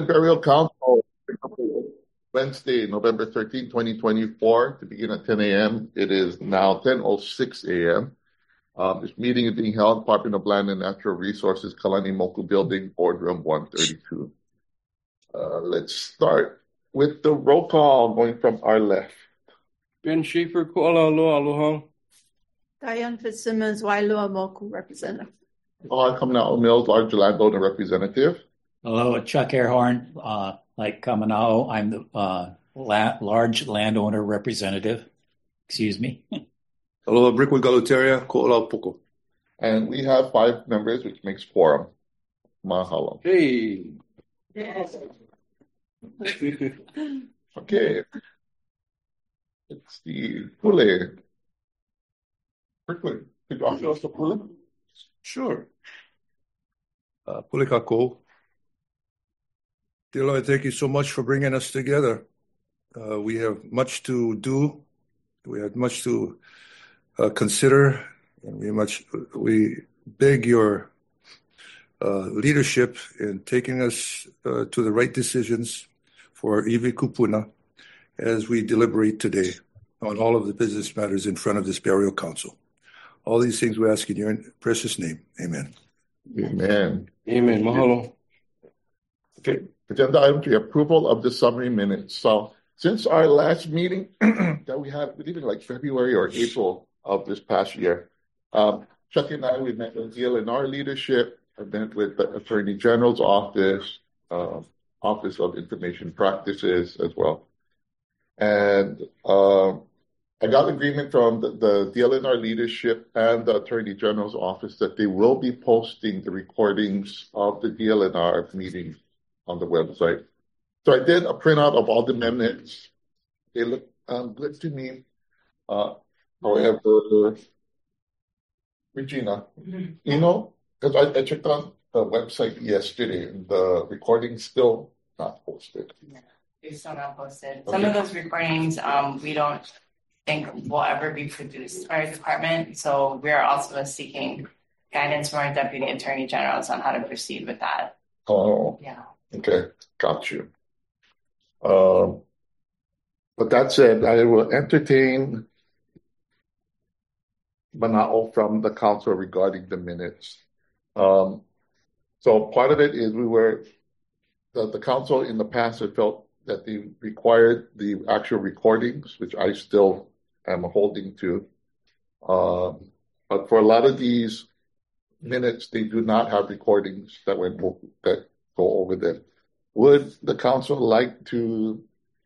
Burial Council, Wednesday, November 13, 2024, to begin at 10 a.m. It is now 10:06 a.m. This meeting is being held at Department of Land and Natural Resources, Kalani Moku Building, Boardroom 132. Let's start with the roll call going from our left. Ben Schaefer, Kuala Aloha. Diane Fitzsimmons, Wailua Moku Representative. Kamanao Mills, Large Landowner Representative. Hello, Chuck Airhorn, like Kamanao, I'm the large landowner representative. Excuse me. Hello, Brickwood Galuteria, Ko'olau Poko. And we have 5 members, which makes quorum. Mahalo. Hey. Yes. Okay. It's the Pule. Brickwood, could you offer us the Pule? Sure. Pule Kako. Dear Lord, thank you so much for bringing us together. We have much to do. We have much to consider, and we beg your leadership in taking us to the right decisions for Iwi Kupuna as we deliberate today on all of the business matters in front of this burial council. All these things we ask in your precious name. Amen. Amen. Amen. Mahalo. Okay. Agenda item 3, approval of the summary minutes. So since our last meeting that we had, I believe in like February or April of this past year, Chuck and I, we met with DLNR leadership. I met with the Attorney General's office, Office of Information Practices as well. And I got agreement from the DLNR leadership and the Attorney General's office that they will be posting the recordings of the DLNR meetings on the website. So I did a printout of all the minutes. They look good to me. However, Regina, you know, because I checked on the website yesterday and the recording's still not posted. Yeah, it's still not posted. Okay. Some of those recordings we don't think will ever be produced by our department. So we're also seeking guidance from our Deputy Attorney Generals on how to proceed with that. Oh. Yeah. Okay, got you. But that said, I will entertain Mana'o from the council regarding the minutes. So part of it is the council in the past had felt that they required the actual recordings, which I still am holding to. But for a lot of these minutes, they do not have recordings that go over them. Would the council like to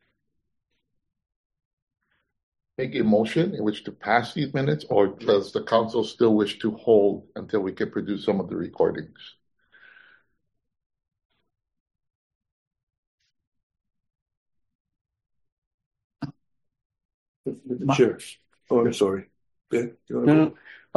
make a motion in which to pass these minutes, or does the council still wish to hold until we can produce some of the recordings? Sure. Oh, I'm sorry. Ben, No.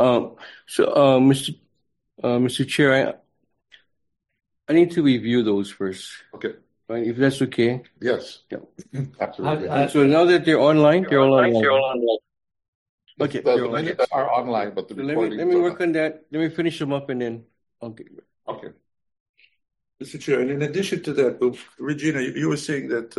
Mr. Chair, I need to review those first. Okay. Right, if that's okay. Yes. Yeah. Absolutely. So now that they're online, they're online. Okay. The minutes are online, but the recordings let me work on that. Let me finish them up and then okay. Okay. Mr. Chair, and in addition to that, Regina, you were saying that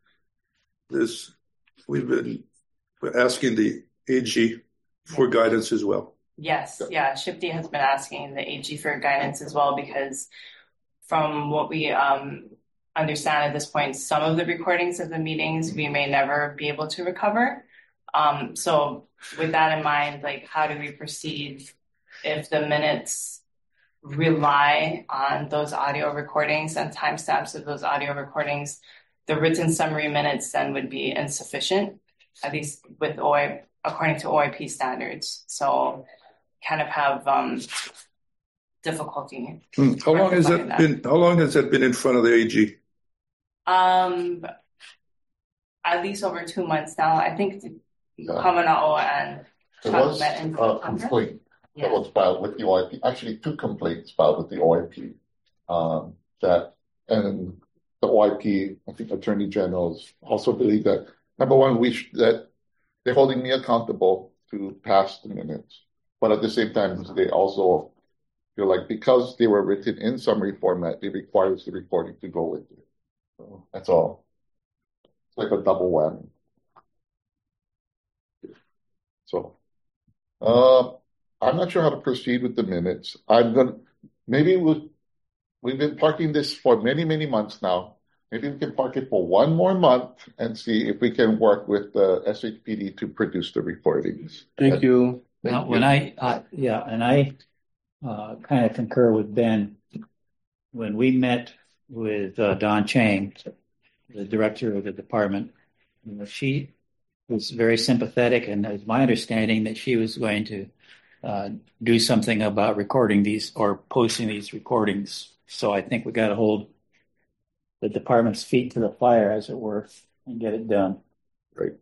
we've been asking the AG for guidance as well. Yes, yeah. Shifty has been asking the AG for guidance as well because from what we understand at this point, some of the recordings of the meetings we may never be able to recover. So with that in mind, like how do we proceed if the minutes rely on those audio recordings and timestamps of those audio recordings? The written summary minutes then would be insufficient, at least with according to OIP standards. So kind of have difficulty. How long has that been in front of the AG? At least over 2 months now. I think Kamana'o and Chuck met in a complaint that was filed with the OIP. Actually, 2 complaints filed with the OIP. And the OIP, I think Attorney Generals also believe that, number one, that they're holding me accountable to pass the minutes. But at the same time, they also feel like because they were written in summary format, it requires the recording to go with it. So that's all. It's like a double whammy. So, I'm not sure how to proceed with the minutes. We've been parking this for many, many months now. Maybe we can park it for one more month and see if we can work with the SHPD to produce the recordings. Thank you. Now, when I kind of concur with Ben. When we met with Don Chang, the director of the department, she was very sympathetic, and it was my understanding that she was going to do something about recording these or posting these recordings. So I think we got to hold the department's feet to the fire, as it were, and get it done. Right.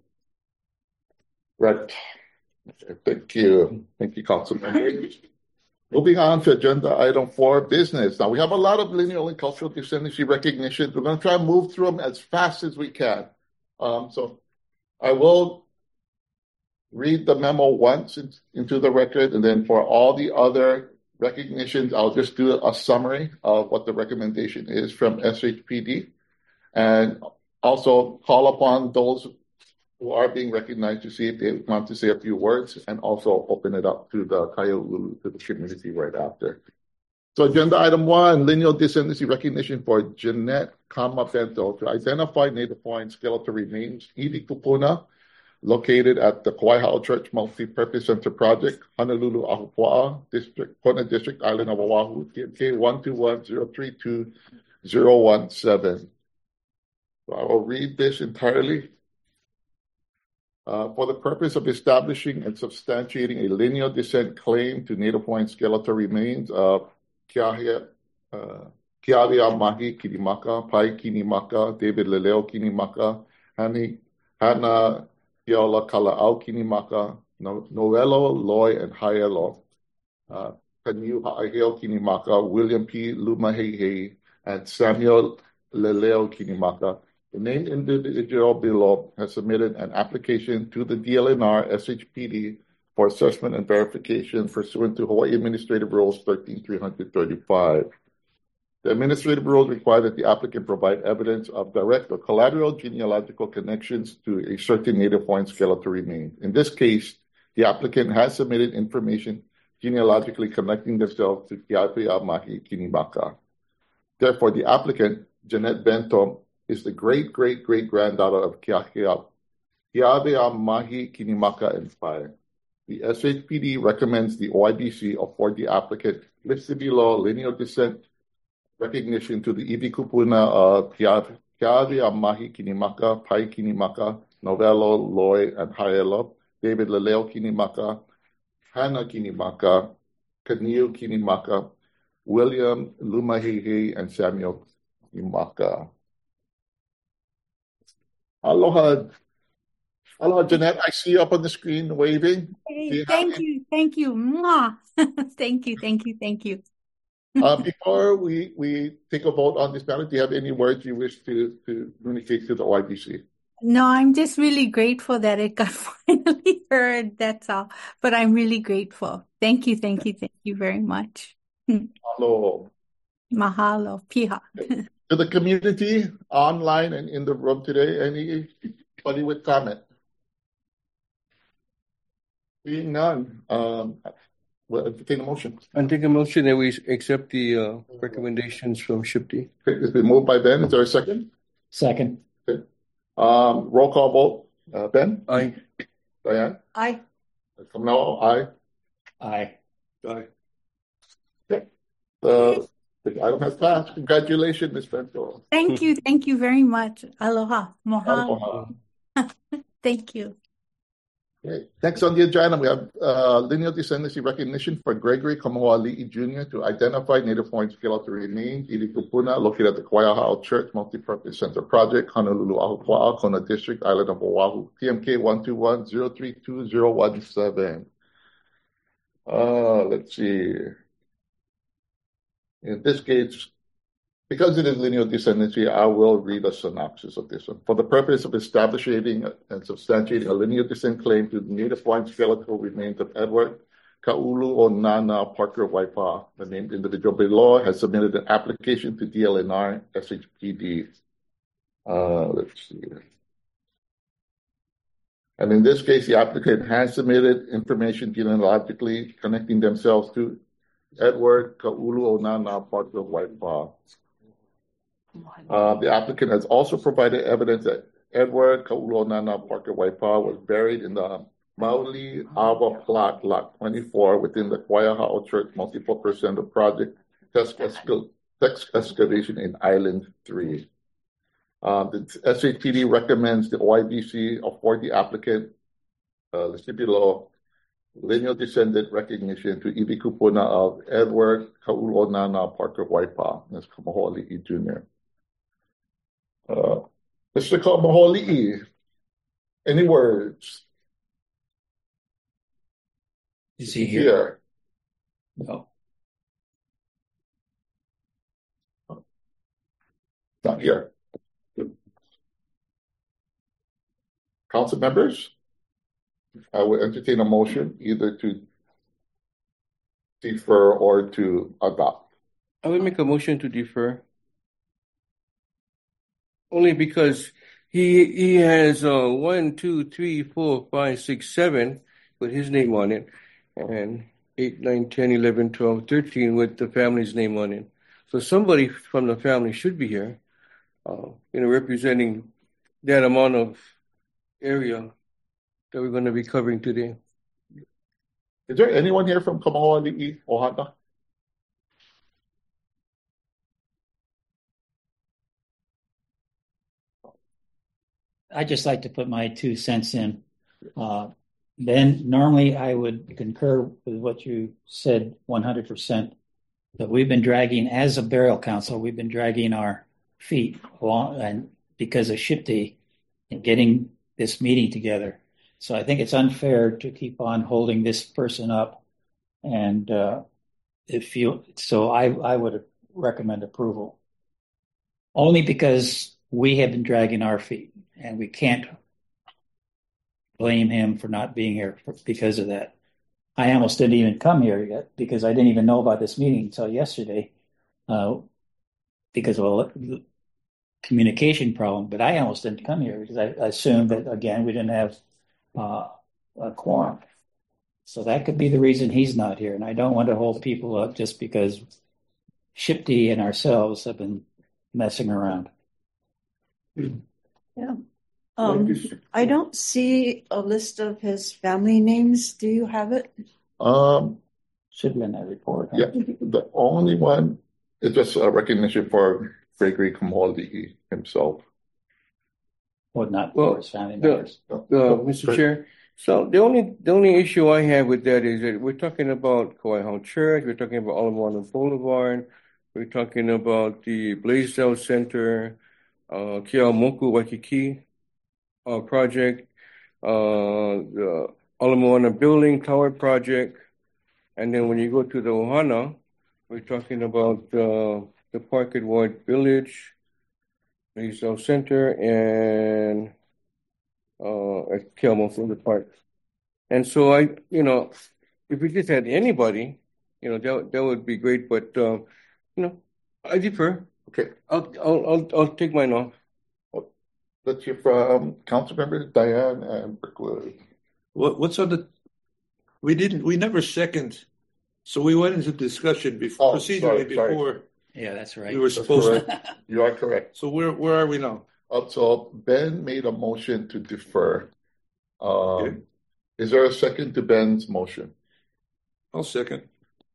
Thank you. Thank you, Councilman. Moving on to agenda item 4, business. Now, we have a lot of lineal and cultural descendancy recognitions. We're going to try and move through them as fast as we can. So I will read the memo once into the record, and then for all the other recognitions, I'll just do a summary of what the recommendation is from SHPD, and also call upon those who are being recognized to see if they want to say a few words, and also open it up to the Kaia'ulu, to the community right after. So agenda item 1, lineal descendancy recognition for Jeanette Kamabento to identify Native Hawaiian skeletal remains, Iwi Kupuna, located at the Kawaihaʻo Church Multi-Purpose Center Project, Honolulu, Ahupua'a, Kona District, Island of Oahu, TMK 121-032-017. So I will read this entirely. For the purpose of establishing and substantiating a lineal descent claim to Native Hawaiian skeletal remains of Kiawea Mahi Kinimaka, Pai Kinimaka, David Leleo Kinimaka, Hana Keola Kala'au Kinimaka, Noelo, Loy, and Haielo, Kaniu Ha'aheo Kinimaka, William P. Lumahehei, and Samuel Leleo Kinimaka. The named individual below has submitted an application to the DLNR SHPD for assessment and verification pursuant to Hawaii Administrative Rules 13-335. The administrative rules require that the applicant provide evidence of direct or collateral genealogical connections to a certain Native Hawaiian skeletal remain. In this case, the applicant has submitted information genealogically connecting themselves to Kiawea Mahi Kinimaka. Therefore, the applicant, Jeanette Bento, is the great-great-great-granddaughter of Kiawea Mahi Kinimaka and Pai. The SHPD recommends the OIBC afford the applicant listed below lineal descent recognition to the Iwi Kupuna of Kiawea Mahi Kinimaka, Pai Kinimaka, Novelo, Loy, and Haielo, David Leleo Kinimaka, Hana Kinimaka, Kaniu Kinimaka, William Lumahehei, and Samuel Kinimaka. Aloha, Jeanette. I see you up on the screen waving. Hey, thank you. Mwah. Thank you. Before we take a vote on this matter, do you have any words you wish to communicate to the OIBC? No, I'm just really grateful that it got finally heard. That's all. But I'm really grateful. Thank you very much. Mahalo. Mahalo. Piha. To the community online and in the room today, anybody with comment? Being none, we'll entertain a motion. I take a motion that we accept the recommendations from SHPD. Okay, it's been moved by Ben. Is there a second? Second. Okay. Roll call vote. Ben? Aye. Diane? Aye. Kamau? Aye. Aye. Aye. Okay. The item has passed. Congratulations, Ms. Bento. Thank you very much. Aloha. Mahalo. Thank you. Okay. Next on the agenda, we have lineal descendancy recognition for Gregory Kamoali'i Jr. to identify Native Hawaiian skeletal remains, Iwi Kupuna, located at the Kawaihaʻo Church Multi-Purpose Center Project, Honolulu, Ahupua'a, Kona District, Island of Oahu, TMK 121-032-017. Let's see. In this case, because it is lineal descendancy, I will read a synopsis of this one. For the purpose of establishing and substantiating a lineal descent claim to the Native Hawaiian skeletal remains of Edward Ka'ulu o Nana Parker Waipa, the named individual below has submitted an application to DLNR SHPD. Let's see. And in this case, the applicant has submitted information genealogically connecting themselves to Edward Ka'ulu-Onana, Parker of Waipa'a. The applicant has also provided evidence that Edward Ka'ulu-Onana, Parker of Waipa'a was buried in the Mauli Ava plot, lot 24, within the Waiahao Church multi-purpose center project test excavation in Island 3. The SATD recommends the OIBC afford the applicant, Listipilo, lineal descendant recognition to Iwi Kupuna of Edward Ka'ulu-Onana, Parker of Waipa'a. That's Kamahoali'i Jr. Mr. Kamahoali'i, any words? Is he here? No. Not here. Council members, I will entertain a motion either to defer or to adopt. I would make a motion to defer. Only because he has 1, 2, 3, 4, 5, 6, 7 with his name on it, and 8, 9, 10, 11, 12, 13 with the family's name on it. So somebody from the family should be here, representing that amount of area that we're going to be covering today. Is there anyone here from Kamahoali'i, Ohana? I'd just like to put my 2 cents in. Ben, normally I would concur with what you said 100%, but we've been dragging, as a burial council, we've been dragging our feet along, and because of Shipti and getting this meeting together. So I think it's unfair to keep on holding this person up. And I would recommend approval. Only because we have been dragging our feet, and we can't blame him for not being here because of that. I almost didn't even come here yet because I didn't even know about this meeting until yesterday because of a communication problem. But I almost didn't come here because I assumed that, again, we didn't have a quorum. So that could be the reason he's not here. And I don't want to hold people up just because Shipti and ourselves have been messing around. Yeah. I don't see a list of his family names. Do you have it? Should be in that report. Huh? Yeah, the only one is just a recognition for Gregory Kamahoali'i himself. Or not for his family members. Mr. Chair, so the only issue I have with that is that we're talking about Kawaiahao Church, we're talking about Ala Moana Boulevard, we're talking about the Blaisdell Center, Keaumoku Waikiki project, the Ala Moana Building Tower project, and then when you go to the Ohana, we're talking about the Park at Ward Village, Blaisdell Center, and at Keaumoku the Park. And so if we just had anybody, that would be great. But I defer. Okay, I'll take mine off. let's hear from Council Members Diane and Brookwood. What's on the? We never second, so we went into discussion before procedurally before. Yeah, that's right. We were supposed to. You are correct. So where are we now? So Ben made a motion to defer. Okay. Is there a second to Ben's motion? I'll second.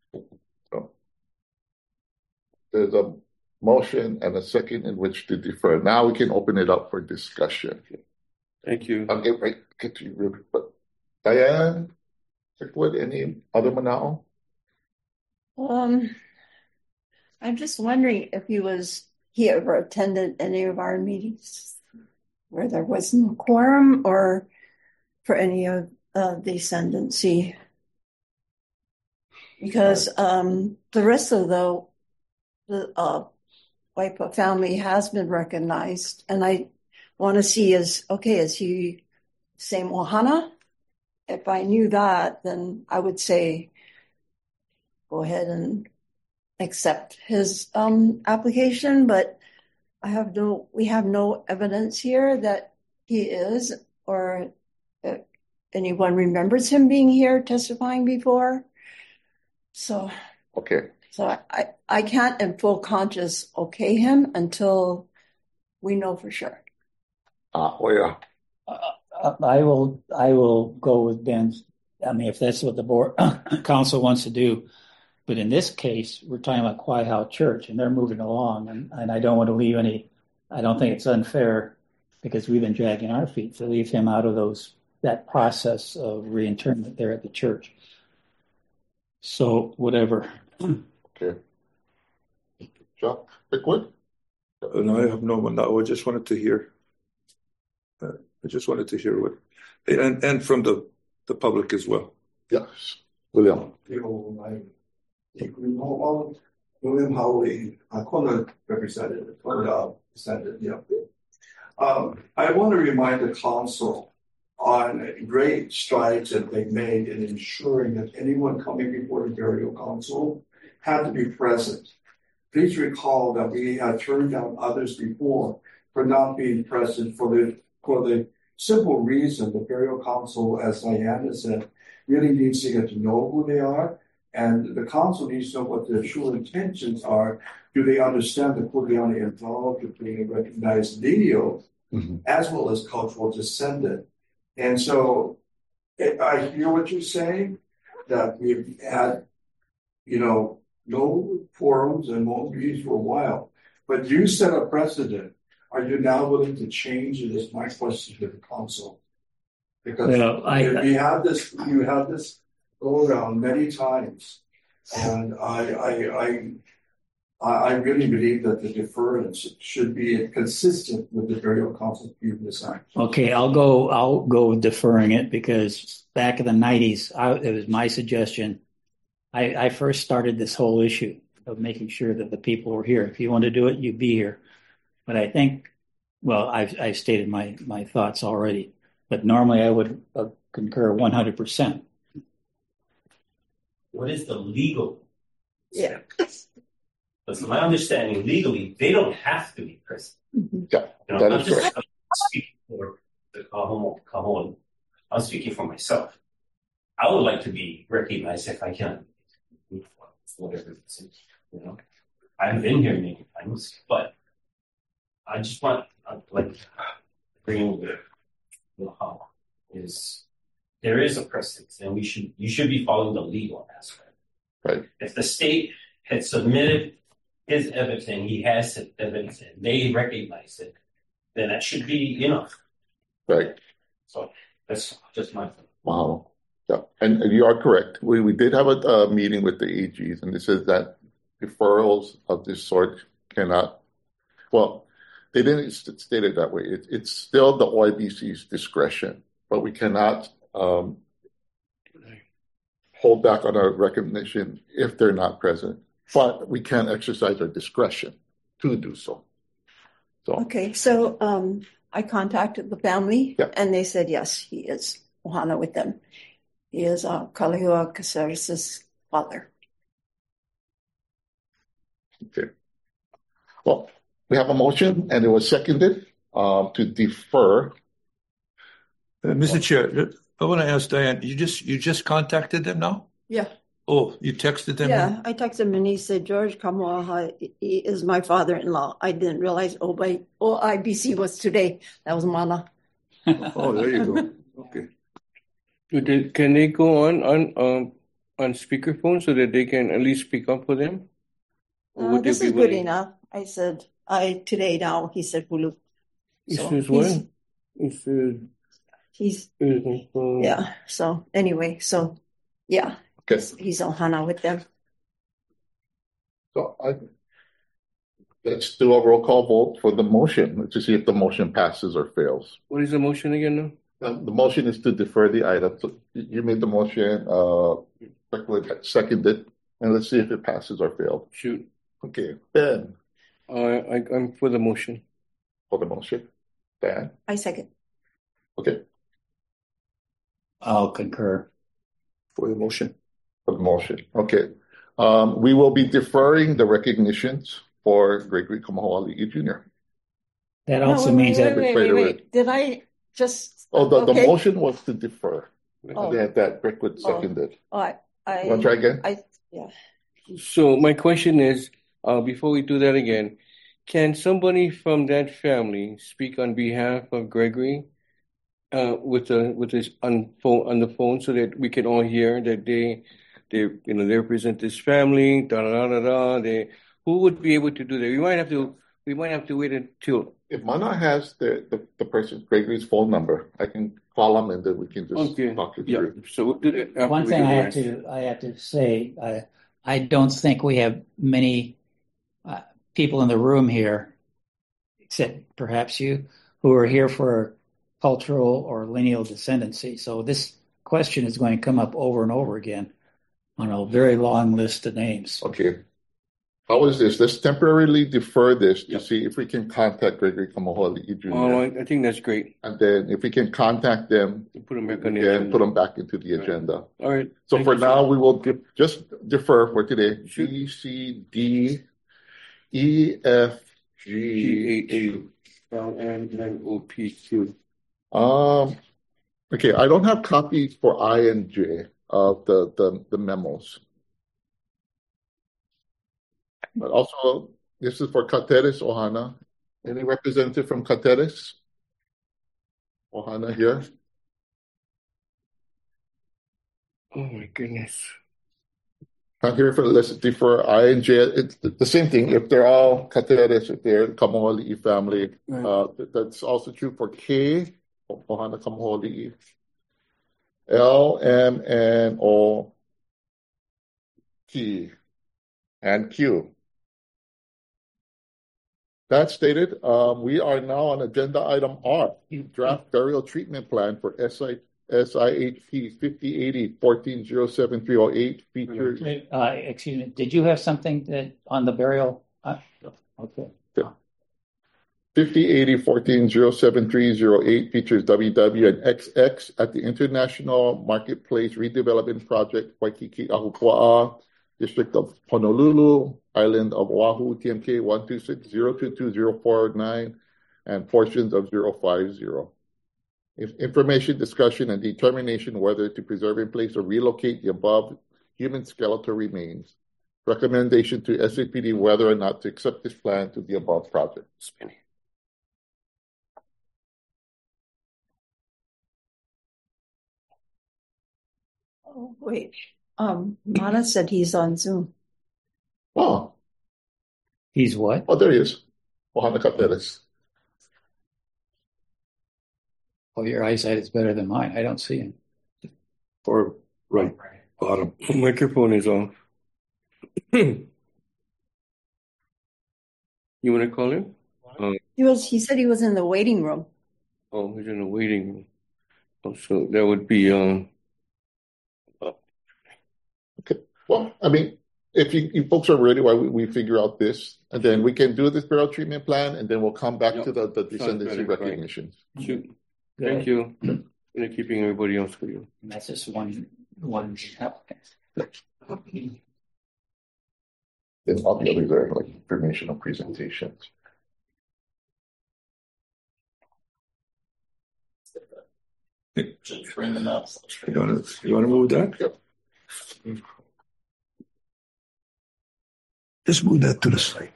There's a motion and a second in which to defer. Now we can open it up for discussion. Thank you. I'll get to you real quick. But Diane, Brookwood, any other manao? I'm just wondering if he ever attended any of our meetings where there wasn't a quorum or for any of the ascendancy. Because the rest of the Waipa'a family has been recognized, and I want to see is he same Ohana? If I knew that, then I would say go ahead and accept his application, but we have no evidence here that he is, or anyone remembers him being here testifying before. So Okay. I can't in full conscience okay him until we know for sure. Yeah. I will go with Ben's. I mean, if that's what the board council wants to do. But in this case, we're talking about Quaihao Church, and they're moving along, and I don't want to leave any. I don't think it's unfair because we've been dragging our feet to leave him out of that process of reinterment there at the church. So whatever. Okay. John Pickwood? No, I have no one now. I just wanted to hear. What, and from the public as well. Yes. William. William Howley, Kona representative, yeah. I want to remind the council on great strides that they've made in ensuring that anyone coming before the burial council had to be present. Please recall that we had turned down others before for not being present for the simple reason the burial council, as Diana said, really needs to get to know who they are. And the council needs to know what their true intentions are. Do they understand the Kuleana involved with being a recognized Lidio, as well as cultural descendant? And so I hear what you're saying, that we've had, no forums and no meetings for a while. But you set a precedent. Are you now willing to change? It is my question to the council. Because you have this go around many times, and I really believe that the deference should be consistent with the burial council's previous action. Okay, I'll go with deferring it because back in the 90s, it was my suggestion. I first started this whole issue of making sure that the people were here. If you want to do it, you be here. But I think, well, I've stated my thoughts already. But normally I would concur 100%. What is the legal? Yeah. Because my understanding, legally, they don't have to be present. Yeah, that is correct. I'm speaking for the Cajon. I'm speaking for myself. I would like to be recognized if I can, whatever it is. I've been here many times, but I just want, bringing the how is there is a precedent, and you should be following the legal aspect. Right. If the state had submitted his evidence and he has evidence and they recognize it, then that should be enough. Right. So that's just my thought. Wow. Yeah, and you are correct. We did have a meeting with the AGs, and it says that deferrals of this sort cannot. Well, they didn't state it that way. It's still the OIBC's discretion, but we cannot hold back on our recognition if they're not present. But we can exercise our discretion to do so. Okay, so I contacted the family, and they said yes, he is ohana with them. He is Kalehua Caceres' father. Okay. Well, we have a motion, and it was seconded to defer. Mr. Chair, I want to ask Diane. You just contacted them now? Yeah. Oh, you texted them? Yeah, I texted him and he said, George Kamoaha is my father-in-law. I didn't realize OIBC was today. That was Mana. Oh, there you go. Okay. Can they go on speakerphone so that they can at least speak up for them? This is good enough. I said, today now, he said, Hulu. He says what? He said, yeah. So anyway, yeah. Okay. He's ohana with them. So let's do a roll call vote for the motion to see if the motion passes or fails. What is the motion again now? The motion is to defer the item. So you made the motion, seconded, and let's see if it passes or fails. Shoot. Okay, Ben. I'm for the motion. For the motion. Dan. I second. Okay. I'll concur. For the motion. For the motion. Okay. We will be deferring the recognitions for Gregory Kamohoalii Jr. That No, also means that wait. Did I just? Oh, the okay. motion was to defer. Oh. That Brickwood seconded. I Want to try again? yeah. So my question is, before we do that again, can somebody from that family speak on behalf of Gregory, with this on the phone, so that we can all hear that they they represent this family, da da da da. Who would be able to do that? We might have to wait until. If Mana has the person Gregory's phone number, I can call him and then we can just talk it through. So we'll do that after one we thing do I have to say, I don't think we have many people in the room here, except perhaps you, who are here for cultural or lineal descendancy. So this question is going to come up over and over again on a very long list of names. Okay. How is this? Let's temporarily defer this to see if we can contact Gregory Kamohoali'i Jr. Oh, I think that's great. And then if we can contact them, Put them back on the then agenda. put them back into the agenda. All right. So Thank for you, now, sir. we will just defer for today. Sure. B, C, D, E, F, G, G, A, L, M, N, O, P, Q. Okay, I don't have copies for I and J of the memos. But also, this is for Kateris Ohana. Any representative from Kateris Ohana here? Oh my goodness. Not here for let's defer I and J. It's the same thing. If they're all Kateris, if they're Kamohoali'i family, Right. that's also true for K, Ohana Kamohoali'i. L, M, N, O, P, and Q. That stated, we are now on agenda item R, draft burial treatment plan for SIHP 5080-1407-308 features. Excuse me, did you have something on the burial? Okay. 5080-1407-308 features WW and XX at the International Marketplace Redevelopment Project, Waikiki Ahupua'a, District of Honolulu, Island of Oahu, TMK 126-022-049, and portions of 050. Information, discussion, and determination whether to preserve in place or relocate the above human skeletal remains. Recommendation to SAPD whether or not to accept this plan to the above project. Oh, wait. Mana said he's on Zoom. Oh, He's what? oh, there he is. Ohana Kateris. Oh, your eyesight is better than mine. I don't see him. Or right bottom. Microphone is off. You want to call him? He said he was in the waiting room. Oh, he's in the waiting room. Oh, so that would be Okay. Well, I mean, if you folks are ready, while we figure out this, and then we can do this burial treatment plan, and then we'll come back to the descendancy better, right. recognition. shoot. Thank you. And keeping everybody else for you. And that's just one applicant. Then all the others are like informational presentations. Just bring them up. You want to move that? Yep. Just move that to the side.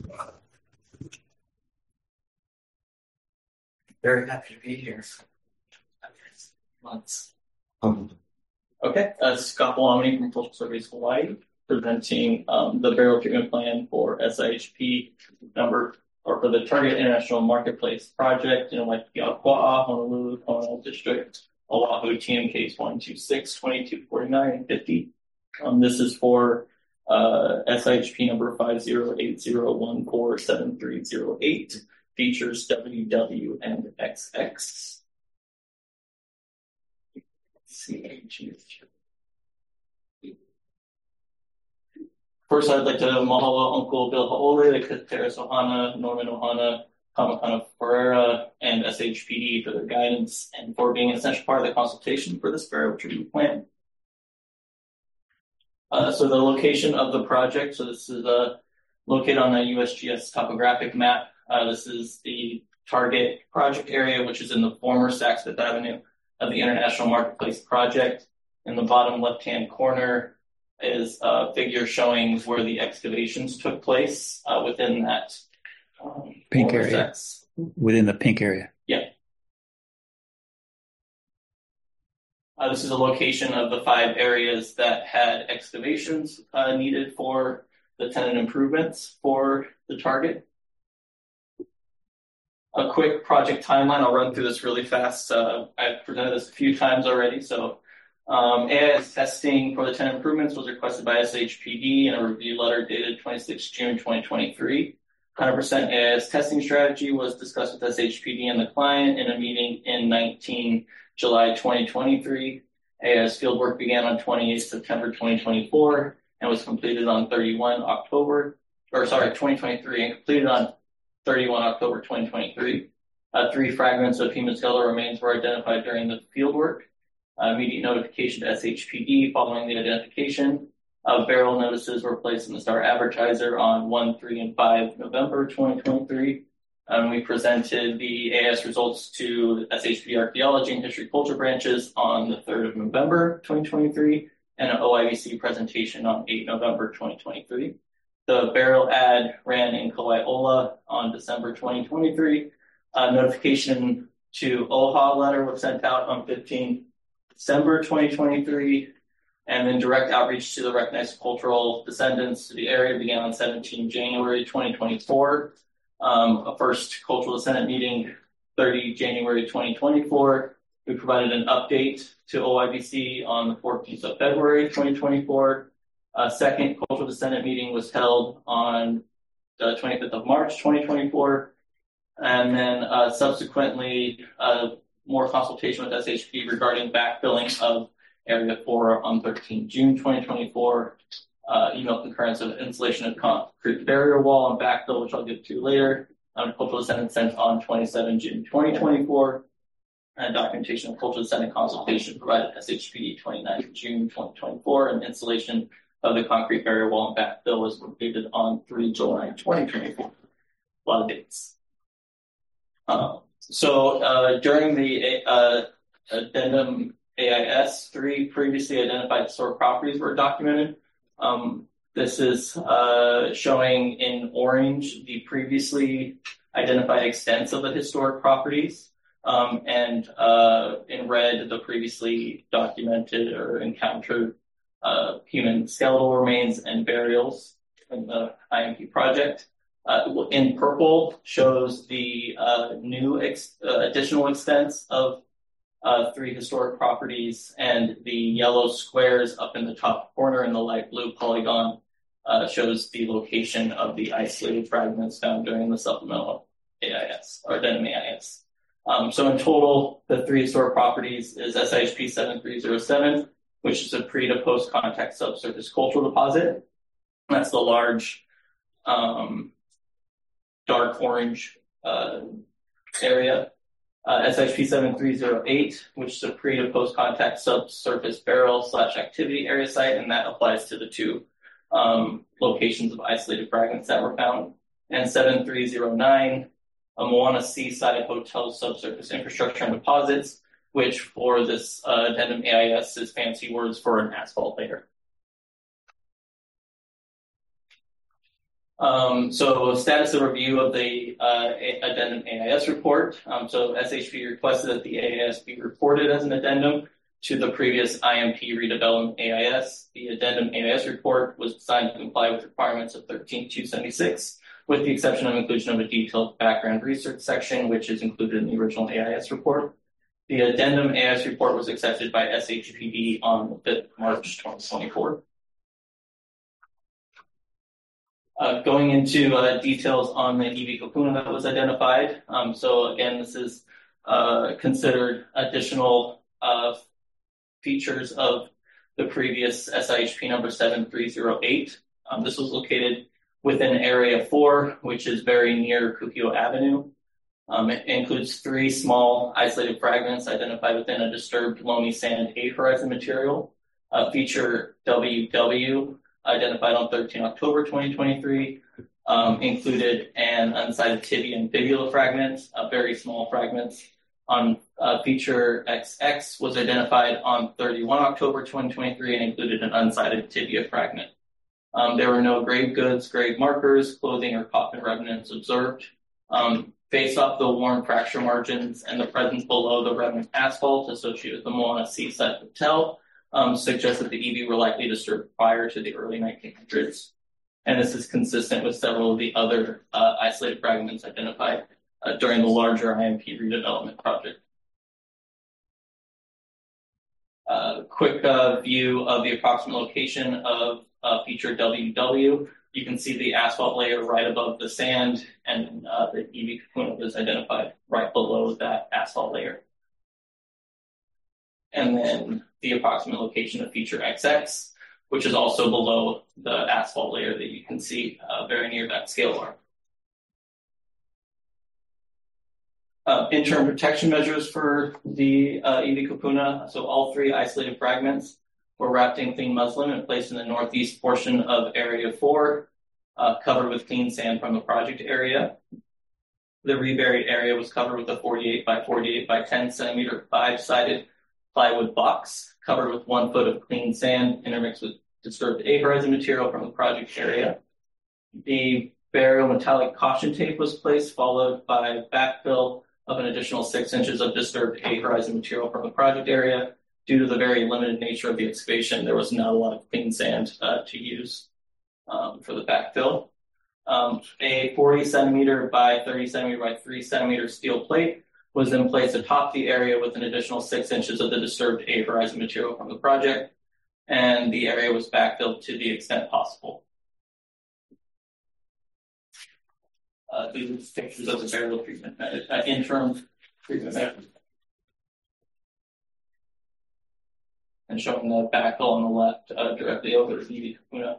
Very happy to be here. Months. Um, Okay, Scott Belomini from Postal Service Hawaii, presenting the burial treatment plan for SIHP for the Target International Marketplace project in Waikiki Ahupua'a, Honolulu, Honolulu District, Oahu, TMKs 126, 22, 49, and 50. This is for SIHP number 5080147308, features WW and XX. First, I'd like to mahalo Uncle Bill Ha'ole, the Kateris Ohana, Norman Ohana, Kamakana Ferreira, and SHPD for their guidance and for being an essential part of the consultation for this burial treatment plan. So the location of the project, so this is located on a USGS topographic map. This is the target project area, which is in the former Saks Fifth Avenue of the International Marketplace project. In the bottom left-hand corner is a figure showing where the excavations took place within that pink area. Saks. Within the pink area. Yeah. This is a location of the 5 areas that had excavations needed for the tenant improvements for the target. A quick project timeline. I'll run through this really fast. I've presented this a few times already. So AIS testing for the tenant improvements was requested by SHPD in a review letter dated 26 June 2023. 100% AIS testing strategy was discussed with SHPD and the client in a meeting in 19 July 2023. AIS fieldwork began on 28 September 2024 and was completed on 2023 and completed on 31 October 2023. 3 fragments of hemoskeletal remains were identified during the fieldwork. Immediate notification to SHPD following the identification. Burial notices were placed in the Star Advertiser on 1, 3, and 5 November 2023. We presented the AIS results to SHPD Archaeology and History Culture branches on the 3rd of November 2023 and an OIBC presentation on 8 November 2023. The burial ad ran in Kauai Ola on December 2023. Notification to OHA letter was sent out on 15 December 2023. And then direct outreach to the recognized cultural descendants to the area began on 17 January 2024. A first cultural descendant meeting, 30 January 2024. We provided an update to OIBC on the 14th of February 2024. A second cultural descendant meeting was held on the 25th of March 2024. And then subsequently, more consultation with SHP regarding backfilling of Area 4 on 13 June 2024. Email concurrence of installation of concrete barrier wall and backfill, which I'll get to later. Cultural descendant sent on 27 June 2024. And documentation of cultural descendant consultation provided SHPD 29 June 2024. And installation of the concrete barrier wall and backfill was completed on 3 July 2024. A lot of dates. During the addendum AIS, 3 previously identified historic properties were documented. This is showing in orange the previously identified extents of the historic properties, and in red the previously documented or encountered human skeletal remains and burials in the IMP project. In purple shows the new additional extents of 3 historic properties, and the yellow squares up in the top corner in the light blue polygon shows the location of the isolated fragments found during the supplemental AIS or addendum AIS. So in total, the 3 historic properties is SIHP 7307, which is a pre to post contact subsurface cultural deposit. That's the large dark orange area. SHP 7308, which is a pre to post contact subsurface barrel / activity area site, and that applies to the 2 locations of isolated fragments that were found. And 7309, a Moana Seaside Hotel subsurface infrastructure and deposits, which for this addendum AIS is fancy words for an asphalt layer. So status of review of the addendum AIS report. So SHP requested that the AIS be reported as an addendum to the previous IMP redevelopment AIS. The addendum AIS report was designed to comply with requirements of 13276, with the exception of inclusion of a detailed background research section, which is included in the original AIS report. The addendum AIS report was accepted by SHPD on 5th March 2024. Going into details on the EV Kupuna that was identified. So again, this is considered additional features of the previous SIHP number 7308. This was located within Area 4, which is very near Kukio Avenue. It includes 3 small isolated fragments identified within a disturbed loamy sand A-horizon material. Feature WW, identified on 13 October 2023, included an unsighted tibia and fibula fragment, very small fragments. On feature XX was identified on 31 October 2023 and included an unsighted tibia fragment. There were no grave goods, grave markers, clothing, or coffin remnants observed. Based off the worn fracture margins and the presence below the remnant asphalt associated with the Moana Seaside Hotel, suggests that the EV were likely disturbed prior to the early 1900s. And this is consistent with several of the other isolated fragments identified during the larger IMP redevelopment project. Quick view of the approximate location of feature WW. You can see the asphalt layer right above the sand, and the EV Kupuna was identified right below that asphalt layer. And then the approximate location of feature XX, which is also below the asphalt layer that you can see very near that scale bar. Interim protection measures for the EV Kupuna. So all 3 isolated fragments were wrapped in clean muslin and placed in the northeast portion of Area 4, covered with clean sand from the project area. The reburied area was covered with a 48 by 48 by 10 centimeter 5-sided plywood box, covered with 1 foot of clean sand intermixed with disturbed A-horizon material from the project area. The burial metallic caution tape was placed, followed by backfill of an additional 6 inches of disturbed A-horizon material from the project area. Due to the very limited nature of the excavation, there was not a lot of clean sand to use for the backfill. A 40 centimeter by 30 centimeter by 3 centimeter steel plate was then placed atop the area with an additional 6 inches of the disturbed A-horizon material from the project, and the area was backfilled to the extent possible. These pictures of the burial treatment, interim treatment measures. And showing the backfill on the left directly over the EV Kupuna.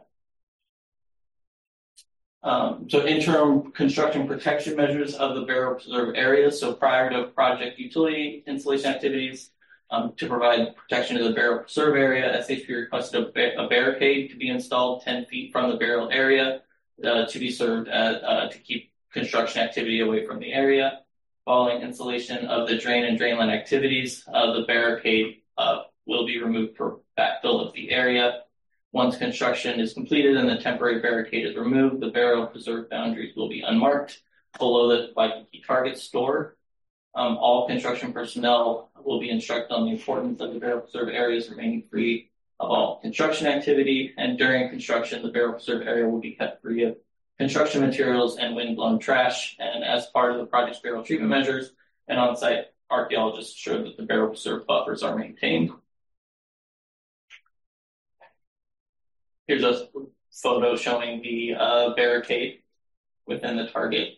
So interim construction protection measures of the burial preserve area. So prior to project utility installation activities, to provide protection to the burial preserve area, SHP requested a barricade to be installed 10 feet from the burial area to be served to keep construction activity away from the area. Following installation of the drain and drain line activities, the barricade will be removed for backfill of the area. Once construction is completed and the temporary barricade is removed, the burial preserve boundaries will be unmarked below the Waikiki Target store. All construction personnel will be instructed on the importance of the burial preserve areas remaining free of all construction activity, and during construction, the burial preserve area will be kept free of construction materials and wind-blown trash. And as part of the project's burial treatment measures, an on-site archaeologist assured that the burial preserve buffers are maintained. Here's a photo showing the barricade within the target.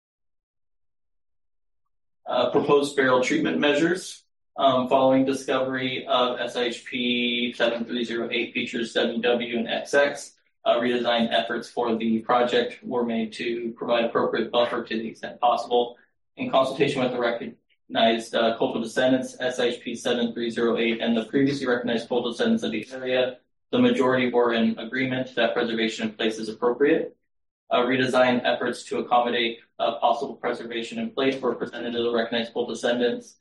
Proposed burial treatment measures. Following discovery of SHP 7308 features WW and XX, redesign efforts for the project were made to provide appropriate buffer to the extent possible. In consultation with the recognized cultural descendants, SHP 7308, and the previously recognized cultural descendants of the area, the majority were in agreement that preservation in place is appropriate. Redesign efforts to accommodate possible preservation in place were presented to the recognized cultural descendants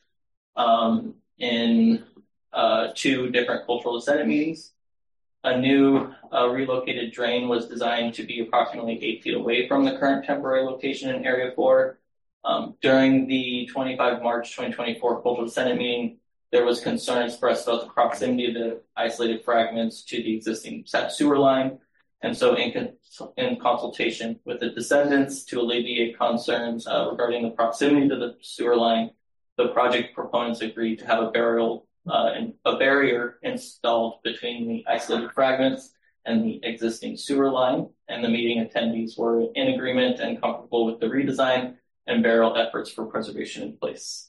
in 2 different cultural descendant meetings. A new relocated drain was designed to be approximately 8 feet away from the current temporary location in Area 4. During the 25 March 2024 cultural descendant meeting, there was concern expressed about the proximity of the isolated fragments to the existing sewer line. And so in consultation with the descendants to alleviate concerns regarding the proximity to the sewer line, the project proponents agreed to have a barrier installed between the isolated fragments and the existing sewer line. And the meeting attendees were in agreement and comfortable with the redesign and burial efforts for preservation in place.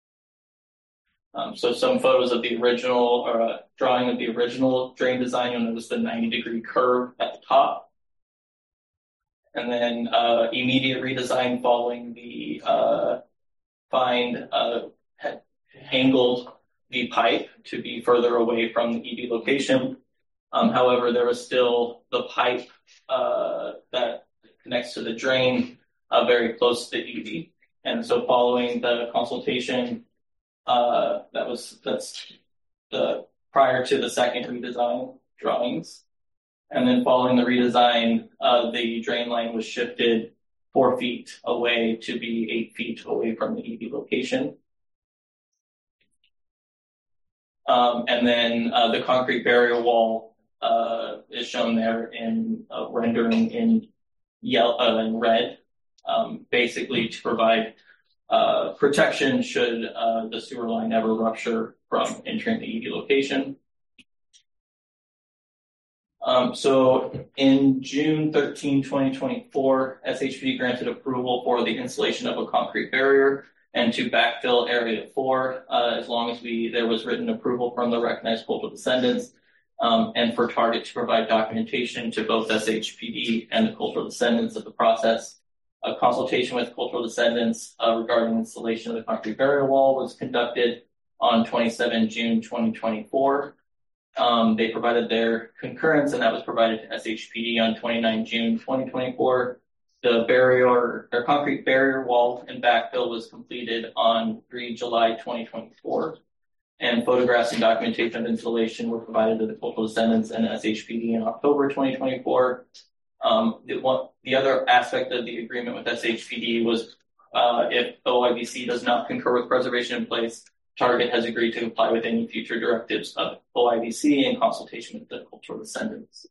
So some photos of the original, or drawing of the original drain design. You'll notice the 90-degree curve at the top. And then immediate redesign following the angled the pipe to be further away from the EV location. However, there was still the pipe that connects to the drain very close to the EV. And so following the consultation, that's the prior to the second redesign drawings. And then following the redesign, the drain line was shifted 4 feet away to be 8 feet away from the EV location. And then the concrete barrier wall is shown there in rendering in yellow and red, basically to provide protection should the sewer line ever rupture from entering the EV location. So in June 13, 2024, SHPD granted approval for the installation of a concrete barrier and to backfill Area 4, as long as there was written approval from the recognized cultural descendants, and for Target to provide documentation to both SHPD and the cultural descendants of the process. A consultation with cultural descendants regarding installation of the concrete barrier wall was conducted on 27 June 2024. They provided their concurrence, and that was provided to SHPD on 29 June 2024. The concrete barrier wall and backfill was completed on 3 July 2024. And photographs and documentation of installation were provided to the cultural descendants and SHPD in October 2024. The other aspect of the agreement with SHPD was if OIBC does not concur with preservation in place, Target has agreed to comply with any future directives of OIBC in consultation with the cultural descendants.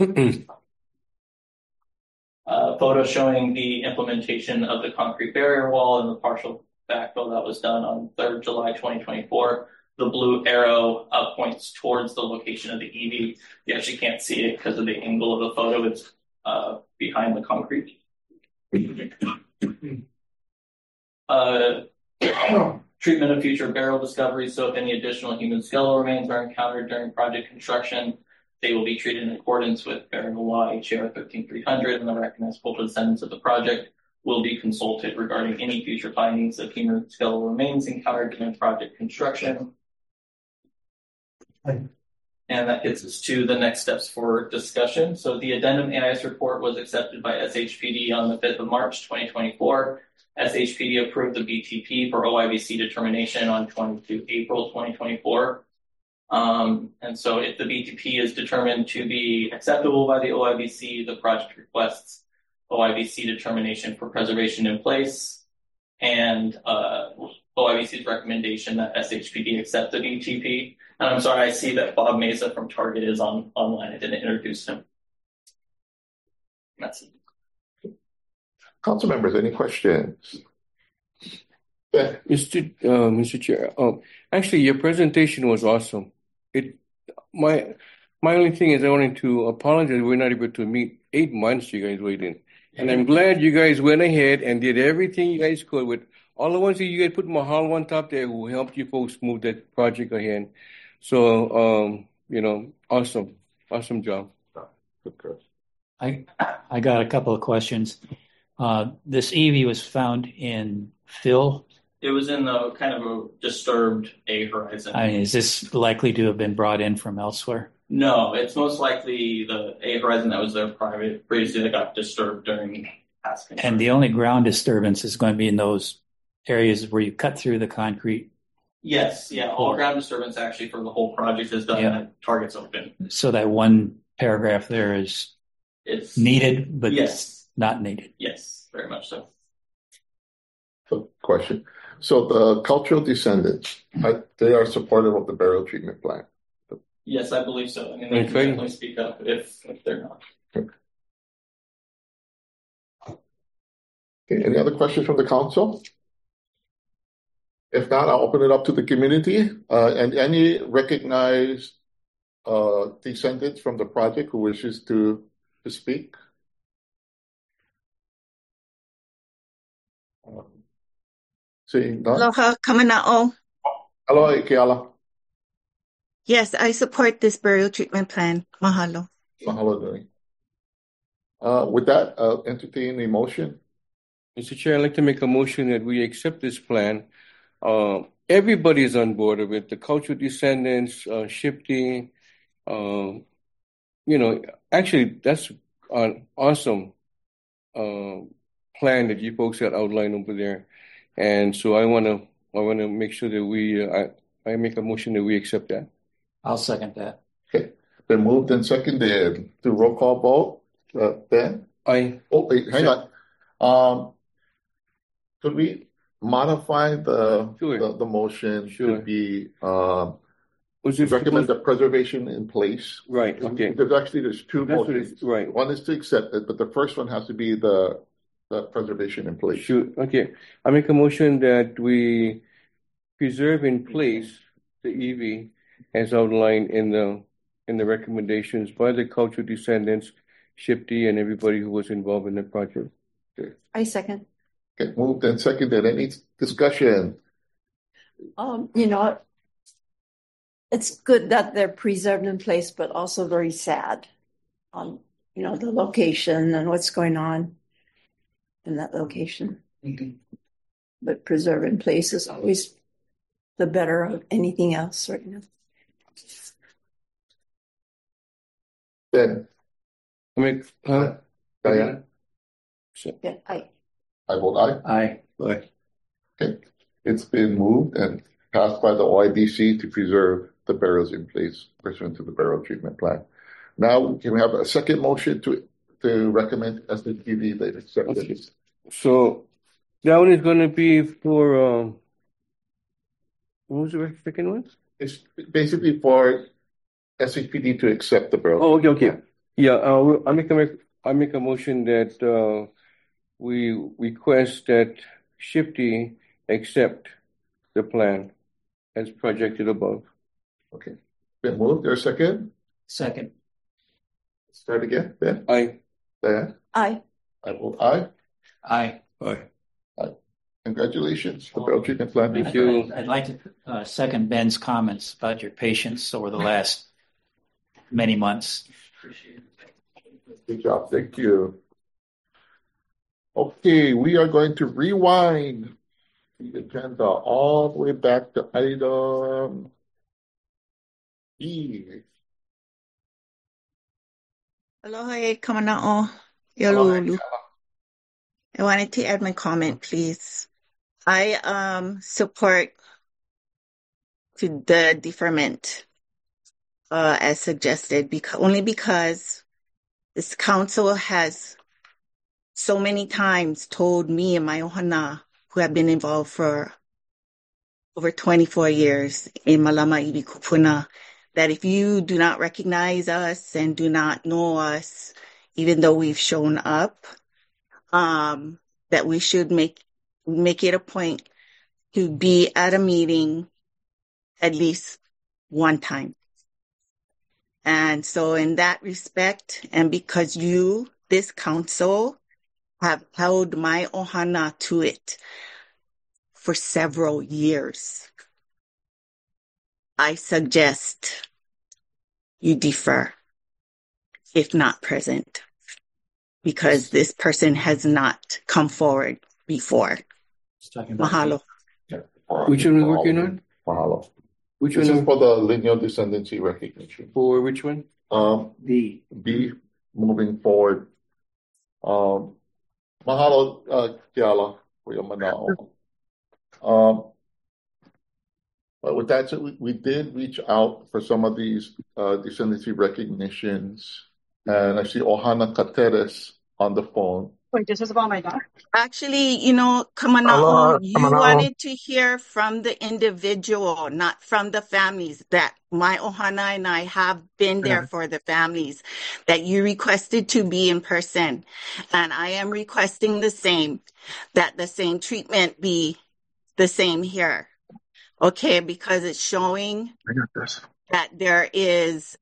Photo showing the implementation of the concrete barrier wall and the partial backfill that was done on 3rd July 2024. The blue arrow points towards the location of the EV. You actually can't see it because of the angle of the photo. It's behind the concrete. Treatment of future burial discoveries. So if any additional human skeletal remains are encountered during project construction, they will be treated in accordance with burial law HAR 13300, and the recognized cultural descendants of the project will be consulted regarding any future findings of human skeletal remains encountered during project construction. And that gets us to the next steps for discussion. So the addendum AIS report was accepted by SHPD on the 5th of March, 2024. SHPD approved the BTP for OIBC determination on 22 April, 2024. And so if the BTP is determined to be acceptable by the OIBC, the project requests OIBC determination for preservation in place, and OIBC's recommendation that SHPD accept the BTP. And I'm sorry, I see that Bob Mesa from Target is online. I didn't introduce him. That's it. Council members, any questions? Yeah. Mr. Chair, actually, your presentation was awesome. My only thing is I wanted to apologize. We're not able to meet 8 months you guys waited. And I'm glad you guys went ahead and did everything you guys could with all the ones that you guys put Mahal on top there who helped you folks move that project ahead. So, awesome. Awesome job. I got a couple of questions. This EV was found in fill. It was in the kind of a disturbed A horizon. Is this likely to have been brought in from elsewhere? No, it's most likely the A horizon that was there previously that got disturbed during past construction. And the only ground disturbance is going to be in those areas where you cut through the concrete? Yes, yeah. All ground disturbance actually for the whole project is done at Target's open. So that one paragraph there is needed, but yes, not needed. Yes, very much so. Question. So the cultural descendants, they are supportive of the burial treatment plan? Yes, I believe so. I mean, they can definitely speak up if they're not. Okay. Any other questions from the council? If not, I'll open it up to the community and any recognized descendants from the project who wishes to speak. Seeing none. Aloha, Kamana'o. Aloha, Keala. Yes, I support this burial treatment plan. Mahalo. Mahalo, Dori. With that, I'll entertain a motion. Mr. Chair, I'd like to make a motion that we accept this plan. Everybody is on board with it. The cultural descendants, Shifty. Actually, that's an awesome plan that you folks had outlined over there. And so I want to make sure that I make a motion that we accept that. I'll second that. Okay. Been moved and seconded to roll call vote. Ben? Aye. Oh, wait, hang on. Could we modify the motion Sure. to be Was it recommend the preservation in place? Right. Okay. There's two That's what motions. it's right. One is to accept it, but the first one has to be the preservation in place. Sure. Okay. I make a motion that we preserve in place the EV as outlined in the recommendations by the cultural descendants, Shifty, and everybody who was involved in the project. Okay. I second. Okay, moved and seconded. Any discussion? It's good that they're preserved in place, but also very sad on, the location and what's going on in that location. Mm-hmm. But preserve in place is always the better of anything else right now. Ben? Diana? Yeah, I vote aye. Aye. Aye. Okay. It's been moved and passed by the OIBC to preserve the barrels in place pursuant to the barrel treatment plan. Now, can we have a second motion to recommend SHPD that accept this? So that one is going to be for what was the second one? It's basically for SHPD to accept the barrel. Oh, okay. Yeah, I make a motion that we request that Shifty accept the plan as projected above. Okay. Been moved. There's a second? Second. Start again. Ben? Aye. Diane? Aye. I vote aye. Aye. Aye. Congratulations. The barrel treatment plan. Thank you. I'd like to second Ben's comments about your patience over the last many months. Good job. Thank you. Okay, we are going to rewind the agenda all the way back to item E. Aloha, Kamana'o, Yolulu. I wanted to add my comment, please. I support to the deferment as suggested, only because this council has so many times told me and my ohana, who have been involved for over 24 years in Malama Iwi Kupuna, that if you do not recognize us and do not know us, even though we've shown up, that we should make it a point to be at a meeting at least one time. And so in that respect, and because this council, have held my ohana to it for several years, I suggest you defer, if not present, because this person has not come forward before. Mahalo. Yeah. Which one are we working on? Mahalo. Which This one? is for the lineal descendancy recognition. For which one? B. Moving forward. Mahalo, Kiala, for your manao. But with that said, we did reach out for some of these descendancy recognitions, and I see Ohana Kateres on the phone. Wait, this is about my dog? Actually, Kamana'o, you wanted to hear from the individual, not from the families. That my ohana and I have been there for the families that you requested to be in person. And I am requesting the same, that the same treatment be the same here. Okay, because it's showing that there is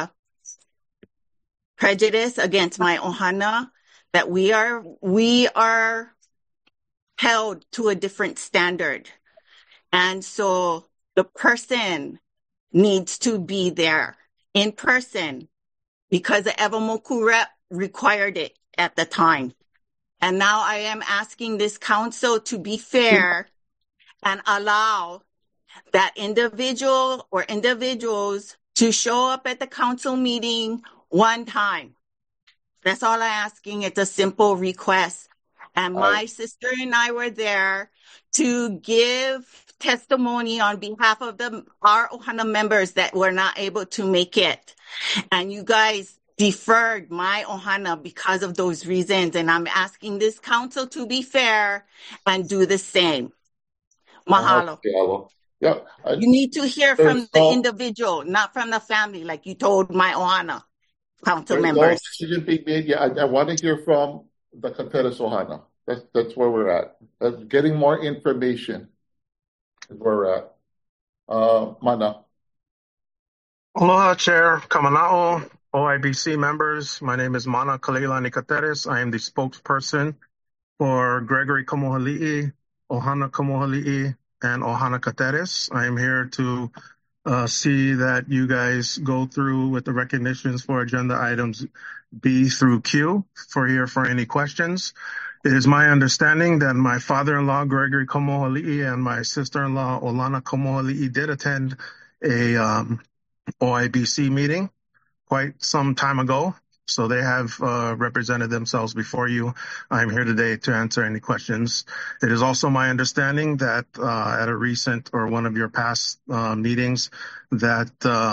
prejudice against my ohana, that we are held to a different standard. And so the person needs to be there in person because the Evamoku rep required it at the time. And now I am asking this council to be fair and allow that individual or individuals to show up at the council meeting one time That's all I'm asking. It's a simple request. And my sister and I were there to give testimony on behalf of our Ohana members that were not able to make it. And you guys deferred my Ohana because of those reasons. And I'm asking this council to be fair and do the same. Mahalo. Yeah, you need to hear from the individual, not from the family, like you told my Ohana council members. No decision being made. Yeah, I want to hear from the Kateres Ohana. That's where we're at. Getting more information is where we're at. Mana. Aloha, Chair, Kamana'o, OIBC members. My name is Mana Kaleilani Kateres. I am the spokesperson for Gregory Kamohali'i, Ohana Kamohali'i, and Ohana Kateres. I am here to see that you guys go through with the recognitions for agenda items B through Q for any questions. It is my understanding that my father-in-law, Gregory Kamohali'i, and my sister-in-law, Olana Kamohali'i, did attend a OIBC meeting quite some time ago. So they have represented themselves before you. I'm here today to answer any questions. It is also my understanding that at a recent or one of your past meetings that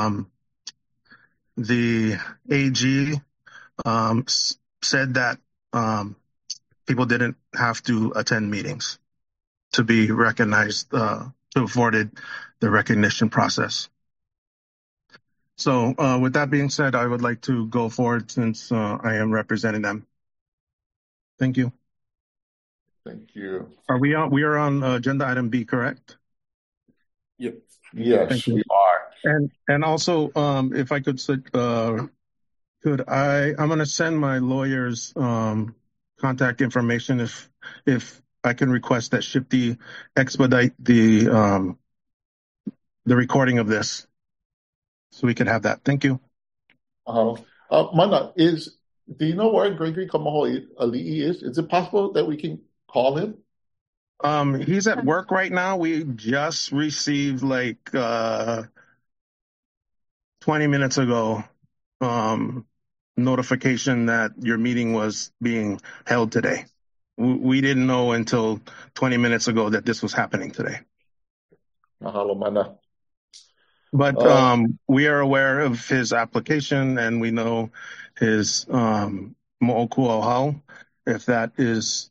the AG said that people didn't have to attend meetings to be recognized, to afforded the recognition process. So with that being said, I would like to go forward since I am representing them. Thank you. Thank you. We are on agenda item B, correct? Yep. Yes, we are. And also, if I could, I'm going to send my lawyer's contact information if I can request that Shifty expedite the recording of this. So we can have that. Thank you. Mana, do you know where Gregory Kamohali'i is? Is it possible that we can call him? He's at work right now. We just received 20 minutes ago notification that your meeting was being held today. We didn't know until 20 minutes ago that this was happening today. Mahalo, Mana. But we are aware of his application, and we know his mo'okuauhau. If that is,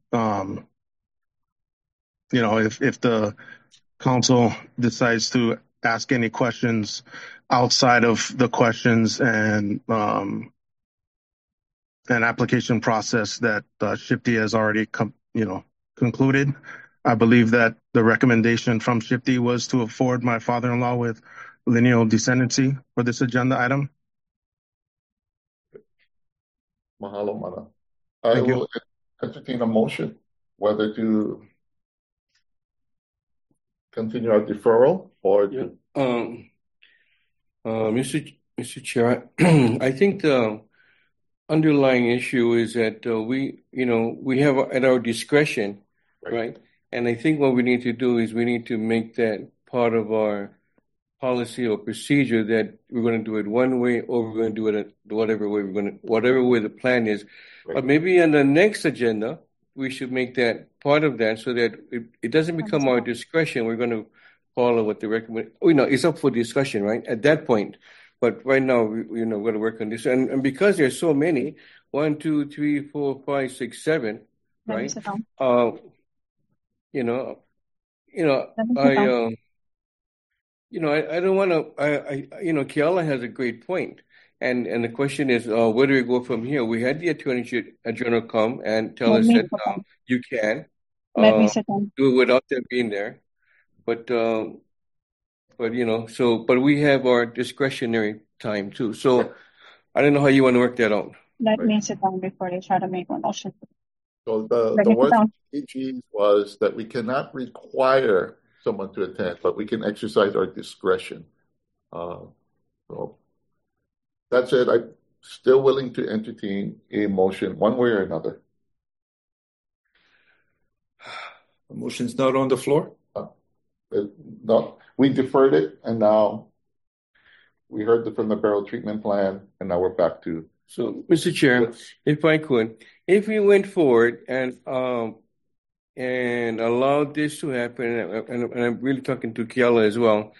if the council decides to ask any questions outside of the questions and an application process that Shifty has already concluded, I believe that the recommendation from Shifty was to afford my father-in-law with lineal descendancy for this agenda item. Mahalo, Mana. I will entertain a motion whether to continue our deferral or to... Mr. Chair, I think the underlying issue is that we have at our discretion, right? And I think what we need to do is we need to make that part of our policy or procedure that we're going to do it one way or we're going to do it whatever way the plan is. Right. But maybe on the next agenda, we should make that part of that so that it doesn't become our discretion. We're going to follow what the recommend. It's up for discussion, right? At that point. But right now, we're going to work on this. And because there's so many, 1, 2, 3, 4, 5, 6, 7, right? I don't want to, Kiala has a great point. And the question is, where do we go from here? We had the Attorney General come and tell us that you can do it without them being there. But we have our discretionary time too. So I don't know how you want to work that out. Let me sit down before they try to make one motion. So the word from AG was that we cannot require someone to attend, but we can exercise our discretion. So that said, I'm still willing to entertain a motion one way or another. The motion's not on the floor? No, we deferred it, and now we heard from the barrel treatment plan, and now we're back to So, Mr. Chair, if I could, if we went forward and allowed this to happen, and I'm really talking to Kiala as well,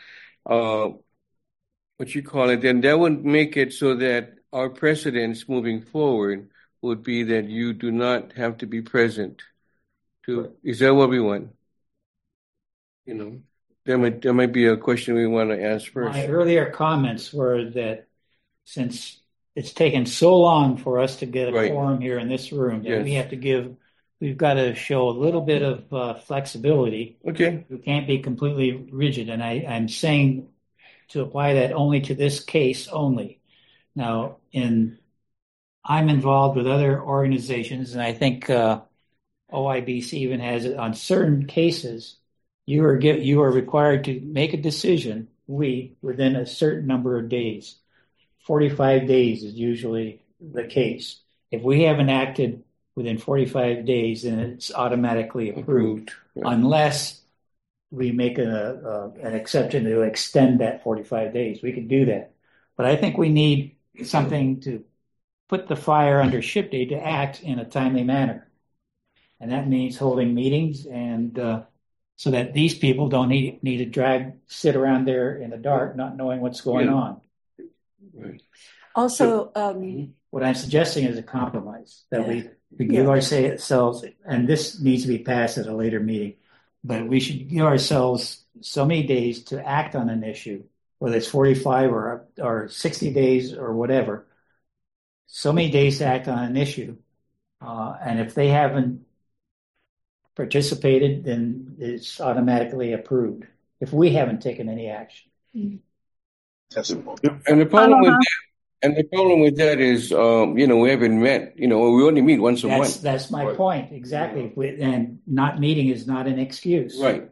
what you call it, then that would make it so that our precedents moving forward would be that you do not have to be present. Is that what we want? You know, there might be a question we want to ask first. My earlier comments were that since it's taken so long for us to get a quorum here in this room, that we've got to show a little bit of flexibility. Okay. We can't be completely rigid. And I'm saying to apply that only to this case only. Now, I'm involved with other organizations, and I think OIBC even has it on certain cases. You are required to make a decision, within a certain number of days. 45 days is usually the case. If we haven't acted within 45 days, then it's automatically approved, unless we make an exception to extend that 45 days. We can do that. But I think we need something to put the fire under SHPD to act in a timely manner. And that means holding meetings, and so that these people don't need to sit around there in the dark, not knowing what's going on. Right. Also, what I'm suggesting is a compromise that we give ourselves, and this needs to be passed at a later meeting, but we should give ourselves so many days to act on an issue, whether it's 45 or 60 days or whatever. So many days to act on an issue, and if they haven't participated, then it's automatically approved if we haven't taken any action. And the problem with that is, we haven't met. We only meet once a month. That's my point exactly. And not meeting is not an excuse. Right.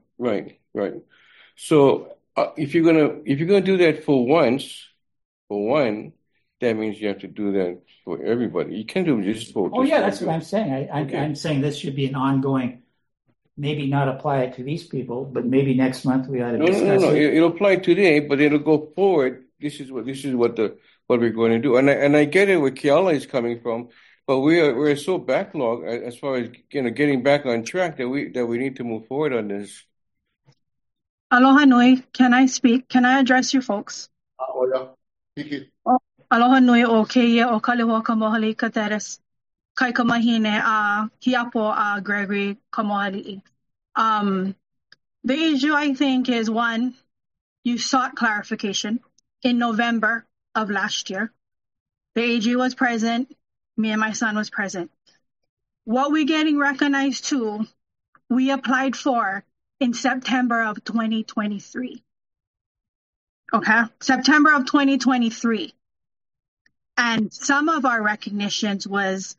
So if you're gonna do that for one, that means you have to do that for everybody. You can't do it just for. That's what I'm saying. I'm saying this should be an ongoing. Maybe not apply it to these people, but maybe next month we ought to discuss it. It'll apply today, but it'll go forward. This is what we're going to do. And I get it where Kiala is coming from, but we're so backlogged as far as getting back on track that we need to move forward on this. Aloha Nui, can I speak? Can I address you folks? Aloha Nui o keia o Kalihoa Kamohali'i Kateres. Kai ka mahine hiapo Gregory Kamohali'i. The issue, I think, is one, you sought clarification in November of last year. The AG was present. Me and my son was present. What we're getting recognized to, we applied for in September of 2023. Okay? September of 2023. And some of our recognitions was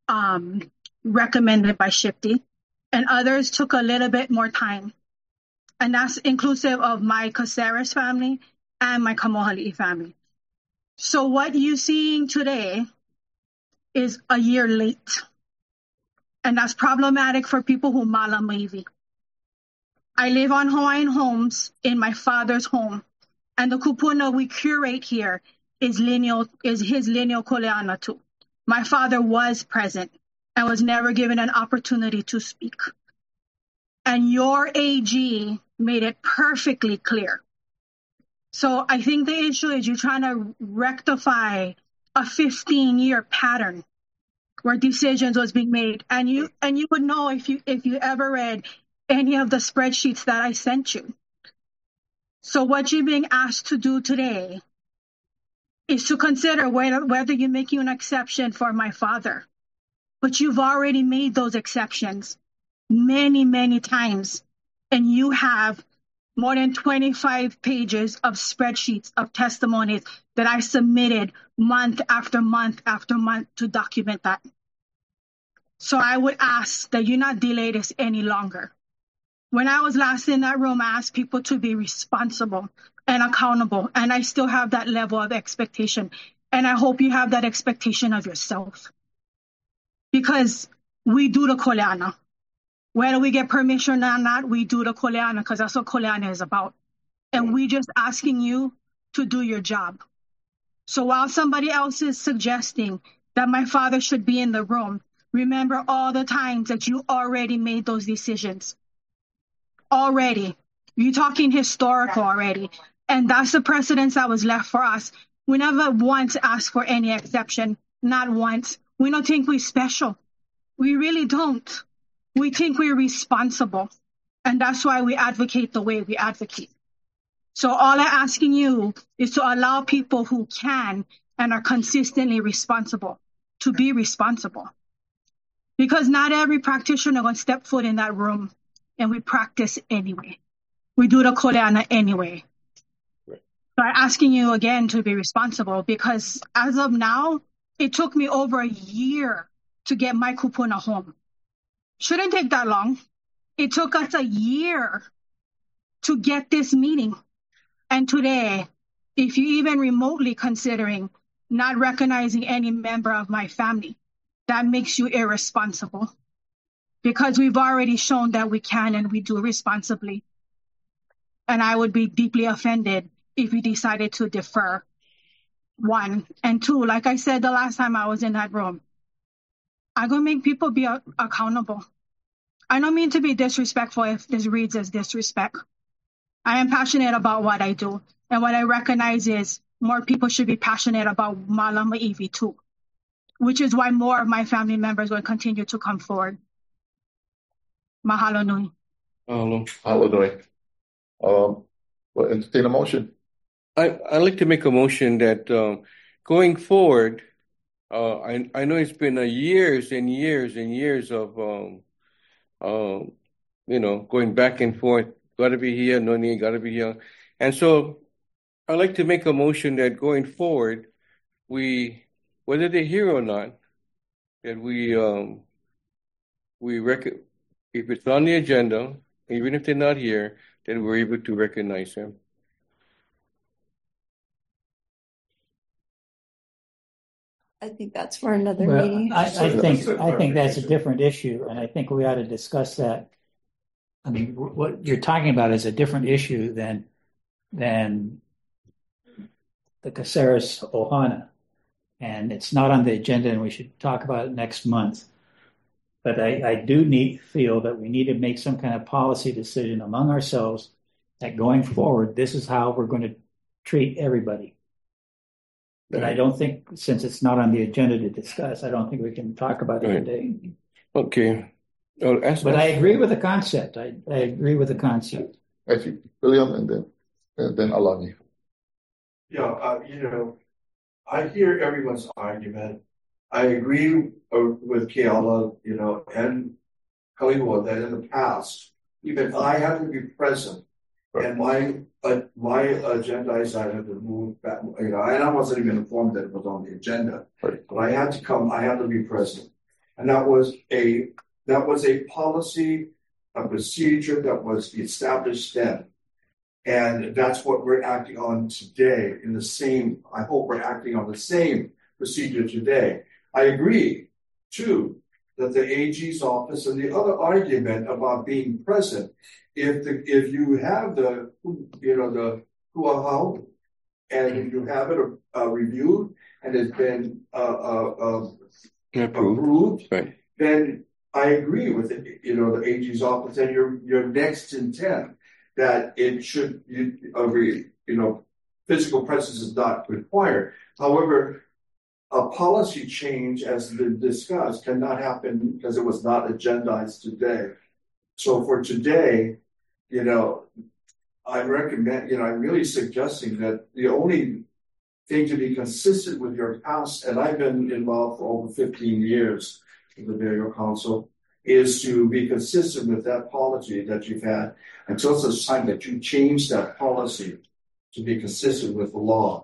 recommended by SHPD, and others took a little bit more time. And that's inclusive of my Caceres family and my Kamohali'i family. So what you're seeing today is a year late. And that's problematic for people who malama'iwi. I live on Hawaiian Homes in my father's home. And the kupuna we curate here is his lineal koleana too. My father was present and was never given an opportunity to speak. And your AG made it perfectly clear. So I think the issue is you're trying to rectify a 15-year pattern where decisions was being made. And you would know if you ever read any of the spreadsheets that I sent you. So what you're being asked to do today is to consider whether you're making an exception for my father. But you've already made those exceptions many, many times. And you have more than 25 pages of spreadsheets of testimonies that I submitted month after month after month to document that. So I would ask that you not delay this any longer. When I was last in that room, I asked people to be responsible and accountable. And I still have that level of expectation. And I hope you have that expectation of yourself. Because we do the koleana. Whether we get permission or not, we do the koleana because that's what koleana is about. And we just asking you to do your job. So while somebody else is suggesting that my father should be in the room, remember all the times that you already made those decisions. Already. You're talking historical already. And that's the precedence that was left for us. We never once asked for any exception. Not once. We don't think we're special. We really don't. We think we're responsible. And that's why we advocate the way we advocate. So all I'm asking you is to allow people who can and are consistently responsible to be responsible. Because not every practitioner going to step foot in that room, and we practice anyway. We do the Koleana anyway. Right. So I'm asking you again to be responsible, because as of now, it took me over a year to get my kupuna home. Shouldn't take that long. It took us a year to get this meeting. And today, if you're even remotely considering not recognizing any member of my family, that makes you irresponsible, because we've already shown that we can and we do responsibly. And I would be deeply offended if we decided to defer. One. And two, like I said the last time I was in that room, I'm going to make people be accountable. I don't mean to be disrespectful if this reads as disrespect. I am passionate about what I do. And what I recognize is more people should be passionate about Malama Iwi too, which is why more of my family members will continue to come forward. Mahalo nui. Mahalo nui. Well, entertain a motion. I'd like to make a motion that going forward, I know it's been years and years and years of, going back and forth. Got to be here, no need, got to be here. And so I'd like to make a motion that going forward, whether they're here or not, that if it's on the agenda, even if they're not here, then we're able to recognize them. I think that's for another meeting. I think that's a different issue, and I think we ought to discuss that. I mean, what you're talking about is a different issue than the Caceres Ohana, and it's not on the agenda, and we should talk about it next month. But I do feel that we need to make some kind of policy decision among ourselves that going forward, this is how we're going to treat everybody. But I don't think, since it's not on the agenda to discuss, I don't think we can talk about it today. Okay. But I agree with the concept. I agree with the concept. I see. William and then Alani. Yeah, I hear everyone's argument. I agree with Keala, and Kalihua that in the past, even I had to be present, and my agenda item to move back. And I wasn't even informed that it was on the agenda, but I had to come. I had to be present, and that was a policy, a procedure that was established then. And that's what we're acting on today I hope we're acting on the same procedure today. I agree, too, that the AG's office and the other argument about being present, if you have the kuahau, and if you have it reviewed and it's been approved, right, then I agree with the AG's office and your next intent that it should, physical presence is not required. However, a policy change, as discussed, cannot happen because it was not agendized today. So for today, I recommend, I'm really suggesting that the only thing to be consistent with your past, and I've been involved for over 15 years in the Burial Council, is to be consistent with that policy that you've had until such time that you change that policy to be consistent with the law.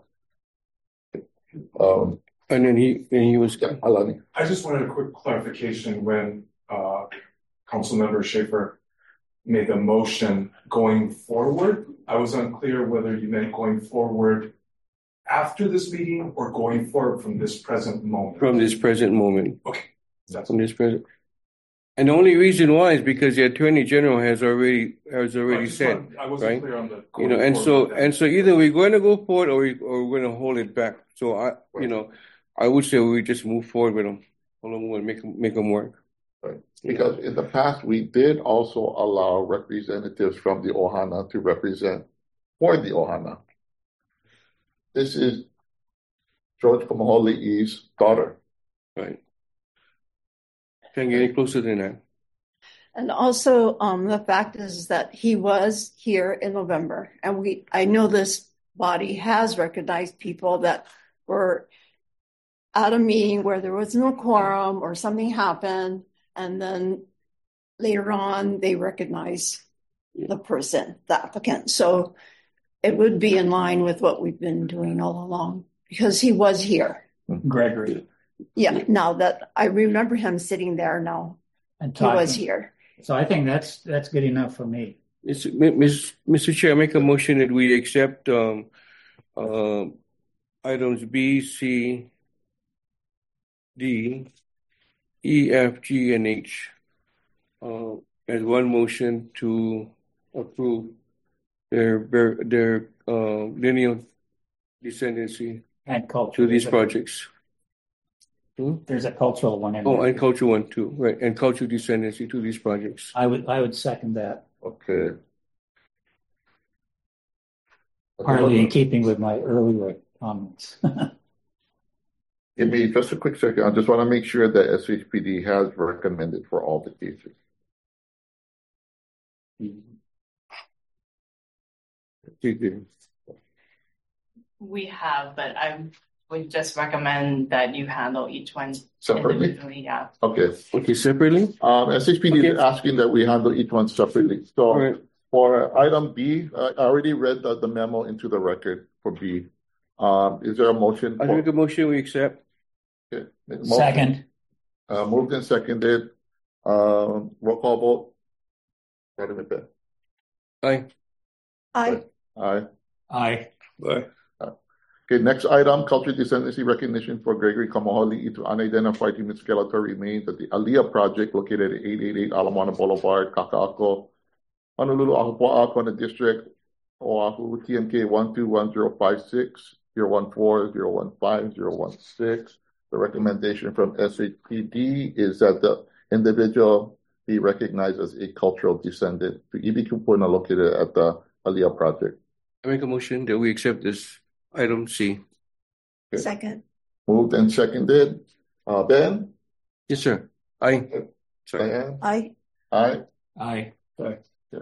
And then he was Alani. I just wanted a quick clarification when Councilmember Schaefer made the motion going forward. I was unclear whether you meant going forward after this meeting or going forward from this present moment. From this present moment. Okay. From this present. And the only reason why is because the Attorney General has already said, I wasn't right? clear on the You know, and so either we're going to go forward or we're going to hold it back. So I would say we just move forward with them, hold them and make them work. Right. Because in the past, we did also allow representatives from the Ohana to represent for the Ohana. This is George Kamo'oli'i's daughter. Right. Can't get any closer than that. And also, the fact is that he was here in November, and I know this body has recognized people that were at a meeting where there was no quorum or something happened, and then later on they recognize the person, the applicant. So it would be in line with what we've been doing all along because he was here. Gregory. Yeah, now that I remember him sitting there now, And he was here. So I think that's good enough for me. Mr. Chair, I make a motion that we accept items B, C, D, E, F, G, and H as one motion to approve their lineal descendancy And culture. to these projects. There's a cultural one in Oh, there. and culture one too, right? And cultural descendancy to these projects. I would second that. Okay. Partly in keeping with my earlier comments. Give me just a quick second. I just want to make sure that SHPD has recommended for all the cases. We have, but I would just recommend that you handle each one Separately? individually. Yeah. Okay. Okay, separately? SHPD is Okay. asking that we handle each one separately. So All right. for item B, I already read the memo into the record for B. Is there a motion? I make a motion we accept. Okay. Motion. Second. Moved and seconded. Roll call vote. Item B. Aye. Aye. Aye. Aye. Aye. Okay, next item, cultural descendancy recognition for Gregory Kamo'oli'i to unidentified human skeletal remains at the Aliyah project located at 888 Ala Moana Boulevard, Kaka'ako, Honolulu, Ahupua'a, Kona District, Oahu, TMK 121056, 014, 015, 016. The recommendation from SHPD is that the individual be recognized as a cultural descendant to Ibi Kupuna located at the Aliyah project. I make a motion that we accept this item C. Okay. Second. Moved and seconded. Ben? Yes, sir. Aye. Sorry. Diane? Aye. Aye. Aye. Okay.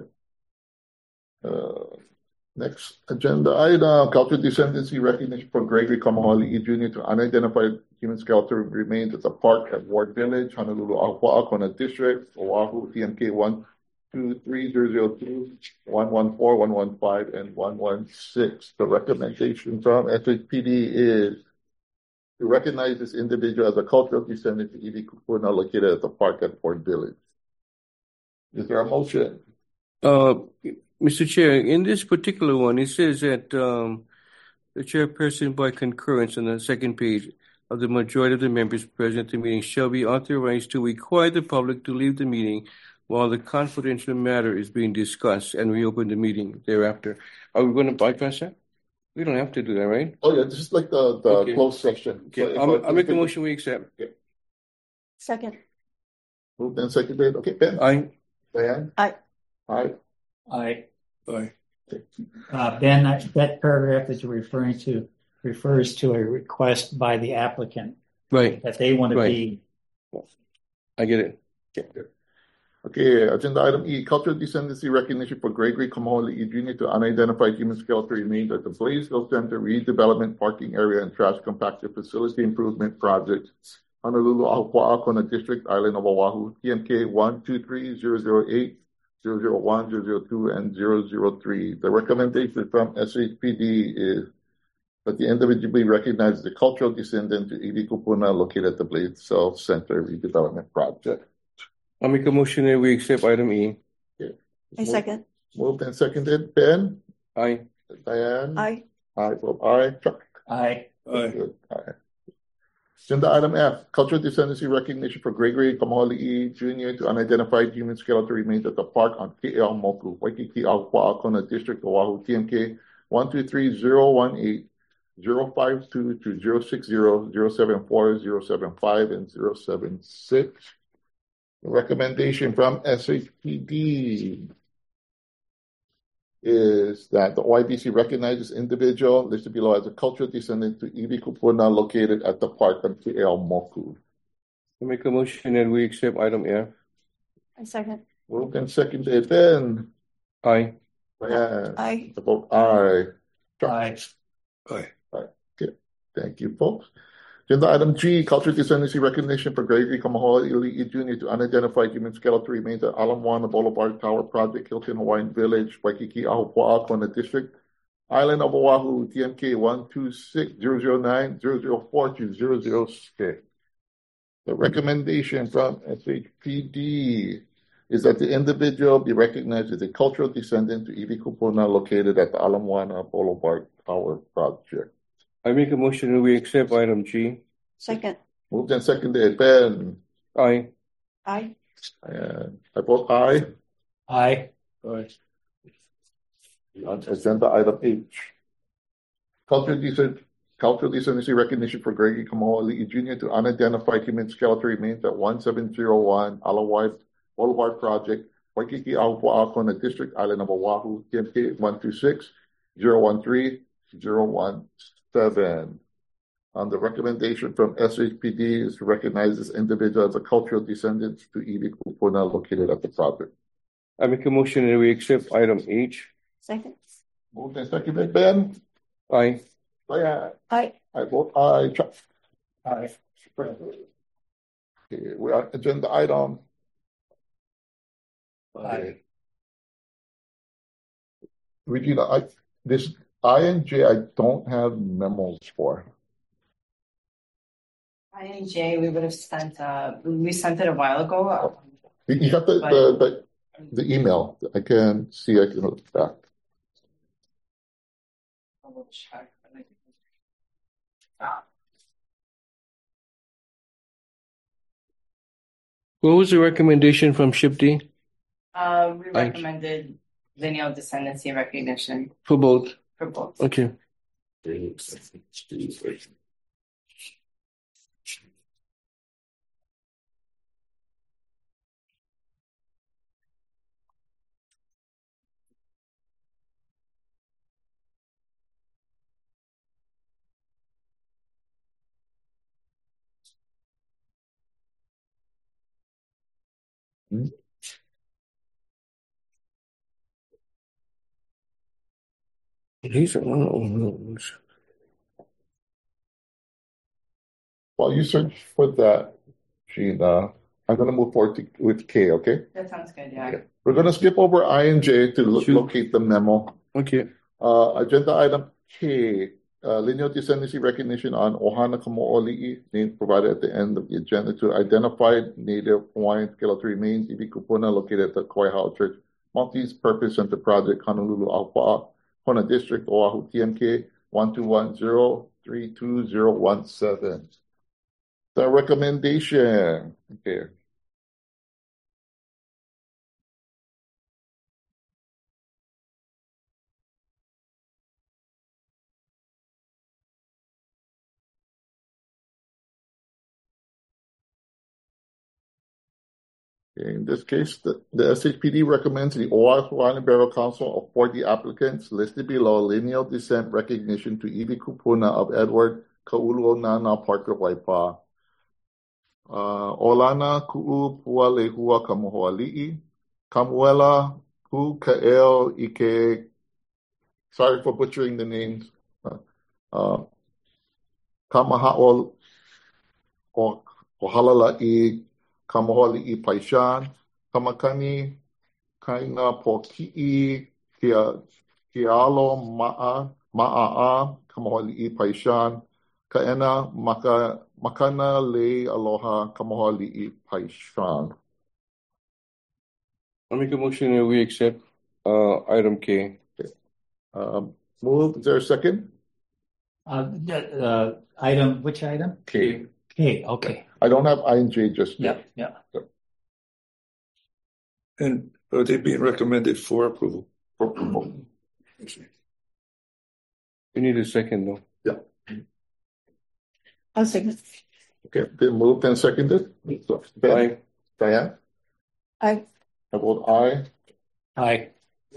Next agenda item, cultural descendancy recognition for Gregory Kamo'oli'i Jr. to unidentified human skeletal remains at the park at Ward Village, Honolulu, Ahupua'a, Kona District, Oahu, TMK 123002, 114, 115, and 116. The recommendation from SHPD is to recognize this individual as a cultural descendant to Ibi Kupuna located at the park at Ward Village. Is there a motion? Mr. Chair, in this particular one, it says that the chairperson, by concurrence on the second page of the majority of the members present at the meeting, shall be authorized to require the public to leave the meeting while the confidential matter is being discussed and reopen the meeting thereafter. Are we going to bypass that? We don't have to do that, right? Oh, yeah, this is like the Okay. closed session. Okay, So I'll make a motion we accept. Second. Moved and seconded. Okay, Ben? Aye. Diane? Aye. Aye. Aye. Aye. Ben, that paragraph that you're referring to refers to a request by the applicant Right. that they want to Right. be. I get it. Okay, agenda item E, cultural descendancy recognition for Gregory Kamo'oli'i Jr. to unidentified human skeletal remains at the Blaisdell Center redevelopment parking area and trash compactor facility improvement project, Honolulu, Ahupua'a, Kona District, Island of Oahu, TMK 123008, 001, 002, and 003. The recommendation from SHPD is that the individual be recognized as a cultural descendant to Ibi Kupuna located at the Blaisdell Center redevelopment project. I'll make a motion that we accept item E. I second. Moved and seconded. Ben? Aye. Diane? Aye. Aye. Vote aye. Chuck? Aye. Aye. Good. Aye. Agenda item F, cultural descendancy recognition for Gregory Kamo'ali'i Jr. to unidentified human skeletal remains at the park on KL Moku, Waikiki Ahupua'akona District, Oahu, TMK 123-018, 052 to 060, 074, 075, and 076. The recommendation from SHPD is that the OIBC recognizes individual listed below as a cultural descendant to Iwi Kupuna located at the park on KL Moku. I make a motion that we accept item F. I second. Moved and seconded. Ben. Aye. Diane. Aye. The vote aye. Aye. Aye. Okay. Thank you, folks. Agenda item G, cultural descendancy recognition for Gregory Kamo'ali'i Jr. to unidentified human skeletal remains at Ala Moana Boulevard Tower Project, Hilton Hawaiian Village, Waikiki Ahupua'akona District, Island of Oahu, TMK 126-009-004 to 006. The recommendation from SHPD is that the individual be recognized as a cultural descendant to Iwi Kupuna located at the Ala Moana Boulevard Tower Project. I make a motion that we accept item G. Second. Moved and seconded. Ben. Aye. Aye. And I vote aye. Aye. Aye. On agenda item H. Cultural descendancy recognition for Gregory Kamo'ali'i Jr. to unidentified human skeletal remains at 1701 Ala Boulevard Project, Waikiki Ahupua'akona District, Island of Oahu, TMK 126-013-017. On the recommendation from SHPD is to recognize this individual as a cultural descendant to Iwi Kupuna located at the project. I make a motion that we accept item H. Second. Moved and seconded. Ben. Aye. Diane. Aye. I vote aye. Chuck. Aye. Okay, we are agenda item. Aye. Regina, this I and J I don't have memos for. I and J, we would have sent we sent it a while ago. You got the email. I can look back. I will check. What was the recommendation from SHPD? We recommended lineal descendancy recognition For both. for both. Okay. These are While you search for that, Gina, I'm going to move forward with K, okay? That sounds good, yeah. Okay. We're going to skip over I and J to locate the memo. Okay. Agenda item K, lineal descendancy recognition on Ohana Kamo'ali'i, name provided at the end of the agenda to identified Native Hawaiian skeletal remains, Iwi Kupuna, located at the Koihao Church Multi-Purpose Center Project, Honolulu, Ahupua'akona District, Oahu, TMK 121-032-017. The recommendation. Okay. In this case, the SHPD recommends the Oahu Island Burial Council afford the applicants listed below lineal descent recognition to Iwi Kupuna of Edward Ka'uluonana Parker Waipa. Olana Ku'u Pua Lehua Kamo'ali'i, Kamuela Pu Ka'eo Ike, sorry for butchering the names, Kamaha'o Ohalala'i, Kamo'ali'i Paishan, Kamakani, Kaina Poki'i, Kialo Ma'a, Kamo'ali'i Paishan, Ka'ena Makana Le Aloha, Kamo'ali'i Paishan. I make a motion that we accept item K. Okay. Move. Is there a second? Item, which item? K. Okay. I don't have I and J just yet. Yeah. And are they being recommended for approval? For approval. We need a second though. Yeah. I'll second. Okay, been moved and seconded. So, Ben, Aye. Diane, I I vote aye. Aye.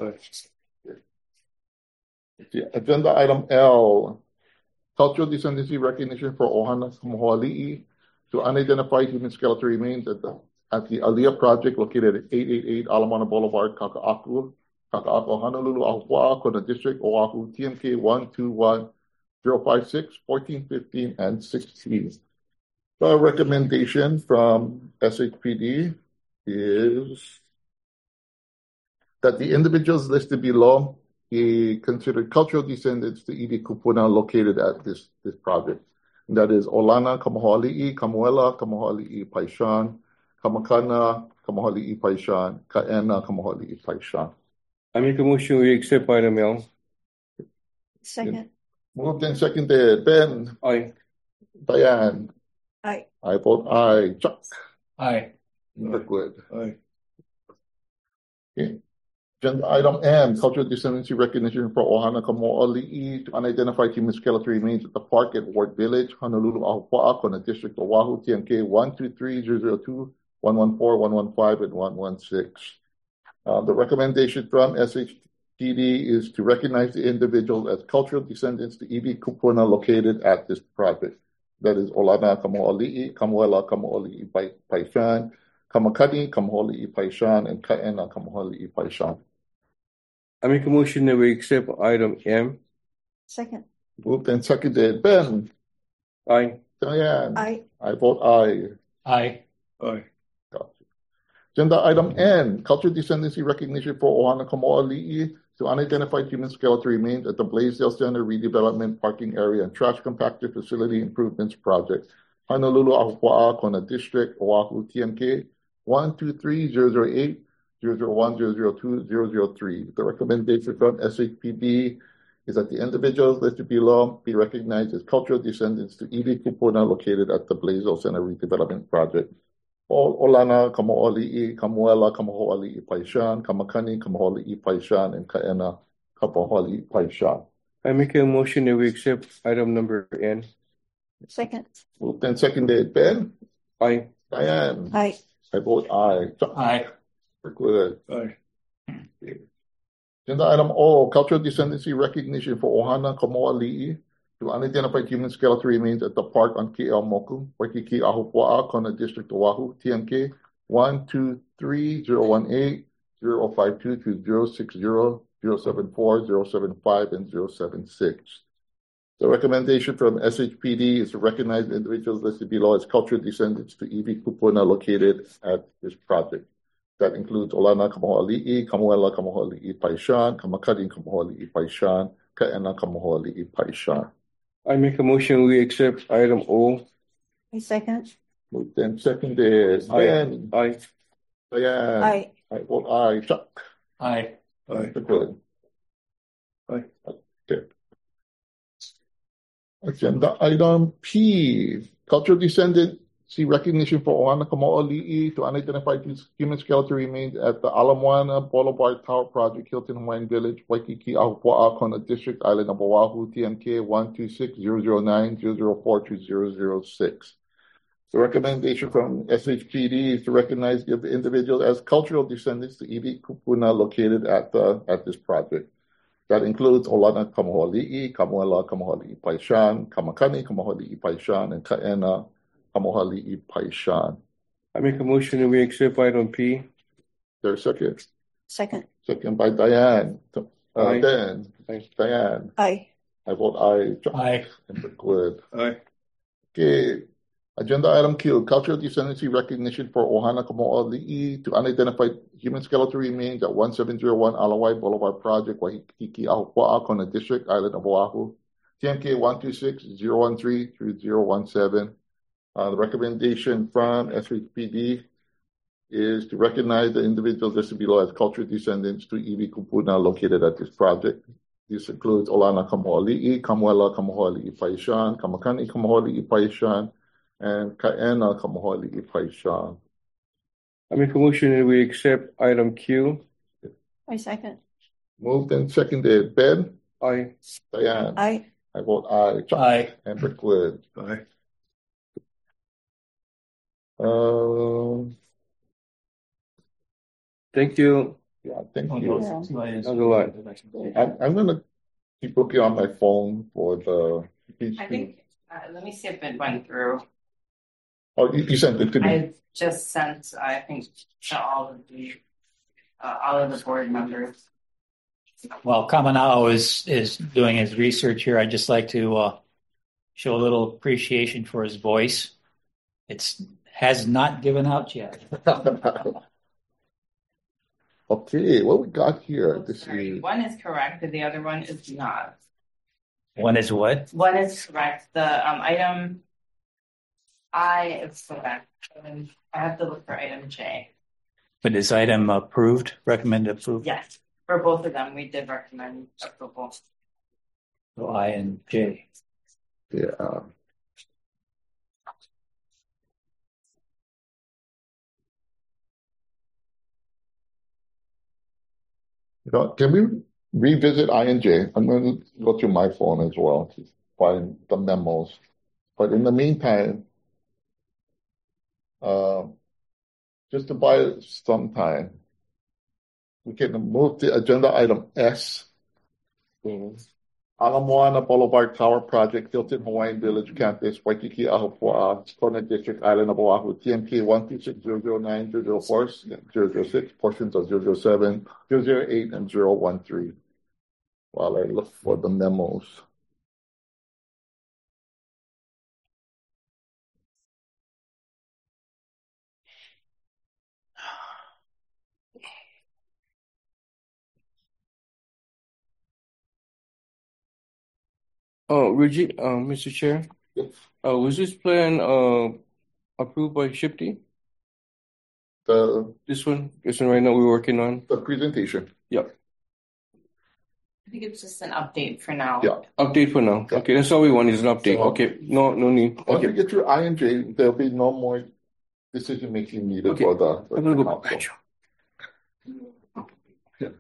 The agenda item L, cultural descendancy recognition for Ohana Kamohoali'i to unidentified human skeletal remains at the Aliyah project located at 888 Alamana Boulevard, Kaka'ako, Honolulu, Ahupua'a, Kona District, Oahu, TMK 121056, 14, 15, and 16. The recommendation from SHPD is that the individuals listed below be considered cultural descendants to Iwi Kupuna located at this project. And that is Olana Kamohoali'i, Kamuela Kamohoali'i Paishan, Kamakana Kamohoali'i Paishan, Ka'ena Kamohoali'i Paishan. I make a motion we accept item L. second. Moved and seconded. Ben, Aye. Diane, I I vote aye. Chuck, Aye. Liquid. Aye. Okay. Agenda item M, cultural descendancy recognition for Ohana Kamo'ali'i to unidentified human skeletal remains at the park at Ward Village, Honolulu, Ahupua'a, Kona District, Oahu, TMK 123-002, 114, 115, and 116. The recommendation from SHPD is to recognize the individuals as cultural descendants to Iwi Kupuna located at this project. That is Olana Kamo'ali'i, Kamuela Kamo'ali'i Paishan, Kamakani Kamo'ali'i Paishan, and Ka'ena Kamo'ali'i Paishan. I make a motion that we accept item M. second. Moved and seconded. Ben, Aye. Diane, I vote aye. Aye. Aye. Agenda item N, cultural descendancy recognition for Ohana Kamo'ali'i to unidentified human skeletal remains at the Blaisdell Center redevelopment parking area and trash compactor facility improvements project, Honolulu, Ahupua'a, Kona District, Oahu, TMK 123-008, 001, 002, 003. The recommendation from SHPD is that the individuals listed below be recognized as cultural descendants to Iwi Kupuna located at the Blaisdell Center redevelopment project. Olana Kamo'ali'i, Kamuela Kamo'ali'i Paishan, Kamakani Kamo'ali'i Paishan, and Ka'ena Kamo'ali'i Paishan. I make a motion that we accept item number N. second. Moved and seconded. Ben, Aye. Diane, I I vote aye. Aye. We're good. Aye. Agenda item O, cultural descendancy recognition for Ohana Kamo'ali'i to unidentified human skeletal remains at the park on KL Moku, Waikiki, Ahupua'a, Kona District, Oahu, TMK 123-018, 052-060, 074, 075, and 076. The recommendation from SHPD is to recognize the individuals listed below as cultural descendants to Iwi Kupuna located at this project. That includes Olana Kamo'ali'i, Kamuela Kamo'ali'i Paishan, Kamakani Kamo'ali'i Paishan, Ka'ena Kamo'ali'i Paishan. I make a motion we accept item O. I second. Moved and seconded. Ben, Aye. Diane, I I vote aye. Chuck, Aye. Aye. Good. Aye. Okay. Agenda item P, cultural descendancy recognition for Ohana Kamo'ali'i to unidentified human skeletal remains at the Ala Moana Boulevard Tower Project, Hilton Hawaiian Village, Waikiki, Ahupua'a, Kona District, Island of Oahu, TMK 126-009-004-006. The recommendation from SHPD is to recognize the individual as cultural descendants to Iwi Kupuna located at this project. That includes Olana Kamo'ali'i, Kamuela Kamo'ali'i Paishan, Kamakani Kamo'ali'i Paishan, and Ka'ena Kamo'ali'i Paishan. I make a motion that we accept item P. There's a second. second. Second by Diane. Aye. Dan, Aye. Diane, I I vote aye. Aye. And Liquid. Aye. Okay. Agenda item Q, cultural descendancy recognition for Ohana Kamo'ali'i to unidentified human skeletal remains at 1701 Alawai Boulevard Project, Waikiki, Ahupua'a, Kona District, Island of Oahu, TMK 126-013-017. The recommendation from SHPD is to recognize the individuals listed below as cultural descendants to Iwi Kupuna located at this project. This includes Olana Kamo'ali'i, Kamuela Kamo'ali'i Paishan, Kamakani Kamo'ali'i Paishan, and Kaena Kamohali'i Paisha. I make a motion that we accept item Q. I second. Moved and seconded. Ben? Aye. Diane? I vote aye. Chuck? Aye. And Brickwood? Aye. Thank you. Yeah, thank Oh, you. those two items. That's a lot. I'm gonna keep looking on my phone for the. I think, let me see if it went through. Oh, you sent it to me. I just sent, I think, to all of the board members. While Kamanao is doing his research here, I'd just like to show a little appreciation for his voice. Has not given out yet. Okay, what we got here? One is correct, and the other one is not. One is what? One is correct. The item I is correct. And I have to look for item J. But is item approved? Recommended approved? Yes, for both of them, we did recommend approval. So I and J. Yeah. Can we revisit I and J? I'm going to go through my phone as well to find the memos. But in the meantime, just to buy some time, we can move to agenda item S. Ala Moana Boulevard Tower Project, Hilton Hawaiian Village Campus, Waikiki Ahupua'a, Kona District, Island of Oahu, TMK 126-009, 004, 006, portions of 007, 008, and 013. While I look for the memos. Oh, Reggie, Mr. Chair, Yes. Was this plan approved by Shifty? This one right now we're working on. The presentation. Yep. I think it's just an update for now. Yeah. Update for now. Yeah. Okay, that's all we want is an update. So, okay, no need. Once we Okay. get through I and J, there'll be no more decision making needed Okay. for the. I'm gonna go back. Yeah.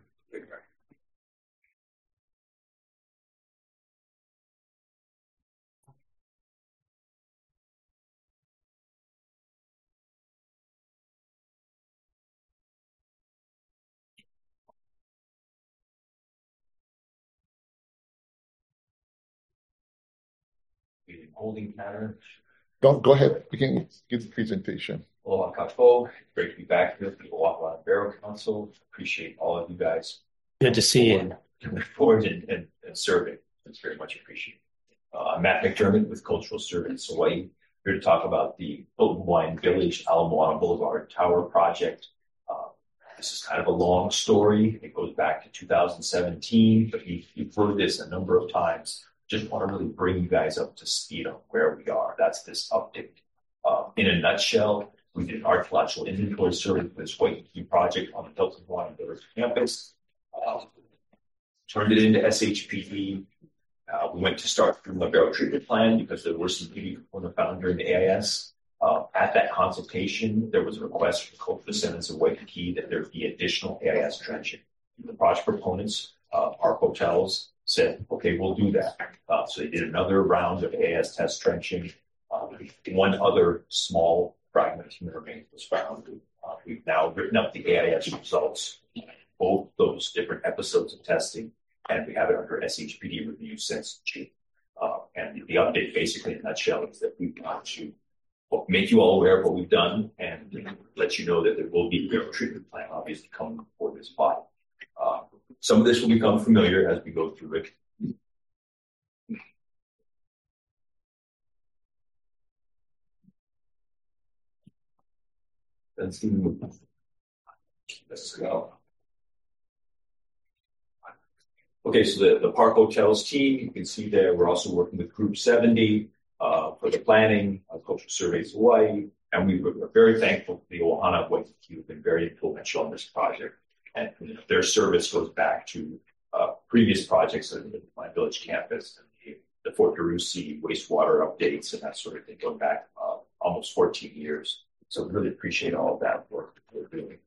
Holding pattern. Don't go ahead. We can give the presentation. Aloha kākou. Great to be back here for the Oahu Burial Council. Appreciate all of you guys. Good to see you. Forward and serving. It's very much appreciated. I'm Matt McDermott with Cultural Service Hawaii. Here to talk about the Hilton Hawaiian Village Ala Moana Boulevard Tower Project. This is kind of a long story. It goes back to 2017, but you've heard this a number of times. Just want to really bring you guys up to speed on where we are. That's this update. In a nutshell, we did an archaeological inventory survey for this Waikiki project on the Hilton Hawaiian Village campus. Turned it into SHPD. We went to start from a burial treatment plan because there were some iwi kupuna found during the AIS. At that consultation, there was a request from the Cultural Descendants of Waikiki that there be additional AIS trenching. The project proponents, Park Hotels, said, okay, we'll do that. So they did another round of AIS test trenching. One other small fragment of human remains was found. We've now written up the AIS results, both those different episodes of testing, and we have it under SHPD review since June. And the update, basically, in a nutshell, is that we want to make you all aware of what we've done and let you know that there will be a burial treatment plan, obviously, coming before this body. Some of this will become familiar as we go through it. Let's go. Okay, so the Park Hotels team, you can see there, we're also working with Group 70 for the planning of Cultural Surveys Hawaii, and we're very thankful for the Ohana of Waikiki, who've been very influential on this project. And their service goes back to previous projects at my village campus, and the Fort DeRussy wastewater updates and that sort of thing, going back almost 14 years. So we really appreciate all of that work that we're doing.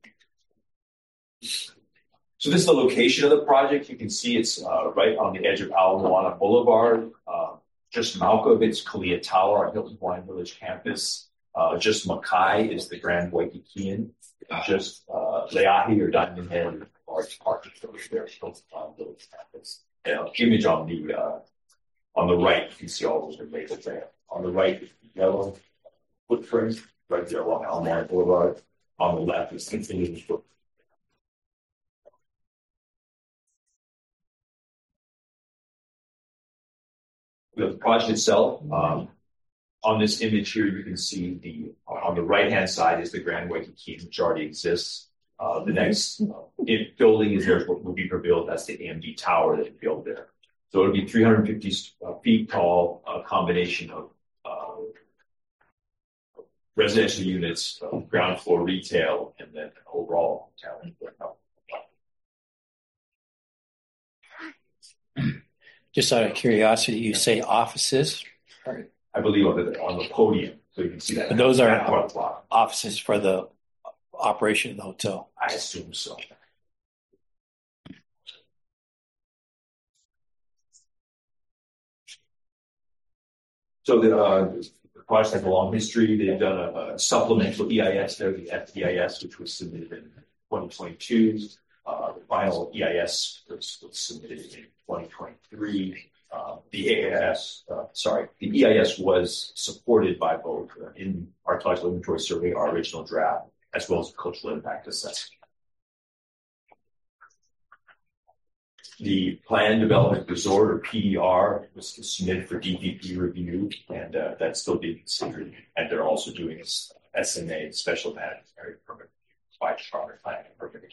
So this is the location of the project. You can see it's right on the edge of Ala Moana Boulevard. Just south of it's Kalia Tower, our Hilton Hawaiian Village campus. Just Makai is the Grand Waikikian. Just Leahi or Diamond Head, large park over there, Hilton Hawaiian Village campus. And image on the right, you can see all those are labeled there. On the right is the yellow footprint right there along Ala Moana Boulevard. On the left is continuing footprint. The project itself, on this image here, you can see on the right-hand side is the Grand Waikiki, which already exists. The next building is there what will be built. That's the AMD Tower that we built there. So it'll be 350 feet tall, a combination of residential units, ground floor retail, and then overall hotel. Just out of curiosity, you say offices? I believe on the podium, so you can see that. And those are offices for the operation of the hotel? I assume so. So the project has a long history. They've done a supplemental EIS there, the FEIS, which was submitted in 2022. The final EIS was submitted in 2023. The EIS was supported by both in Archaeological Inventory Survey, our original draft, as well as the Cultural Impact Assessment. The Plan Development Resort, or PDR, was submitted for DPP review, and that's still being considered. And they're also doing a SMA, Special Management Area Permit, by Department of Planning and Permitting.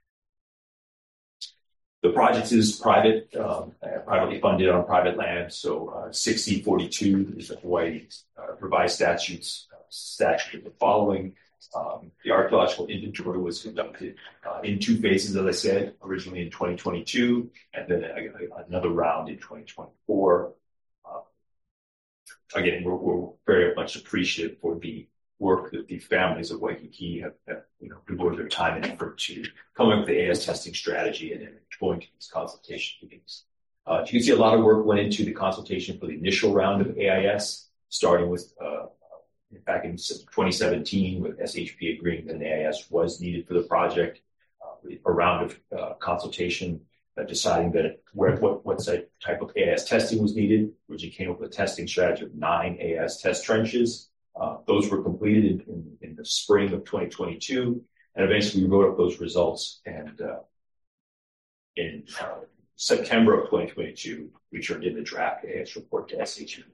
The project is private, privately funded on private land. So 6042 is the Hawaii revised statute of the following. The archaeological inventory was conducted in two phases, as I said, originally in 2022, and then another round in 2024. Again, we're very much appreciative for the work that the families of Waikiki have devoted their time and effort to coming up with the AS testing strategy and then going to these consultation meetings. You can see a lot of work went into the consultation for the initial round of AIS, starting with back in 2017 with SHP agreeing that an AIS was needed for the project, a round of consultation deciding that what type of AIS testing was needed, which came up with a testing strategy of 9 AIS test trenches. Those were completed in the spring of 2022, and eventually we wrote up those results. And in September of 2022, we turned in the draft AIS report to SHP.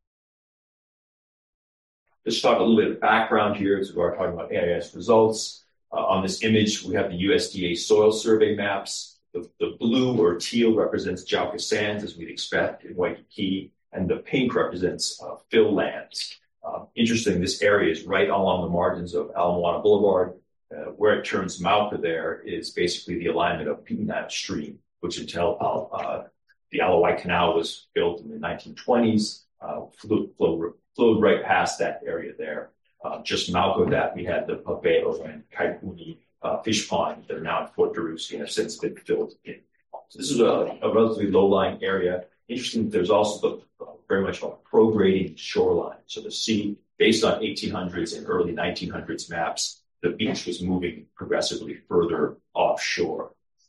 Let's talk a little bit of background here as we are talking about AIS results. On this image, we have the USDA soil survey maps. The blue or teal represents Jauka sands, as we'd expect in Waikiki, and the pink represents fill lands. Interesting, this area is right along the margins of Ala Moana Boulevard. Where it turns Mauka there is basically the alignment of Pi'ina Stream, which until the Alawai Canal was built in the 1920s, flowed right past that area there. Just south of that, we had the Paveo and Kaipuni fish pond that are now in Fort DeRuski and have since been filled in. So this is a relatively low-lying area. Interesting, there's also very much a prograding shoreline. So the sea, based on 1800s and early 1900s maps, the beach was moving progressively further offshore.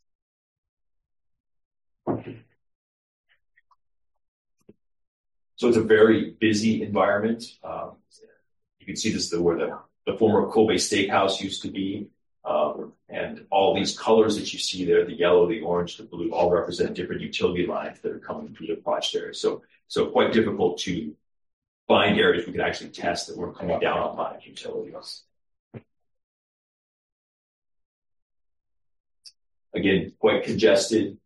So it's a very busy environment. You can see this where the former Kobe Steakhouse used to be. And all these colors that you see there, the yellow, the orange, the blue, all represent different utility lines that are coming through the project area. So quite difficult to find areas we could actually test that weren't coming down on line utilities. Again, quite congested.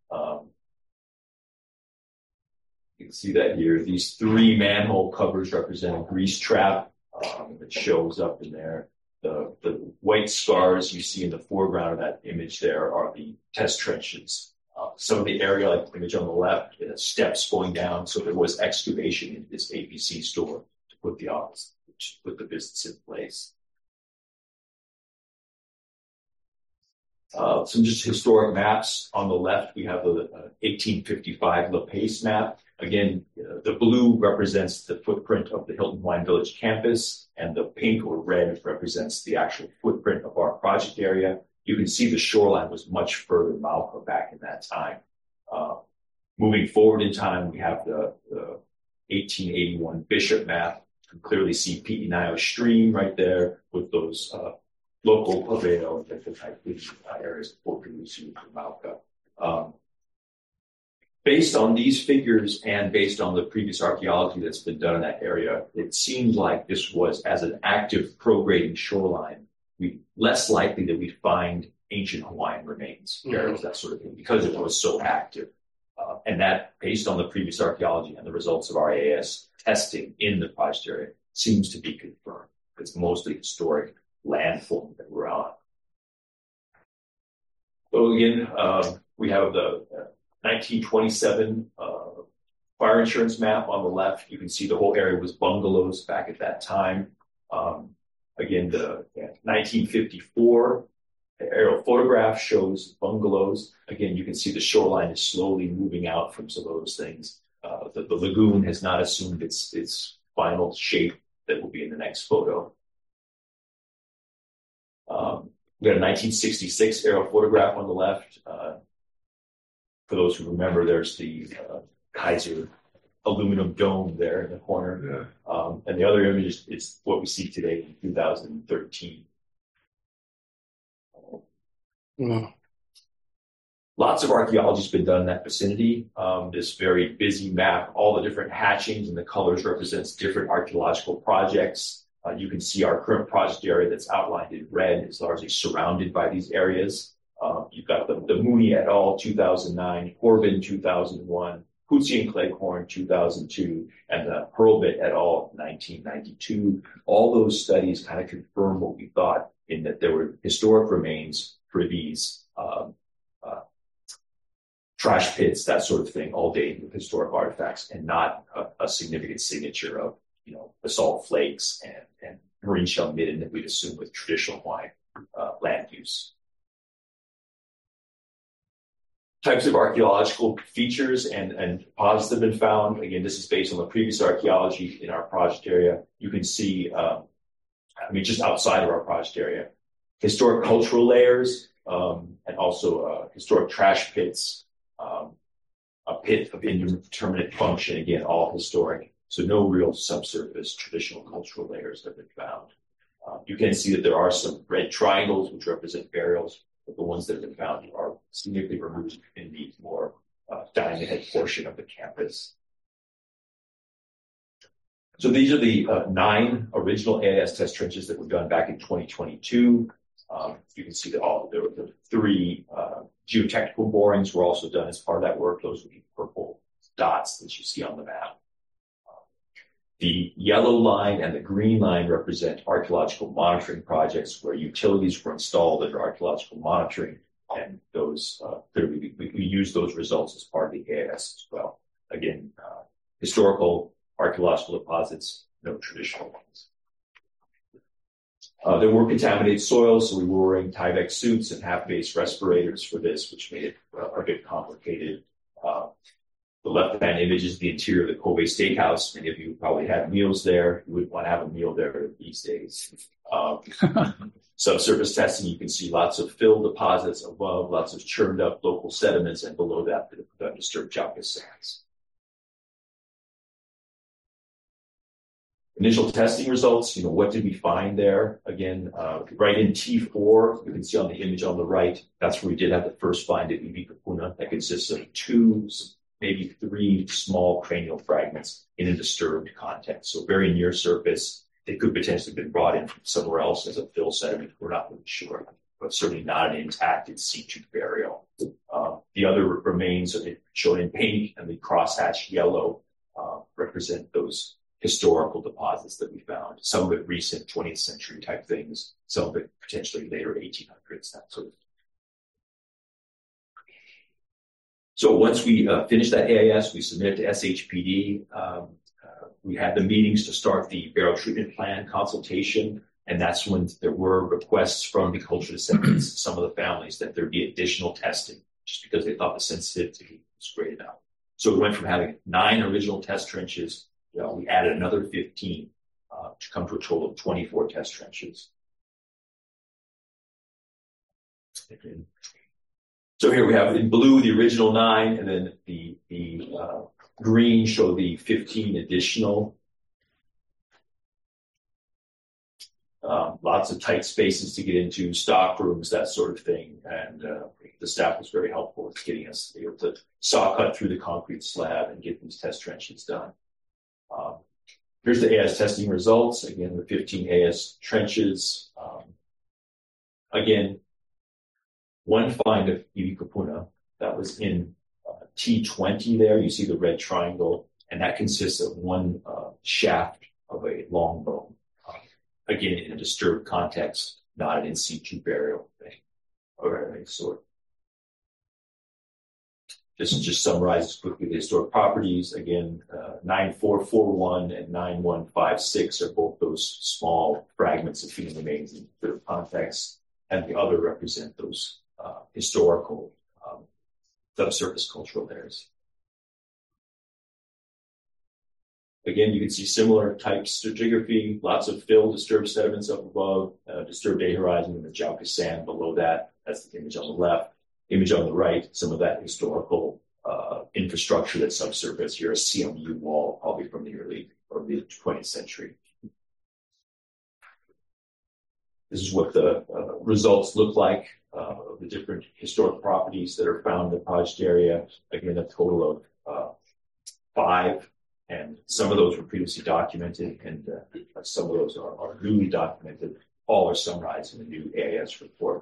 You can see that here. These 3 manhole covers represent a grease trap that shows up in there. The white scars you see in the foreground of that image there are the test trenches. Some of the area, like the image on the left, steps going down. So there was excavation in this APC store to put the put the business in place. Some just historic maps. On the left, we have the 1855 La Pace map. Again, the blue represents the footprint of the Hilton Hawaiian Village campus, and the pink or red represents the actual footprint of our project area. You can see the shoreline was much further Mauka back in that time. Moving forward in time, we have the 1881 Bishop map. You can clearly see Pi'inaio Stream right there with those local paveo areas of Port Pilusu and Mauka. Based on these figures and based on the previous archaeology that's been done in that area, it seems like this was, as an active prograding shoreline, less likely that we find ancient Hawaiian remains, burials, that sort of thing, because it was so active. And that, based on the previous archaeology and the results of our AAS testing in the project area, seems to be confirmed. It's mostly historic landform that we're on. So again, we have the 1927 fire insurance map on the left. You can see the whole area was bungalows back at that time. Again, the 1954 aerial photograph shows bungalows. Again, you can see the shoreline is slowly moving out from some of those things. The lagoon has not assumed its final shape that will be in the next photo. We got a 1966 aerial photograph on the left. For those who remember, there's the Kaiser aluminum dome there in the corner. Yeah. And the other image is what we see today in 2013. Lots of archaeology has been done in that vicinity. This very busy map, all the different hatchings and the colors represents different archaeological projects. You can see our current project area that's outlined in red is largely surrounded by these areas. You've got the Mooney et al. 2009, Corbin 2001, Putzi and Cleghorn 2002, and the Hurlbut et al. 1992. All those studies kind of confirm what we thought, in that there were historic remains, privies, trash pits, that sort of thing, all dated with historic artifacts, and not a significant signature of, basalt flakes and marine shell midden that we'd assume with traditional Hawaiian land use. Types of archaeological features and deposits have been found. Again, this is based on the previous archaeology in our project area. You can see, just outside of our project area, historic cultural layers, and also historic trash pits, a pit of indeterminate function, again, all historic. So no real subsurface traditional cultural layers have been found. You can see that there are some red triangles, which represent burials, but the ones that have been found are significantly removed in the more diamond head portion of the campus. So these are the 9 original AIS test trenches that were done back in 2022. You can see that there were the 3 geotechnical borings were also done as part of that work. Those would be purple dots that you see on the map. The yellow line and the green line represent archaeological monitoring projects where utilities were installed under archaeological monitoring, and those we use those results as part of the AIS as well. Again, historical archaeological deposits, no traditional ones. There were contaminated soils, so we were wearing Tyvek suits and half-base respirators for this, which made it a bit complicated. The left-hand image is the interior of the Kobe Steakhouse. Many of you probably had meals there. You wouldn't want to have a meal there these days. Subsurface testing, you can see lots of fill deposits above, lots of churned up local sediments, and below that, the undisturbed Jaka sands. Initial testing results, what did we find there? Again, right in T4, you can see on the image on the right, that's where we did have the first find at Iwi Kupuna. That consists of 2, maybe 3 small cranial fragments in a disturbed context. So very near surface. They could potentially have been brought in from somewhere else as a fill sediment. We're not really sure, but certainly not an intact in situ burial. The other remains shown in pink and the crosshatched yellow represent those historical deposits that we found. Some of it recent 20th century type things, some of it potentially later 1800s, that sort of thing. So once we finish that AIS, we submit it to SHPD. we had the meetings to start the burial treatment plan consultation, and that's when there were requests from the cultural descendants, some of the families, that there be additional testing, just because they thought the sensitivity was great enough. So we went from having 9 original test trenches, we added another 15 to come to a total of 24 test trenches. So here we have in blue the original 9, and then the green show the 15 additional. Lots of tight spaces to get into, stock rooms, that sort of thing. And the staff was very helpful with getting us able to saw cut through the concrete slab and get these test trenches done. Here's the AS testing results. Again, the 15 AS trenches. Again, one find of Iwi Kupuna that was in T20 there. You see the red triangle, and that consists of one shaft of a long bone. Again, in a disturbed context, not an in situ burial thing or any sort. Just summarizes quickly the historic properties. Again, 9441 and 9156 are both those small fragments of human remains in disturbed context, and the other represent those historical subsurface cultural layers. Again, you can see similar type stratigraphy, lots of fill, disturbed sediments up above, disturbed A horizon, and the Jauka sand below that. That's the image on the left. Image on the right, some of that historical infrastructure that's subsurface. Here, a CMU wall, probably from the early or mid 20th century. This is what the results look like of the different historic properties that are found in the project area. Again, a total of 5. And some of those were previously documented, and some of those are newly documented. All are summarized in the new AIS report.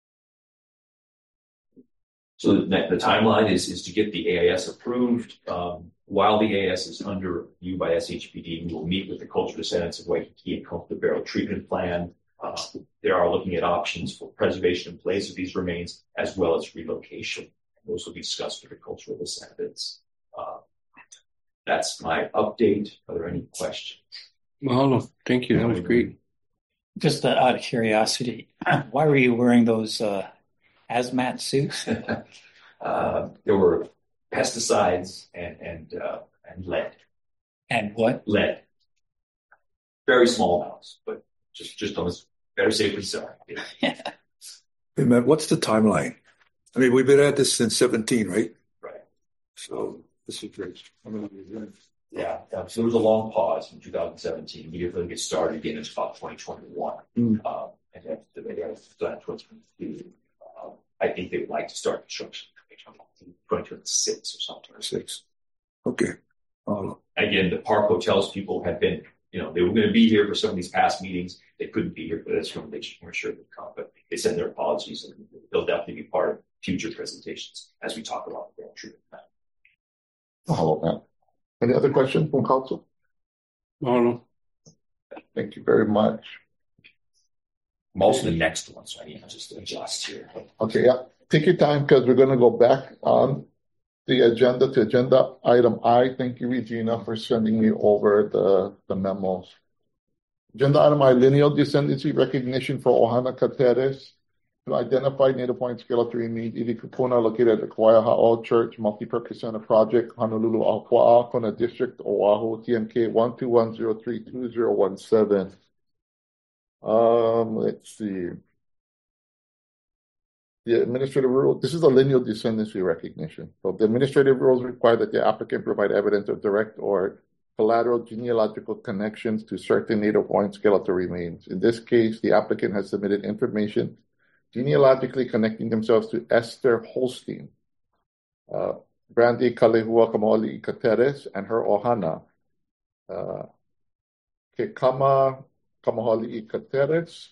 So the timeline is to get the AIS approved. While the AIS is under review by SHPD, we will meet with the cultural descendants of Waikiki and come up with a burial treatment plan. They are looking at options for preservation in place of these remains, as well as relocation. Those will be discussed with the cultural descendants. That's my update. Are there any questions? Mahalo. Thank you. That was great. Just out of curiosity, why were you wearing those hazmat suits? There were pesticides and lead. And what? Lead. Very small amounts, but just on this better safe than sorry. Hey, man, what's the timeline? I mean, we've been at this since 17, right? Right. So this is great. Yeah. So there was a long pause in 2017. We didn't really get started again until about 2021. And then the plan 2022. I think they would like to start construction in 2026 or something. 6. Okay. Again, the park hotels people have been, they were going to be here for some of these past meetings. They couldn't be here, but that's when they weren't sure they'd come. But they send their apologies, and they'll definitely be part of future presentations as we talk about the treatment plan. Mahalo, man. Any other questions from council? Mahalo. Thank you very much. I'm also the next one, so I need to just adjust here. Okay, yeah. Take your time because we're going to go back on the agenda to agenda item I. Thank you, Regina, for sending me over the memos. Agenda item I, lineal descendancy recognition for Ohana Kateres to identify Native Hawaiian skeletal remains Iwi Kupuna located at the Kauai Ha'o Church Multi-Purpose Center Project, Honolulu, Ahua'a, Kona District, Oahu, TMK 121032017. Let's see. The administrative rule, this is a lineal descendancy recognition. So the administrative rules require that the applicant provide evidence of direct or collateral genealogical connections to certain Native Hawaiian skeletal remains. In this case, the applicant has submitted information genealogically connecting themselves to Esther Holstein, Brandy Kalehua Kamo'ali'i Kateres, and her Ohana, Kekama Kamo'ali'i Kateres,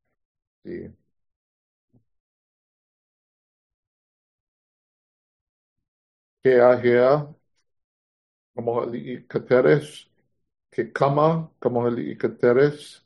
Keahea Kamo'ali'i Kateres, Kekama Kamo'ali'i Kateres,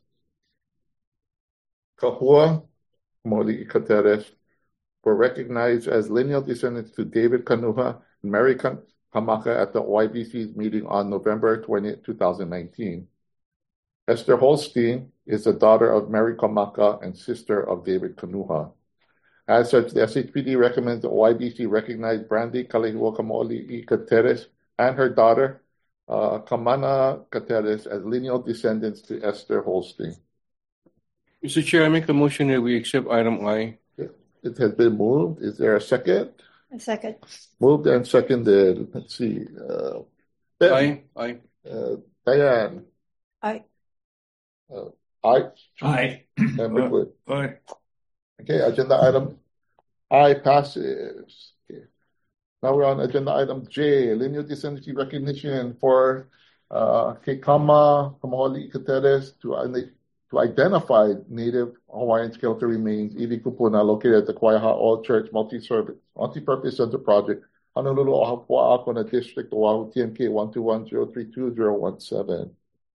Kahua Kamo'ali'i Kateres were recognized as lineal descendants to David Kanuha and Mary Kamaka at the OIBC's meeting on November 20th, 2019. Esther Holstein is the daughter of Mary Kamaka and sister of David Kanuha. As such, the SHPD recommends the OIBC recognize Brandy Kalehua Kamo'oli'i Kateres and her daughter, Kamana Kateres, as lineal descendants to Esther Holstein. Mr. Chair, I make a motion that we accept item I. It has been moved. Is there a second? A second. Moved and seconded. Let's see. Aye. Diane. Aye. Aye. Aye. And McQuid. Aye. Okay, agenda item I passes. Okay. Now we're on agenda item J, lineal descendancy recognition for Kekama Kamo'oli'i Kateres to identify Native Hawaiian skeletal remains, Iwi Kupuna, located at the Kwaiha All Church Multi-Purpose Center Project, Honolulu, Oahu, Kona District, Oahu, TMK 121032017.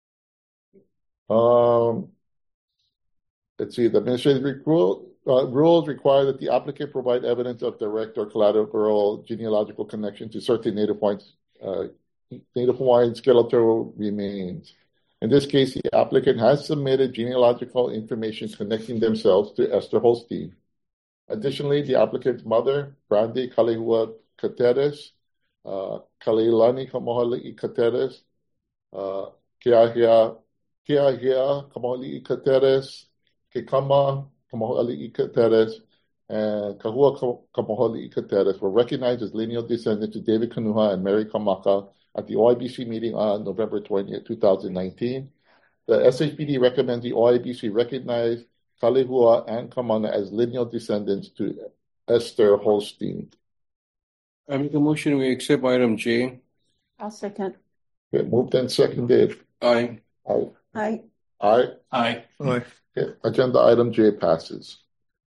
Let's see, the administrative rules require that the applicant provide evidence of direct or collateral genealogical connection to certain Native Hawaiian skeletal remains. In this case, the applicant has submitted genealogical information connecting themselves to Esther Holstein. Additionally, the applicant's mother, Brandy Kalehua Kateres, Kaleilani Kamo'oli'i Kateres, Keahia Kamo'oli'i Kateres, Kekama Kamo'oli'i Kateres, and Kahua Kamo'oli'i Kateres were recognized as lineal descendants to David Kanuha and Mary Kamaka at the OIBC meeting on November 20th, 2019. The SHPD recommends the OIBC recognize Kalehua and Kamana as lineal descendants to Esther Holstein. I make a motion we accept item J. I'll second. Okay, moved and seconded. Aye. Aye. Aye. Aye. Aye. Okay, agenda item J passes.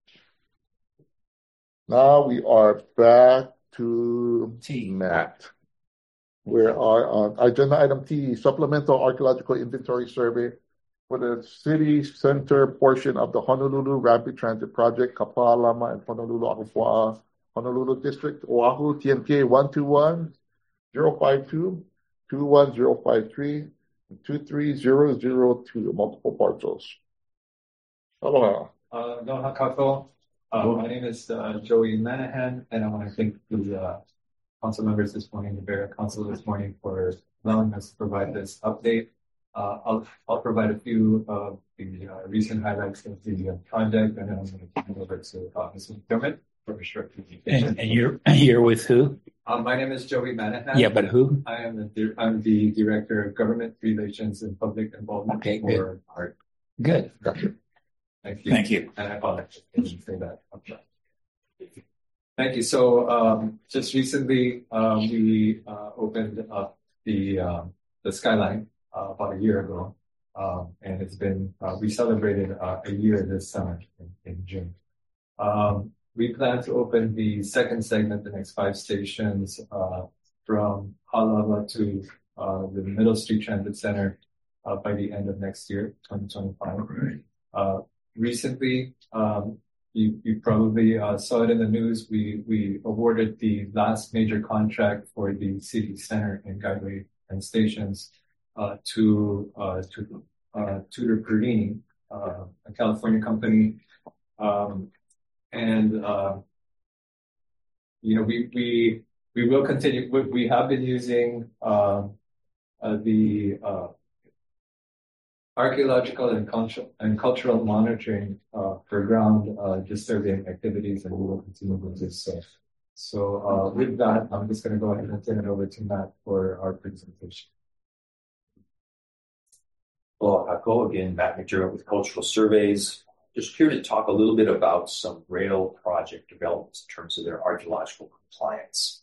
Now we are back to Matt. We are on agenda item T, supplemental archaeological inventory survey for the city center portion of the Honolulu Rapid Transit Project, Kapalama and Honolulu Ahupua'a, Honolulu District, Oahu, TMK 121-052, 21053, and 23002, multiple parcels. Aloha. Aloha kako. My name is Joey Manahan, and I want to thank the council members this morning, the Bexar Council this morning, for allowing us to provide this update. I'll provide a few of the recent highlights of the project, and then I'm going to turn it over to Mr. McDermott for a short presentation. And you're with who? My name is Joey Manahan. Yeah, but who? I'm the Director of Government Relations and Public Involvement for ART. Good. Gotcha. Thank you. Thank you. And I apologize I didn't say that upfront. Thank you. So just recently we opened up the Skyline about a year ago, and it's been we celebrated a year this summer in June. We plan to open the second segment, the next 5 stations, from Halawa to the Middle Street Transit Center by the end of next year, 2025. Recently, you probably saw it in the news. We awarded the last major contract for the city center and guideway and stations to Tudor Perini, a California company, and we will continue. We have been using the archaeological and cultural monitoring for ground disturbing activities, and we will continue with this. So with that, I'm just going to go ahead and turn it over to Matt for our presentation. Hello, Kako. Again, Matt McDermott with Cultural Surveys. Just here to talk a little bit about some rail project developments in terms of their archaeological compliance.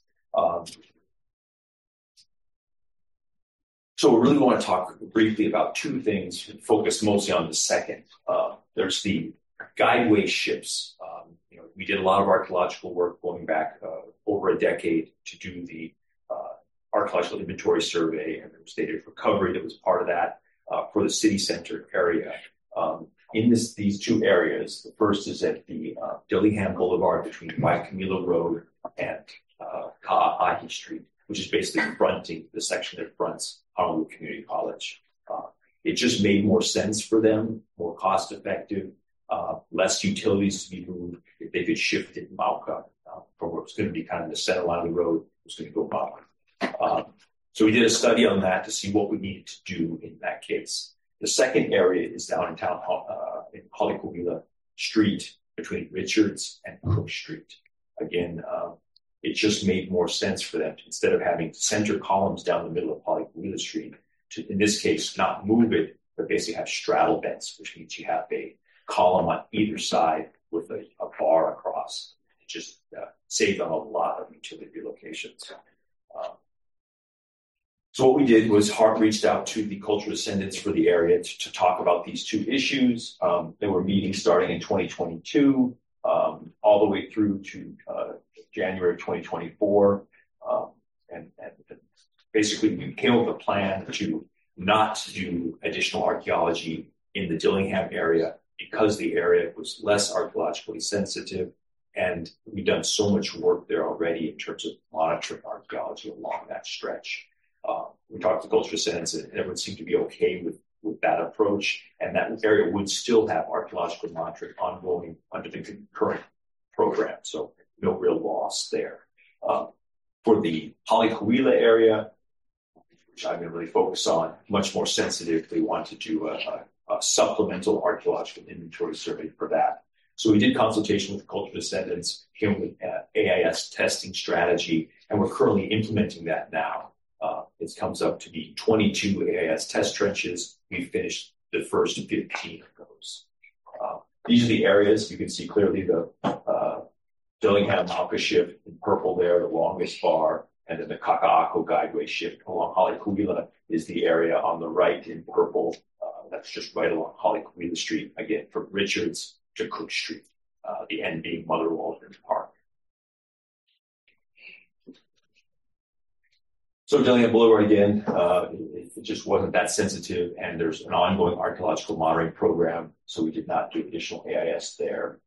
So we really want to talk briefly about 2 things, focus mostly on the second. There's the guideway ships. We did a lot of archaeological work going back over a decade to do the archaeological inventory survey, and there was data recovery that was part of that for the city center area. In these 2 areas, the first is at the Dillingham Boulevard between Waikimilo Road and Ka'ahi Street. which is basically fronting the section that fronts Honolulu Community College. It just made more sense for them, more cost effective, less utilities to be moved. If they could shift it Mauka from where it's going to be kind of the center line of the road, it was going to go Mauka. So we did a study on that to see what we needed to do in that case. The second area is down in town, in Halikuila Street between Richards and Cook Street. Again, it just made more sense for them to, instead of having center columns down the middle of Halikuila Street, to, in this case, not move it, but basically have straddle beds, which means you have a column on either side with a bar across. It just saved on a lot of utility relocations. So what we did was Hart reached out to the cultural descendants for the area to talk about these two issues. There were meetings starting in 2022, all the way through to January 2024. And basically we came up with a plan to not do additional archaeology in the Dillingham area because the area was less archaeologically sensitive. And we've done so much work there already in terms of monitoring archaeology along that stretch. We talked to cultural descendants and everyone seemed to be okay with that approach. And that area would still have archaeological monitoring ongoing under the current program. So no real loss there. For the Halikuila area, which I'm going to really focus on, much more sensitive, they want to do a supplemental archaeological inventory survey for that. So we did consultation with cultural descendants, came with an AIS testing strategy, and we're currently implementing that now. It comes up to be 22 AIS test trenches. We finished the first 15 of those. These are the areas. You can see clearly the Dillingham Mauka shift in purple there, the longest bar, and then the Kaka'ako guideway shift along Halikuila is the area on the right in purple. That's just right along Halikuila Street, again, from Richards to Cook Street, the end being Mother Waldron Park. So Dillingham Boulevard again, it just wasn't that sensitive, and there's an ongoing archaeological monitoring program, so we did not do additional AIS there.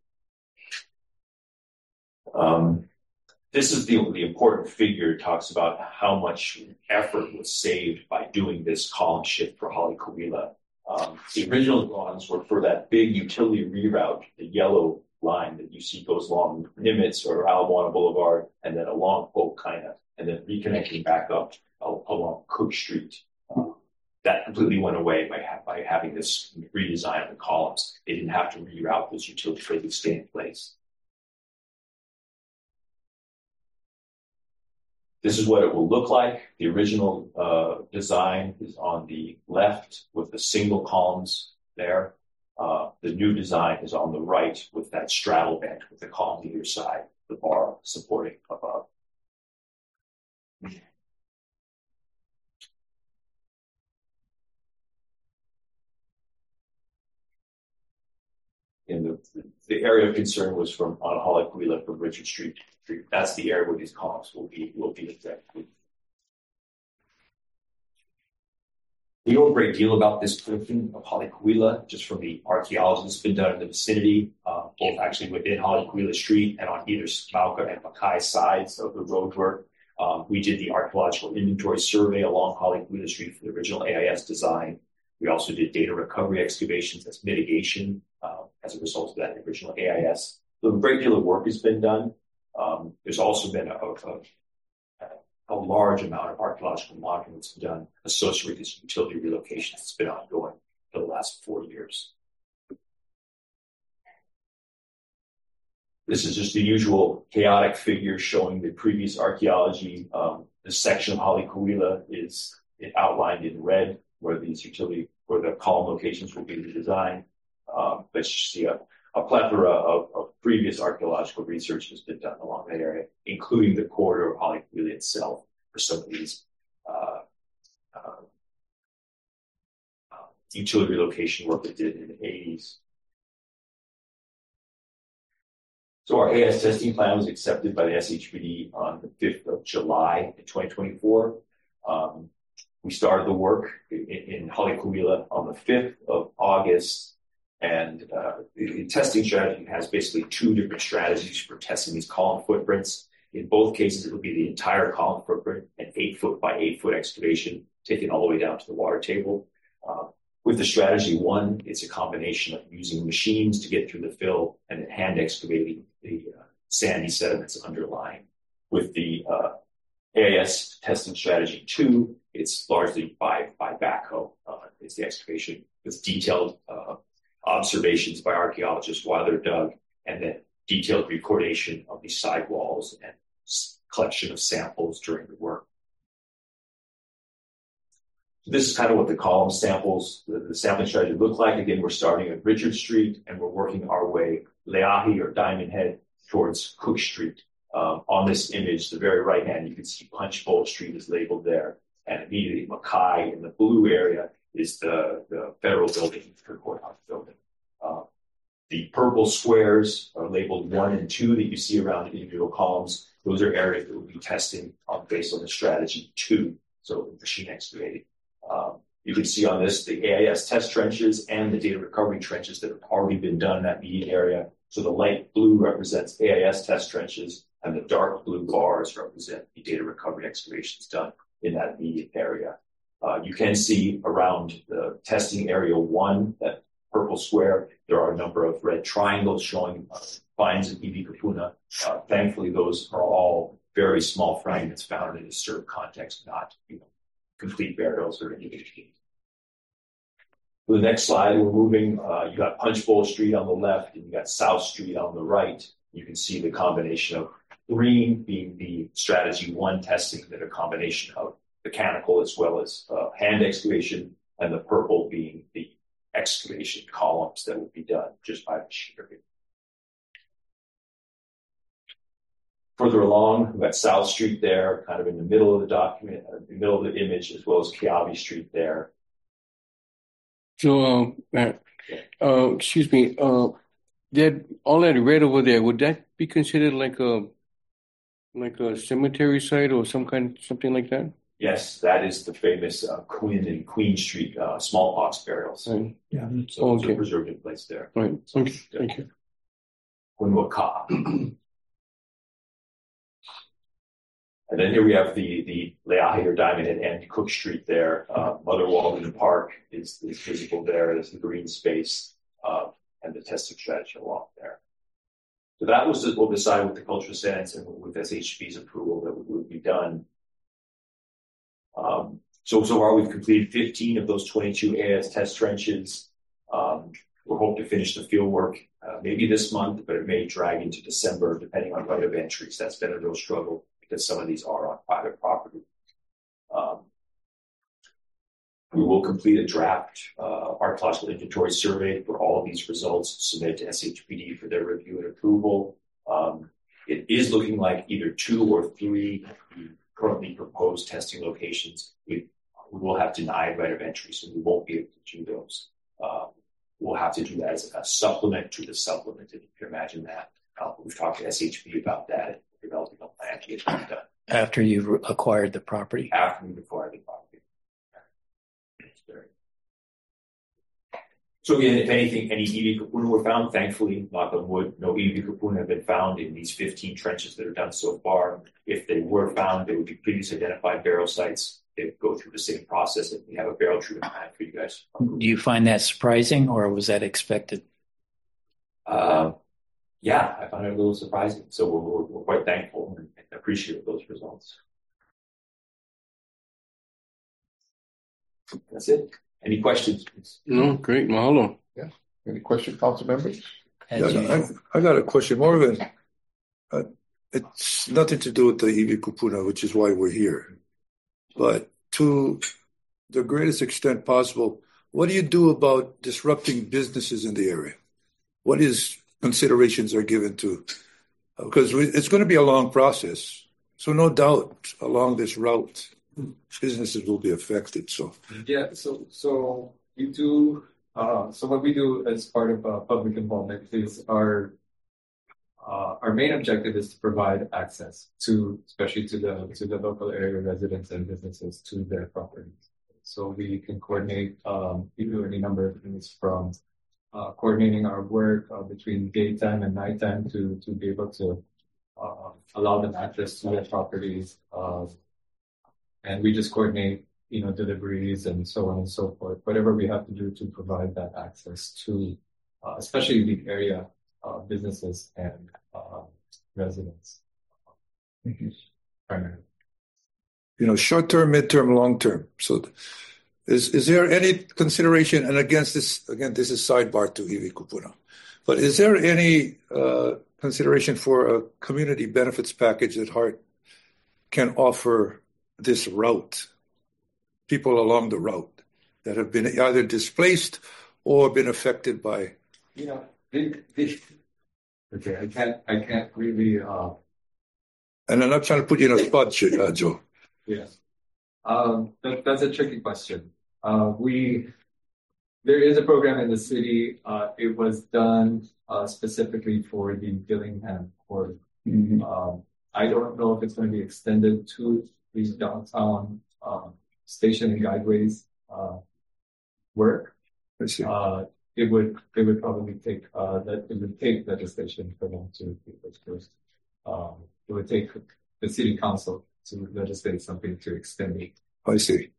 This is the important figure. It talks about how much effort was saved by doing this column shift for Halikuila. The original drawings were for that big utility reroute, the yellow line that you see goes along Nimitz or Ala Moana Boulevard, and then along Ho'okaina, and then reconnecting back up along Cook Street. That completely went away by having this redesign of the columns. They didn't have to reroute those utilities, they would stay in place. This is what it will look like. The original design is on the left with the single columns there. The new design is on the right with that straddle band with the column either side, the bar supporting above. And the area of concern was from on Halikuila from Richard Street. That's the area where these columns will be exactly. We know a great deal about this portion of Halikuila, just from the archaeology that's been done in the vicinity, both actually within Halikuila Street and on either Mauka and Makai sides of the roadwork. We did the archaeological inventory survey along Halikuila Street for the original AIS design. We also did data recovery excavations as mitigation as a result of that original AIS. So a great deal of work has been done. There's also been a large amount of archaeological monitoring that's been done associated with this utility relocation that's been ongoing for the last 4 years. This is just the usual chaotic figure showing the previous archaeology. The section of Halikuila is outlined in red, where where the column locations will be redesigned. But you see a plethora of previous archaeological research has been done along that area, including the corridor of Halikuila itself for some of these utility relocation work they did in the 80s. So our AIS testing plan was accepted by the SHPD on the 5th of July in 2024. We started the work in Halikuila on the 5th of August. And the testing strategy has basically two different strategies for testing these column footprints. In both cases, it will be the entire column footprint, an 8-foot by 8-foot excavation, taken all the way down to the water table. With the strategy one, it's a combination of using machines to get through the fill and then hand excavating the sandy sediments underlying. With the AIS testing strategy two, it's largely by backhoe. It's the excavation with detailed observations by archaeologists while they're dug, and then detailed recordation of these sidewalls and collection of samples during the work. This is kind of what the column samples, the sampling strategy look like. Again, we're starting at Richard Street and we're working our way Leahi or Diamond Head towards Cook Street. On this image, the very right hand, you can see Punch Bowl Street is labeled there. And immediately Mackay in the blue area is the federal building, the courthouse building. The purple squares are labeled 1 and 2 that you see around the individual columns. Those are areas that we'll be testing based on the strategy 2, so machine excavating. You can see on this the AIS test trenches and the data recovery trenches that have already been done in that immediate area. So the light blue represents AIS test trenches, and the dark blue bars represent the data recovery excavations done in that immediate area. You can see around the testing area 1, that purple square, there are a number of red triangles showing finds of Iwi Kupuna. Thankfully, those are all very small fragments found in a disturbed context, not complete burials or individuals. For the next slide, we're moving. You got Punch Bowl Street on the left, and you got South Street on the right. You can see the combination of green being the strategy 1 testing, that a combination of mechanical as well as hand excavation, and the purple being the excavation columns that will be done just by machinery. Further along, we've got South Street there, kind of in the middle of the document, in the middle of the image, as well as Kiabi Street there. So, excuse me, that all that red over there, would that be considered like a cemetery site or something like that? Yes, that is the famous Quinn and Queen Street smallpox burials. Right. Yeah, so those are preserved in place there. Right. Okay. Thank you. Quinwaka. And then here we have the Leahi or Diamond Head and Cook Street there. Mother Walden Park is visible there. There's the green space and the testing strategy along there. So that was what we'll decide with the cultural science and with SHP's approval that would be done. So far we've completed 15 of those 22 AIS test trenches. We're hoping to finish the field work maybe this month, but it may drag into December depending on right of entries. That's been a real struggle because some of these are on private property. We will complete a draft archaeological inventory survey for all of these results submitted to SHPD for their review and approval. It is looking like either 2 or 3 currently proposed testing locations we will have denied right of entry, so we won't be able to do those. We'll have to do that as a supplement to the supplement, if you can imagine that. We've talked to SHP about that, developing a plan to get that done. After you've acquired the property? After we've acquired the property. So again, if anything, any Iwi Kupuna were found, thankfully, knock on wood, no Iwi Kupuna have been found in these 15 trenches that are done so far. If they were found, they would be previously identified burial sites. They would go through the same process, and we have a burial treatment plan for you guys. Do you find that surprising, or was that expected? Yeah, I found it a little surprising. So we're quite thankful and appreciate those results. That's it. Any questions, please? No, great. Mahalo. Yeah. Any questions, council members? I got a question. More of it's nothing to do with the Iwi Kupuna, which is why we're here. But to the greatest extent possible, what do you do about disrupting businesses in the area? What considerations are given to? Because it's going to be a long process. So no doubt along this route, businesses will be affected. So we do. So what we do as part of public involvement is our main objective is to provide access especially to the local area residents and businesses to their properties. So we can coordinate. We do any number of things from coordinating our work between daytime and nighttime to be able to allow them access to their properties. And we just coordinate, deliveries and so on and so forth. Whatever we have to do to provide that access to, especially the area businesses and residents. Primarily. Short term, midterm, long term. So, is there any consideration? And again, this is sidebar to Iwi Kupuna. But is there any consideration for a community benefits package that Heart can offer this route? People along the route that have been either displaced or been affected by. Okay, I can't really. And I'm not trying to put you in a spot, Joe. Yes, that's a tricky question. There is a program in the city. It was done specifically for the Dillingham Port. I don't know if it's going to be extended to these downtown station and guideways work. I see. It would probably take legislation for them to be first. It would take the city council to legislate something to extend it. I see.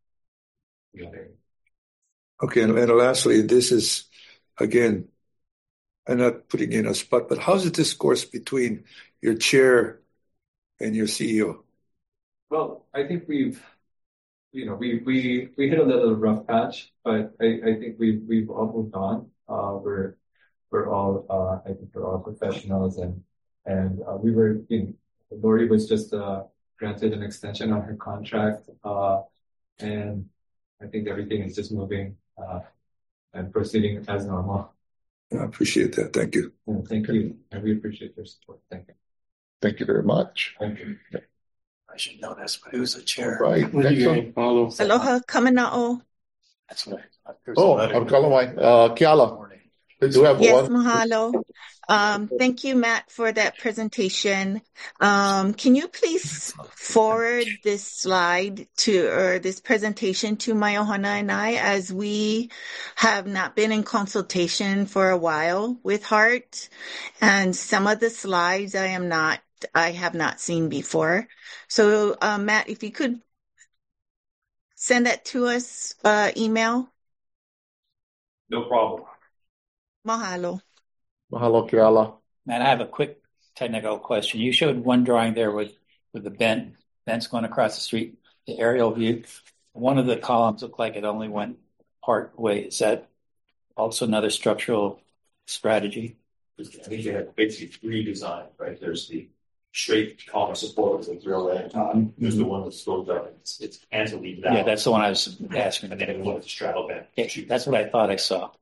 Okay, and lastly, this is, again, I'm not putting you in a spot, but how's the discourse between your chair and your CEO? Well, I think we hit a little rough patch, but I think we've all moved on. We're all I think we're all professionals, and we were. Lori was just granted an extension on her contract, and I think everything is just moving and proceeding as normal. I appreciate that. Thank you. Thank you, and we appreciate your support. Thank you. Thank you very much. Thank you. I should know this, but who's the chair? Right. Next one. Aloha kamana'o. That's what I I'm calling Kiala. Do we have Yes, one? mahalo. Thank you, Matt, for that presentation. Can you please forward this slide or this presentation to Maiohana and I, as we have not been in consultation for a while with Heart, and some of the slides I have not seen before. So, Matt, if you could send that to us, email. No problem. Mahalo. Mahalo, Kiala. Matt, I have a quick technical question. You showed one drawing there with the vents going across the street, the aerial view. One of the columns looked like it only went part way. Is that also another structural strategy? I think they have basically three designs, right? There's the straight column support with a drill at a time. There's the one that goes up. It's cantilevered out. Yeah, that's the one I was asking. And then it was a straddle band. Yeah, that's what I thought I saw.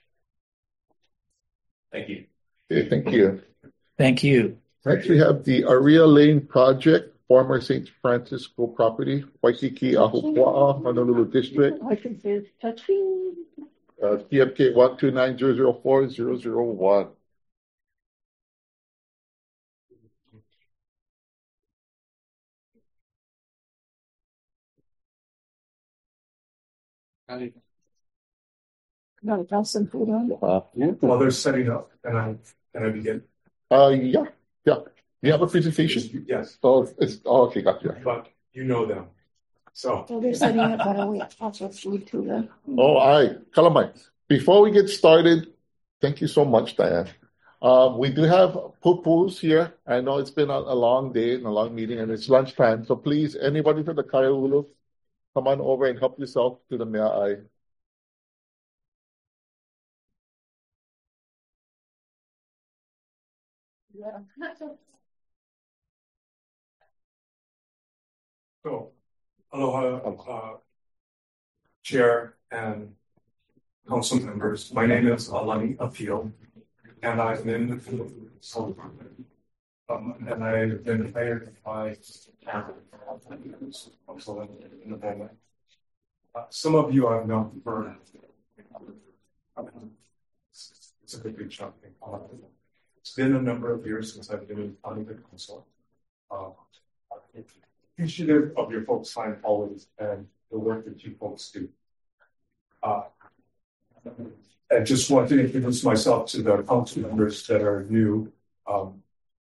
Thank you. Okay, thank you. Thank you. Next, we have the Aria Lane project, former St. Francis School property, Waikiki, Ahupua'a, Honolulu District. I can see it's touching. TFK 129004001. Got to toss some food on it. While they're setting up, and I begin. Yeah. You have a presentation? Yes. Okay, gotcha. But you know them. So they're setting up, but we also food to them. Oh, all right. Kalamai. Before we get started, thank you so much, Diane. We do have pupus here. I know it's been a long day and a long meeting, and it's lunchtime. So please, anybody from the Kaiaulu, come on over and help yourself to the mea'ai. Yeah. So, aloha, Chair and council members. My name is Alani Appeal, and I'm in the Philippines. And I've been hired by also in the family. Some of you I've known for it's a big chunk. It's been a number of years since I've been in county council. Appreciative of your folks' time always and the work that you folks do. I just want to introduce myself to the council members that are new.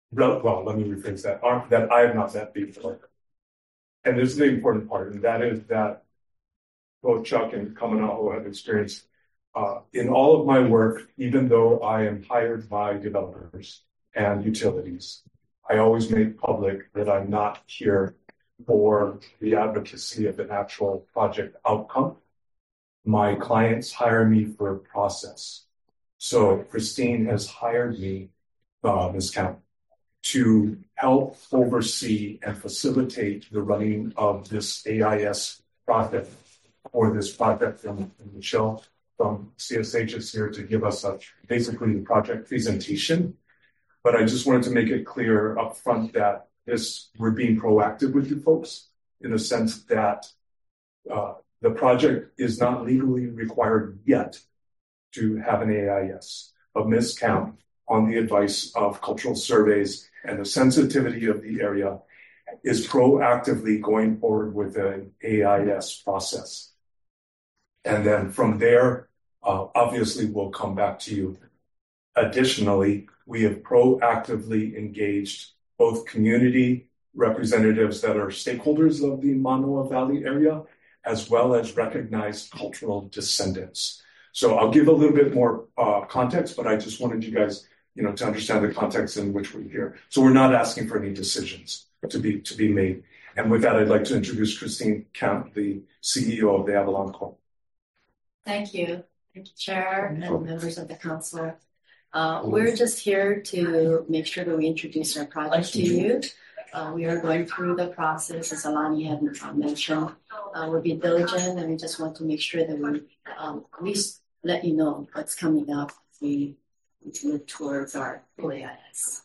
well, let me rephrase that, that I have not met before. And this is the important part, and that is that both Chuck and Kamanaho have experienced in all of my work, even though I am hired by developers and utilities, I always make public that I'm not here for the advocacy of an actual project outcome. My clients hire me for a process. So Christine has hired me, Ms. Camp, to help oversee and facilitate the running of this AIS project, or this project from Michelle from CSH is here to give us basically the project presentation. But I just wanted to make it clear up front that we're being proactive with you folks in the sense that the project is not legally required yet to have an AIS. But Ms. Camp, on the advice of cultural surveys and the sensitivity of the area, is proactively going forward with an AIS process. And then from there, obviously, we'll come back to you. Additionally, we have proactively engaged both community representatives that are stakeholders of the Manoa Valley area, as well as recognized cultural descendants. So I'll give a little bit more context, but I just wanted you guys, to understand the context in which we're here. So we're not asking for any decisions to be made. And with that, I'd like to introduce Christine Camp, the CEO of the Avalon Corp. Thank you. Thank you, Chair and members of the council. We're just here to make sure that we introduce our project to you. We are going through the process, as Alani had mentioned. We'll be diligent, and we just want to make sure that we at least let you know what's coming up as we move towards our AIS.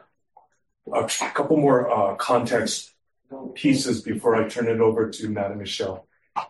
A couple more context pieces before I turn it over to Madam Michelle.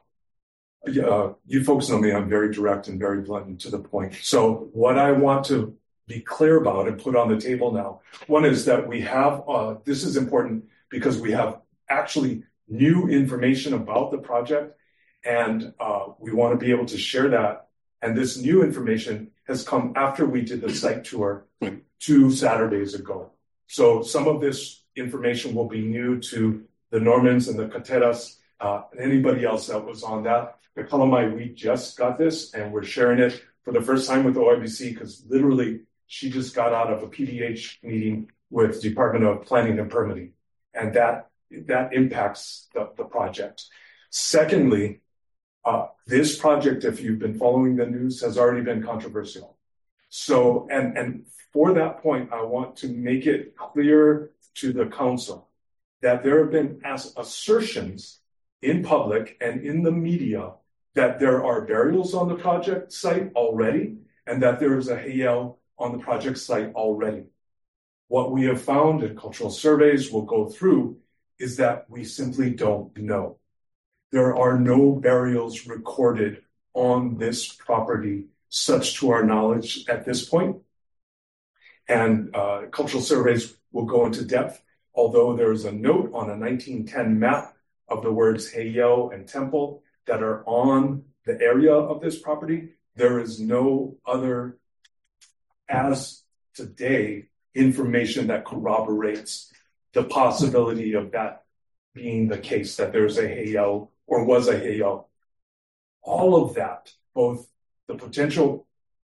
You folks know me, I'm very direct and very blunt and to the point. So what I want to be clear about and put on the table now, one is that we have, this is important because we have actually new information about the project, and we want to be able to share that. And this new information has come after we did the site tour 2 Saturdays ago. So some of this information will be new to the Normans and the Kateras, and anybody else that was on that. The Kalamai, we just got this, and we're sharing it for the first time with OIBC because literally she just got out of a PDH meeting with Department of Planning and Permitting, and that impacts the project. Secondly, this project, if you've been following the news, has already been controversial. So, and for that point, I want to make it clear to the council that there have been assertions in public and in the media that there are burials on the project site already, and that there is a heiau on the project site already. What we have found, and cultural surveys will go through, is that we simply don't know. There are no burials recorded on this property, such to our knowledge at this point. And cultural surveys will go into depth, although there is a note on a 1910 map of the words heiau and temple that are on the area of this property. There is no other, as today, information that corroborates the possibility of that being the case, that there's a heiau or was a heiau. All of that, both the potential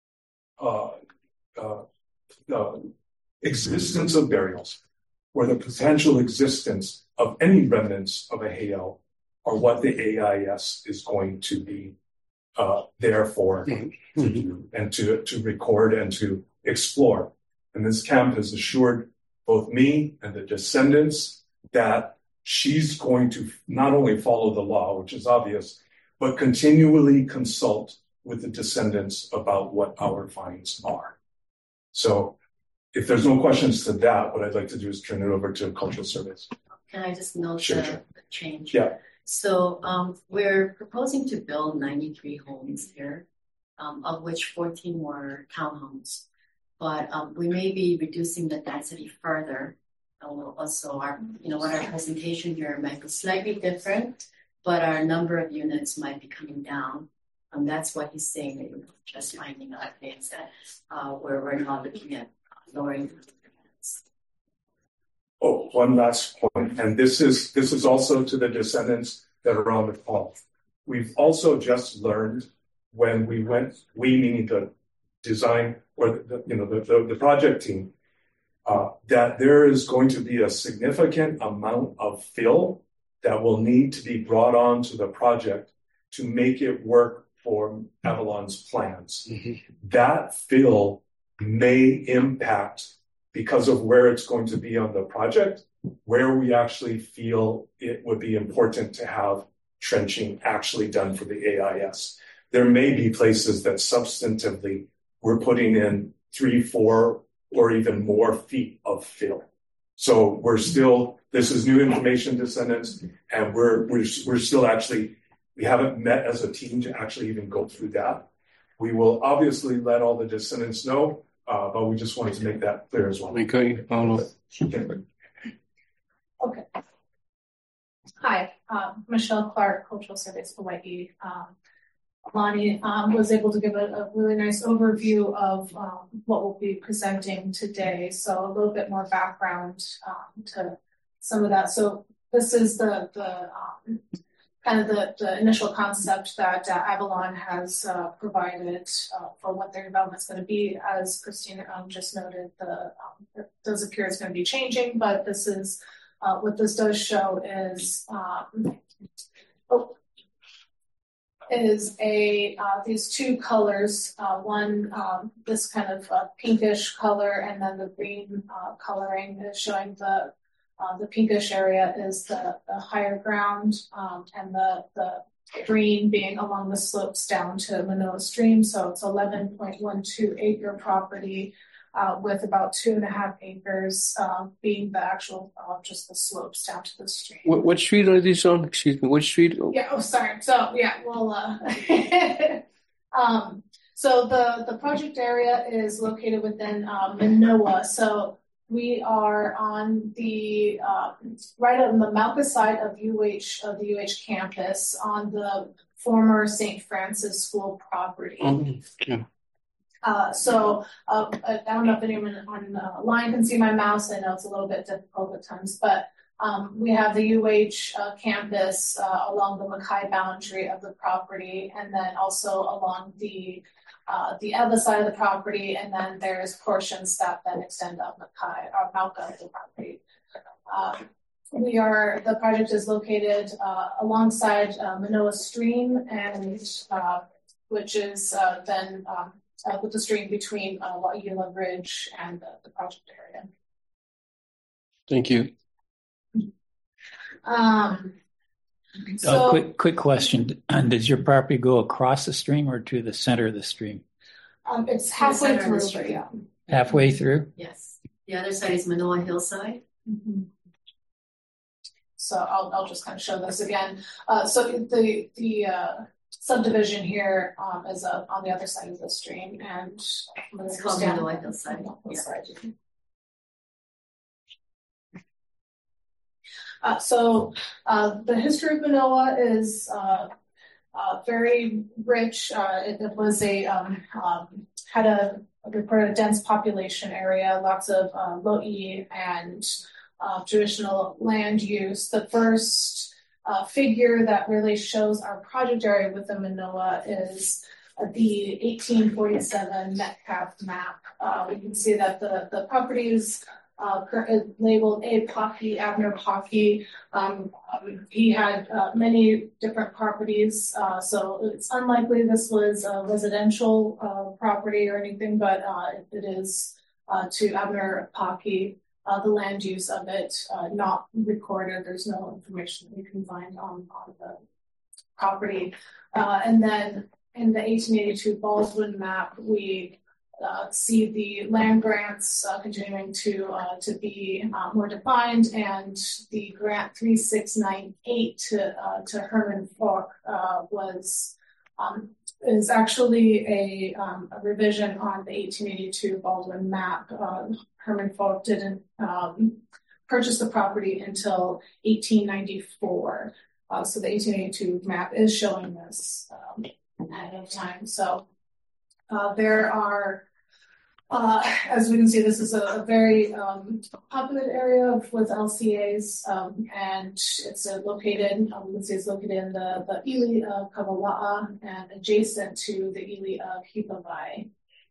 existence of burials or the potential existence of any remnants of a heiau, are what the AIS is going to be there for to do and to record and to explore. And this camp has assured both me and the descendants that she's going to not only follow the law, which is obvious, but continually consult with the descendants about what our findings are. So if there's no questions to that, what I'd like to do is turn it over to cultural surveys. Can I just note Sure. the change? Yeah. So we're proposing to build 93 homes here, of which 14 were townhomes. But we may be reducing the density further. Also, what our presentation here might be slightly different, but our number of units might be coming down. That's what he's saying, that you're just finding out things that where we're not looking at lowering the units. Oh, one last point, and this is also to the descendants that are on the call. We've also just learned when we meaning the design or the project team, that there is going to be a significant amount of fill that will need to be brought on to the project to make it work for Avalon's plans. That fill may impact, because of where it's going to be on the project, where we actually feel it would be important to have trenching actually done for the AIS. There may be places that substantively we're putting in 3, 4, or even more feet of fill. So this is new information, descendants, and we're still actually, we haven't met as a team to actually even go through that. We will obviously let all the descendants know, but we just wanted to make that clear as well. Okay, Okay. Hi, Michelle Clark, Cultural Surveys Hawaii. Lonnie was able to give a really nice overview of what we'll be presenting today. So a little bit more background to some of that. So this is the initial concept that Avalon has provided for what their development is going to be. As Christina just noted, it does appear it's going to be changing, but this is what this does show is these two colors. One, this kind of pinkish color, and then the green coloring is showing the pinkish area is the higher ground, and the green being along the slopes down to Manoa Stream. So it's 11.12 acre property with about 2.5 acres being the actual just the slopes down to the stream. What street are these on? Excuse me. What street? Yeah. Oh, sorry. So yeah, we'll. So the project area is located within Manoa. So we are on the right on the Mauka side of the UH campus on the former St. Francis School property. Yeah. So I don't know if anyone online can see my mouse. I know it's a little bit difficult at times, but we have the UH campus along the Mackay boundary of the property, and then also along the other side of the property, and then there's portions that then extend up Mauka of the property. The project is located alongside Manoa Stream, and which is then with the stream between Waiula Ridge and the project area. Thank you. Quick question. Does your property go across the stream or to the center of the stream? It's halfway through. Yeah. Halfway through? Yes. The other side is Manoa Hillside. Mm-hmm. So I'll just kind of show this again. So the subdivision here is on the other side of the stream, and it's called Manoa Hillside. So the history of Manoa is very rich. It was had a dense population area, lots of lo'i and traditional land use. The first figure that really shows our project area within Manoa is the 1847 Metcalf map. We can see that the properties labeled A. Pocky, Abner Pocky. He had many different properties, so it's unlikely this was a residential property or anything, but it is to Abner Pocky. The land use of it not recorded. There's no information we can find on the property. And then in the 1882 Baldwin map, we see the land grants continuing to be more defined, and the grant 3698 to Herman Falk is actually a revision on the 1882 Baldwin map. Herman Falk didn't purchase the property until 1894. So the 1882 map is showing this ahead of time. So there are As we can see, this is a very populated area with LCAs, and it's located. You can see it's located in the Ili of Kawala'a and adjacent to the Ili of Hipawai.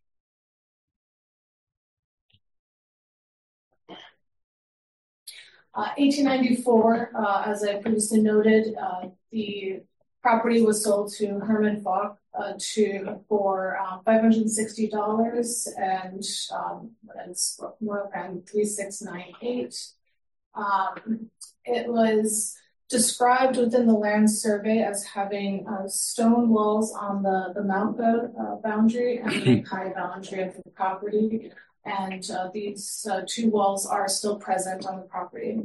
1894, as I previously noted, the property was sold to Herman Falk for $560, and it's Royal Crown 3698. It was described within the land survey as having stone walls on the Mauka boundary and the Kai boundary of the property. And these two walls are still present on the property.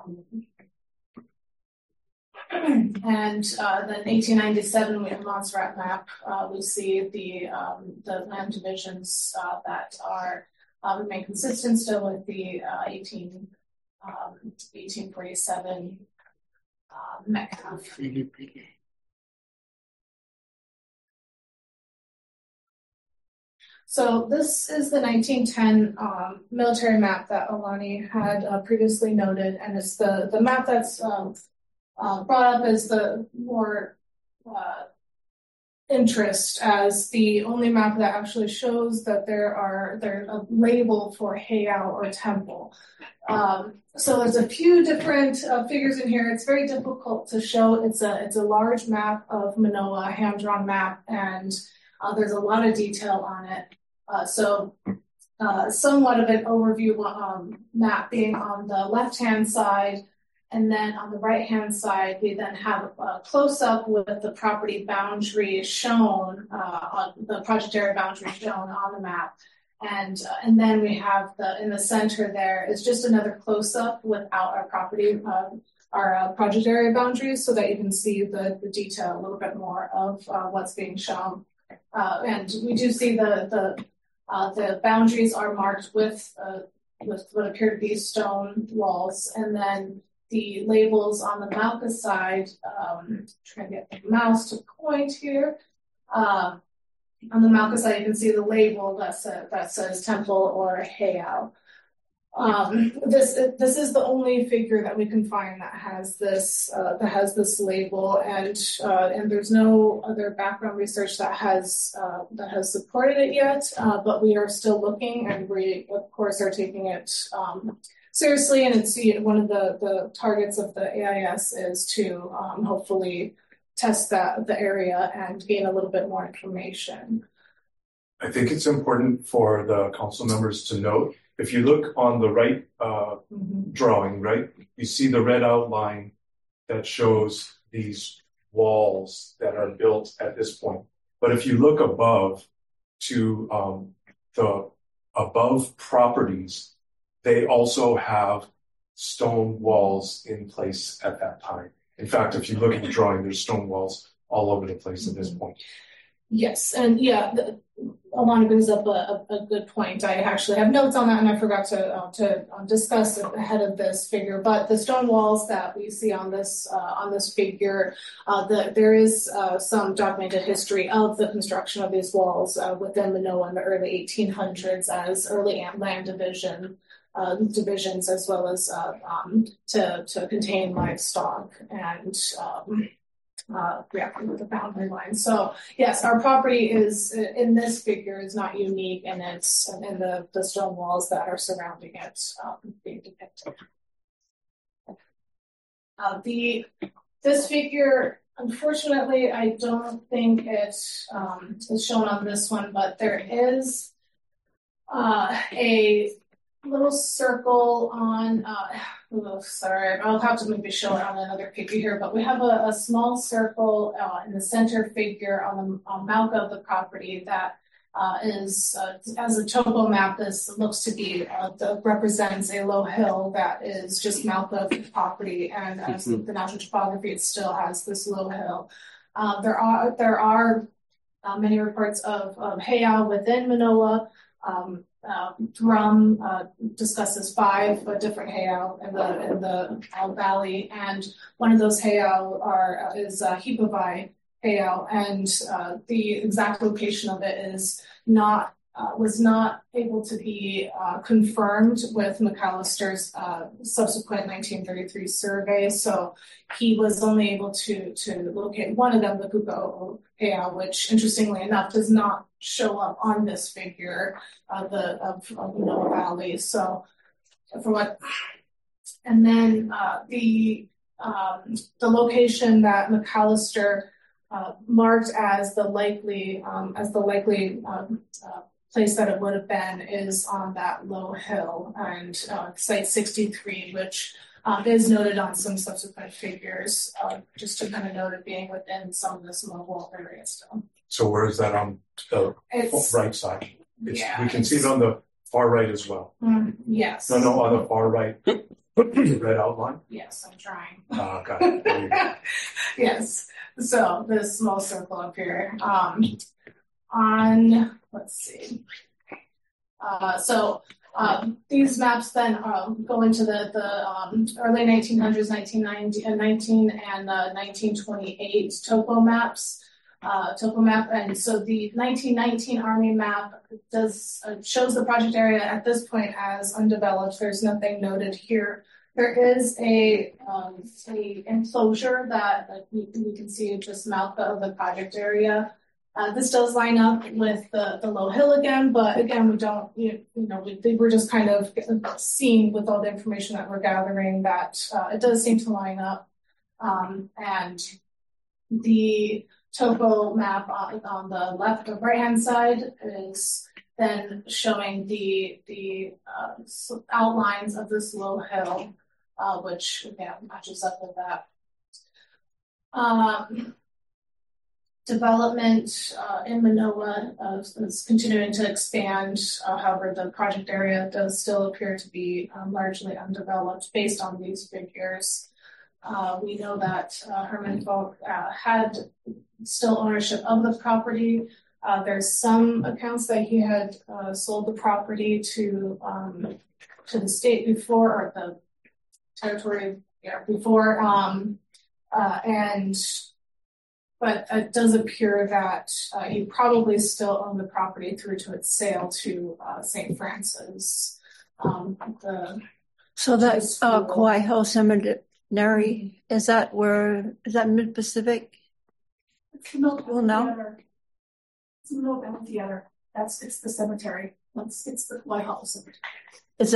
And then 1897, we have Montserrat map. We see the land divisions that are remain consistent still with the 1847 map. So this is the 1910 military map that Alani had previously noted, and it's the map that's brought up as the more interest as the only map that actually shows that there's a label for heiau or temple. So there's a few different figures in here. It's very difficult to show. It's a large map of Manoa, hand-drawn map, and there's a lot of detail on it. Somewhat of an overview map being on the left-hand side, and then on the right-hand side, we then have a close-up with the property boundary shown, on the project area boundary shown on the map. And then we have in the center there is just another close-up without our property, our project area boundaries, so that you can see the detail a little bit more of what's being shown. And we do see the boundaries are marked with what appear to be stone walls, and then the labels on the Mauka side. Trying to get the mouse to point here. On the Mauka side, you can see the label that says temple or heiau. This is the only figure that we can find that has this label, and there's no other background research that has supported it yet. But we are still looking, and we of course are taking it seriously. And it's one of the targets of the AIS is to hopefully test the area and gain a little bit more information. I think it's important for the council members to note, if you look on the right drawing, right, you see the red outline that shows these walls that are built at this point. But if you look above to the above properties, they also have stone walls in place at that time. In fact, if you look at the drawing, there's stone walls all over the place at this point. Yes, and yeah, Alana brings up a good point. I actually have notes on that, and I forgot to discuss it ahead of this figure. But the stone walls that we see on this figure, there is some documented history of the construction of these walls within Manoa in the early 1800s as early land divisions, as well as to contain livestock and. The boundary line. So yes, our property is in this figure is not unique, and it's in the stone walls that are surrounding it being depicted. This figure, unfortunately, I don't think it is shown on this one, but there is a little circle on. Sorry, I'll have to maybe show it on another picture here, but we have a small circle in the center figure on Mauka of the property that is, as a topo map, this looks to be, represents a low hill that is just Mauka of the property, and as the natural topography, it still has this low hill. There are many reports of heiau within Manoa. Drum discusses 5 different heiau in the valley, and one of those heiau is Hipawai heiau, and the exact location of it is not was not able to be confirmed with McAllister's subsequent 1933 survey. So he was only able to locate one of them, the Kuka'o'ea, which interestingly enough does not show up on this figure of Manoa Valley. So and then the location that McAllister marked as the likely place that it would have been is on that low hill, and site 63, which is noted on some subsequent figures, just to kind of note it being within some of this mobile area still. So where is that on the right side? We can see it on the far right as well. Yes. No, on the far right. The red outline? Yes, I'm trying. Got it. There you go. Yes. So this small circle up here. Let's see. These maps then go into the early 1900s, 1928 topo maps. Topo map, and so the 1919 Army map shows the project area at this point as undeveloped. There's nothing noted here. There is a enclosure that we can see just mouth of the project area. This does line up with the low hill again, but again, we don't, we're just kind of seeing with all the information that we're gathering that it does seem to line up. And the topo map on the left or right hand side is then showing the outlines of this low hill, which matches up with that. Development in Manoa is continuing to expand. However, the project area does still appear to be largely undeveloped based on these figures. We know that Herman Folk had still ownership of the property. There's some accounts that he had sold the property to the state before, or the territory before, but it does appear that he probably still owned the property through to its sale to St. Francis. So that's Kauai Hill Seminary. Is that Mid-Pacific? It's Manoa Theater. It's the cemetery. It's the Kauai Hill Cemetery. Is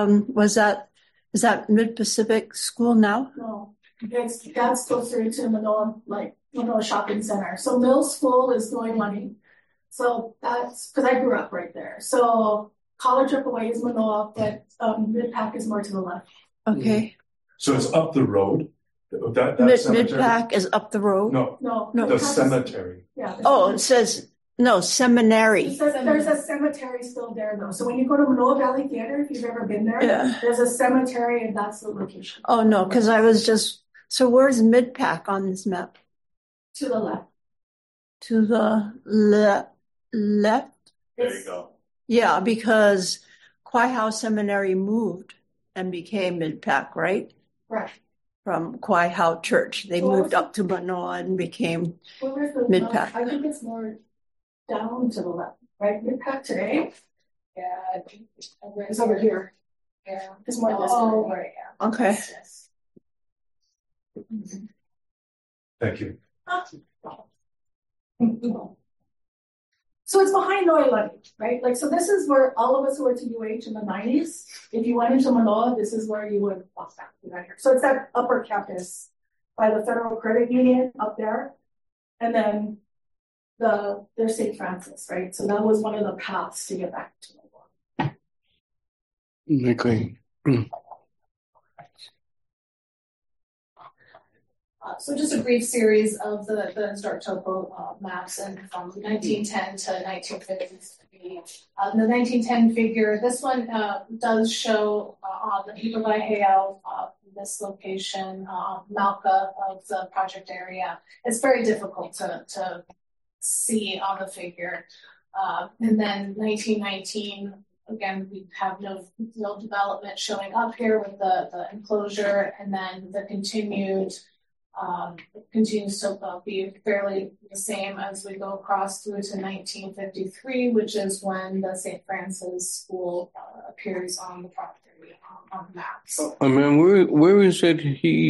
that Mid-Pacific School now? No, that's closer to Manoa Shopping Center. So middle school is Noi Money. So that's because I grew up right there. So college up away is Manoa, but Mid-Pac is more to the left. Okay. So it's up the road. That Mid-Pac is up the road? No. The cemetery. It says, no, seminary. It says there's a cemetery still there, though. So when you go to Manoa Valley Theater, if you've ever been there, there's a cemetery, and that's the location. Oh, no, because I was just... So where's Mid-Pac on this map? To the left. To the left? There you go. Yeah, because Kauai House Seminary moved and became Mid-Pac, right? Right. From Kauai House Church. They moved up to Manoa and became Mid-Pac. I think it's more down to the left, right? Mid-Pac today. Yeah, it's over here. Yeah, it's more this way. Right, yeah. Okay. Yes. Thank you. So it's behind Noelani, right? So this is where all of us who went to UH in the 90s, if you went into Manoa, this is where you would walk back right here. So it's that upper campus by the Federal Credit Union up there. And then there's St. Francis, right? So that was one of the paths to get back to Manoa. Okay. So just a brief series of the historic topo maps, and from 1910 to 1950s. The 1910 figure, this one does show on the Hipabai Heiau, this location, Malka of the project area. It's very difficult to see on the figure. And then 1919, again, we have no development showing up here with the enclosure, and then the continued continues to be fairly the same as we go across through to 1953, which is when the St. Francis School appears on the property on the maps. I mean, where is it?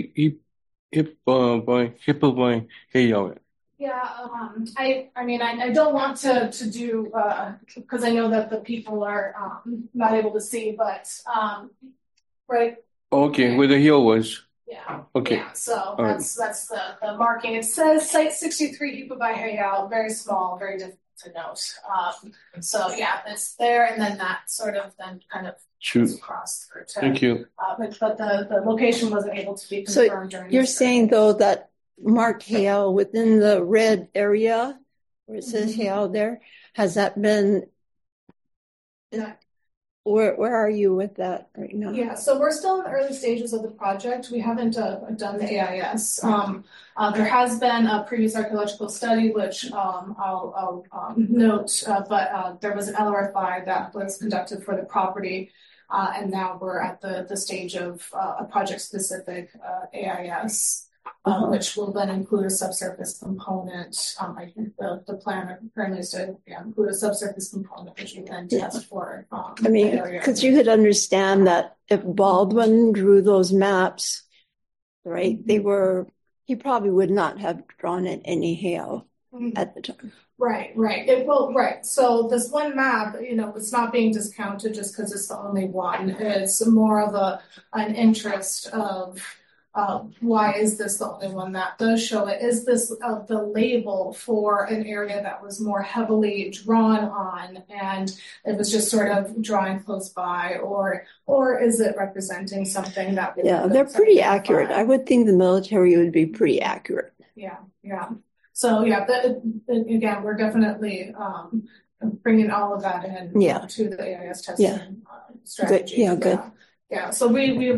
Hip by Heiau. Yeah, I mean, I don't want to do because I know that the people are not able to see, but right. Okay, where the hill was. Yeah. Okay. Yeah, so All that's the marking. It says Site 63 Hipa by Heiau, very small, very difficult to note. So yeah, it's there, and then that sort of then kind of goes across through to. Thank you. But the location wasn't able to be confirmed during. You're saying though that Mark Heiau within the red area where it says Heiau there, has that been? Yeah. Where are you with that right now? Yeah, so we're still in the early stages of the project. We haven't done the AIS. There has been a previous archaeological study, which I'll note, but there was an LRFI that was conducted for the property, and now we're at the stage of a project-specific AIS. Which will then include a subsurface component. I think the plan currently is to include a subsurface component, which we then test for. I mean, because you could understand that if Baldwin drew those maps, right, he probably would not have drawn it any Heiau at the time. Right. Right. So this one map, it's not being discounted just because it's the only one. It's more of an interest of. Why is this the only one that does show it? Is this the label for an area that was more heavily drawn on and it was just sort of drawing close by, or is it representing something that? Yeah, they're pretty accurate. I would think the military would be pretty accurate. Yeah. So again, we're definitely bringing all of that in to the AIS testing strategy. Good. Yeah, so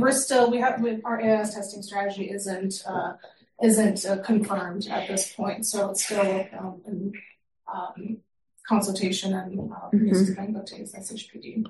our AIS testing strategy isn't confirmed at this point, so it's still in consultation and needs to go to SHPD.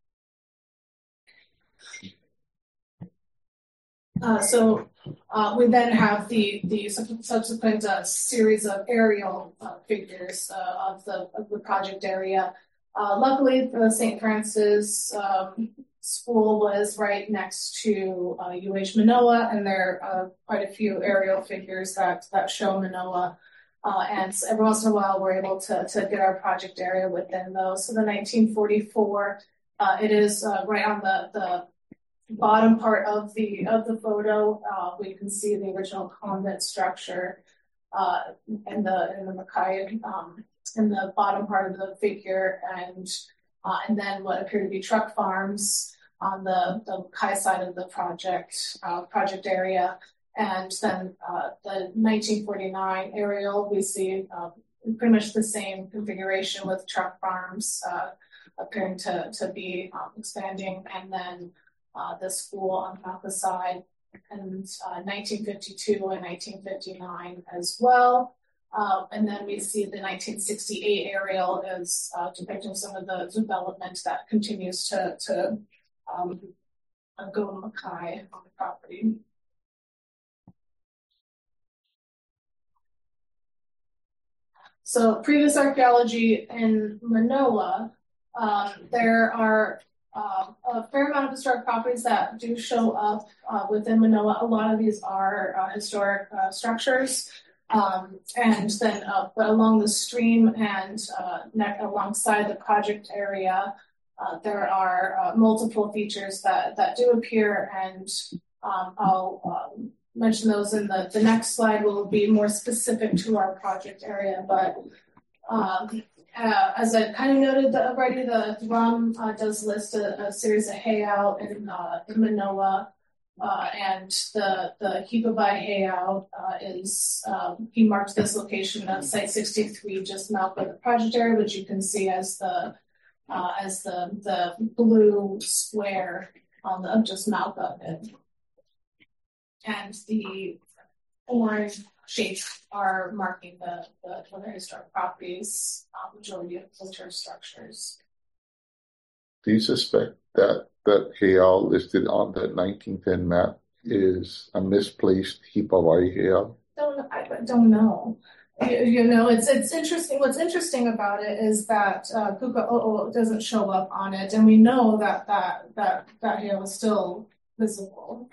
So we then have the subsequent series of aerial figures of the project area. Luckily, the St. Francis School was right next to UH Manoa, and there are quite a few aerial figures that show Manoa. And every once in a while, we're able to get our project area within those. So the 1944, it is right on the bottom part of the photo. We can see the original convent structure in the Mackay in the bottom part of the figure, and then what appear to be truck farms on the Mackay side of the project area. And then the 1949 aerial, we see pretty much the same configuration with truck farms appearing to be expanding, and then the school on the side, and 1952 and 1959 as well. And then we see the 1968 aerial is depicting some of the development that continues to go to Mackay on the property. So previous archaeology in Manoa, there are a fair amount of historic properties that do show up within Manoa. A lot of these are historic structures. And then but along the stream and alongside the project area, there are multiple features that do appear, and I'll mention those in the next slide. Will be more specific to our project area, but as I kind of noted already, the RUM does list a series of Heiau in Manoa. And the Hipa by Heiau is, he marked this location at Site 63 just south of the project area, which you can see as the blue square on the just mouth of it. And the orange shapes are marking the other historic properties, majority of filter structures. Do you suspect that Heiau listed on the 1910 map is a misplaced heap of Aihea? I don't know. You know, it's interesting. What's interesting about it is that Kuka'o'o doesn't show up on it, and we know that hill is still visible.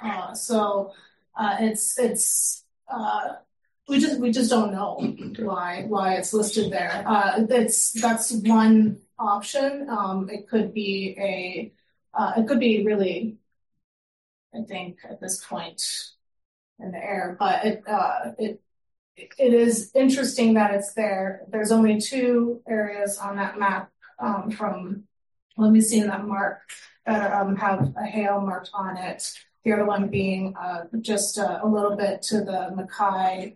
We just don't know why it's listed there. That's one option. It could be really, I think at this point in the air, but it is interesting that it's there. There's only 2 areas on that map let me see in that mark that have a hail marked on it. The other one being just a little bit to the Mackay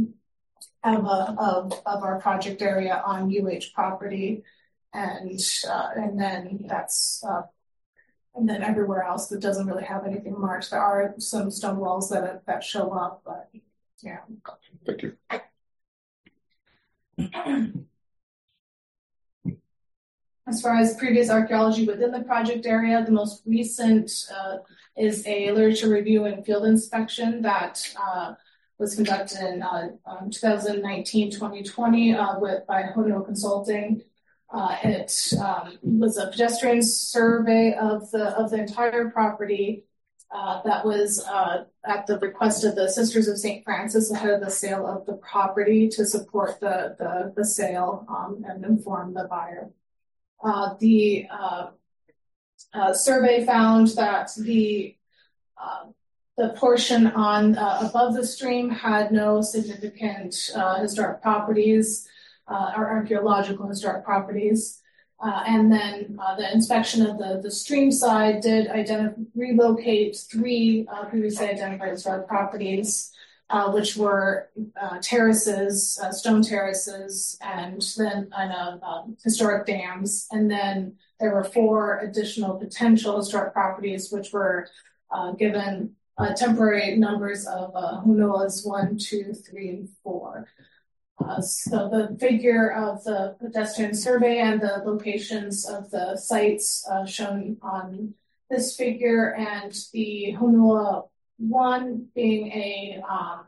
of our project area on UH property, and then that's and then everywhere else that doesn't really have anything marked. There are some stone walls that show up, but yeah. Thank you. As far as previous archaeology within the project area, the most recent is a literature review and field inspection that was conducted in 2019-2020 by Honua Consulting. It was a pedestrian survey of the entire property that was at the request of the Sisters of St. Francis ahead of the sale of the property to support the sale and inform the buyer. The survey found that the portion on above the stream had no significant historic properties or archaeological historic properties. And then the inspection of the stream side did relocate 3 previously identified historic properties, which were terraces, stone terraces, and then historic dams. And then there were 4 additional potential historic properties, which were given temporary numbers of Hunua's 1, 2, 3, and 4. So the figure of the pedestrian survey and the locations of the sites shown on this figure, and the Honua 1 being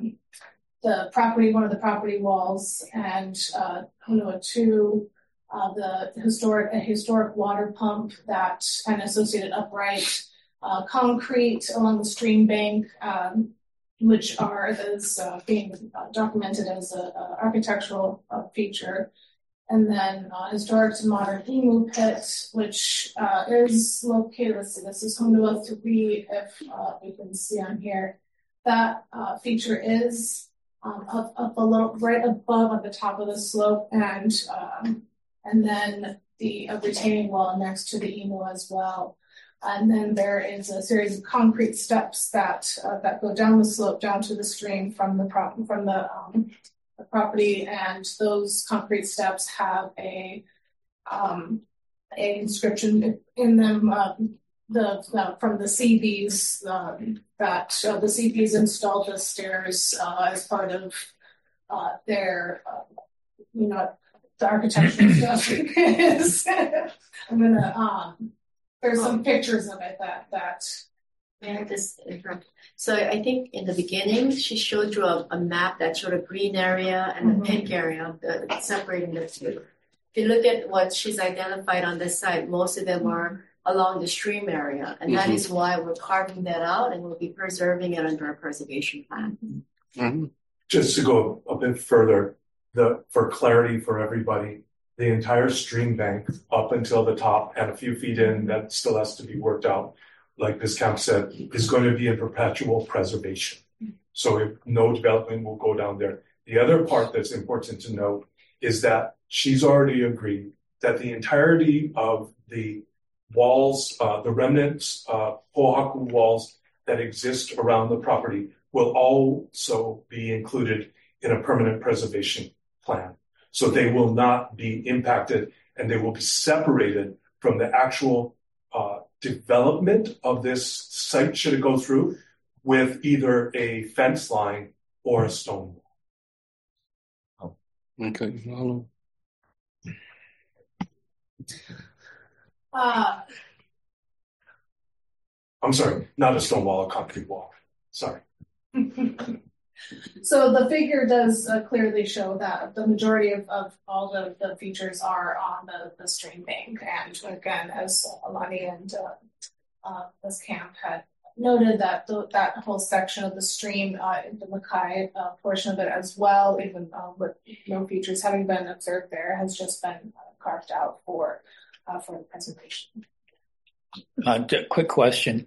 the property, one of the property walls, and Honua 2, the historic water pump that an associated upright concrete along the stream bank, which is being documented as an architectural feature. And then historic to modern Imu pit, which is located, let's see, this is Honua 3, if we can see on here. That feature is up a little, right above at the top of the slope, and then the retaining wall next to the Imu as well. And then there is a series of concrete steps that go down the slope, down to the stream from the property, and those concrete steps have a inscription in them from the CBs that the CBs installed the stairs as part of their the architectural stuff. I'm gonna there's some pictures of it that May I just interrupt? So I think in the beginning, she showed you a map that showed a green area and a pink area, separating the 2. If you look at what she's identified on this side, most of them are along the stream area. And that is why we're carving that out, and we'll be preserving it under a preservation plan. Just to go a bit further, for clarity for everybody, the entire stream bank up until the top and a few feet in that still has to be worked out, like Ms. Camp said, is going to be in perpetual preservation. So no development will go down there. The other part that's important to note is that she's already agreed that the entirety of the walls, the remnants, Pohaku walls that exist around the property will also be included in a permanent preservation plan. So they will not be impacted, and they will be separated from the actual development of this site, should it go through, with either a fence line or a stone wall. Okay. I'm sorry, not a stone wall, a concrete wall. Sorry. So the figure does clearly show that the majority of all the features are on the stream bank. And again, as Alani and Ms. Camp had noted, that that whole section of the stream, the Mackay portion of it as well, even with no features having been observed there, has just been carved out for the preservation. Quick question.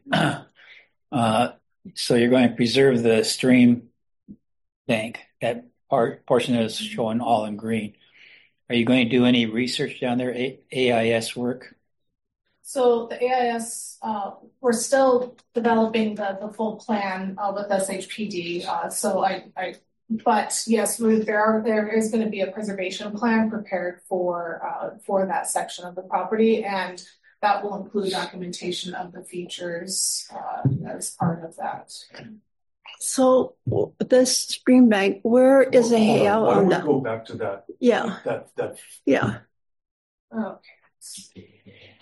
So you're going to preserve the stream bank, that portion is shown all in green. Are you going to do any research down there, AIS work? So the AIS, we're still developing the full plan with SHPD. But yes, there is going to be a preservation plan prepared for that section of the property, and that will include documentation of the features as part of that. So the stream bank, where is the hail Why on don't we that? go back to that? Yeah. That. Yeah. Okay.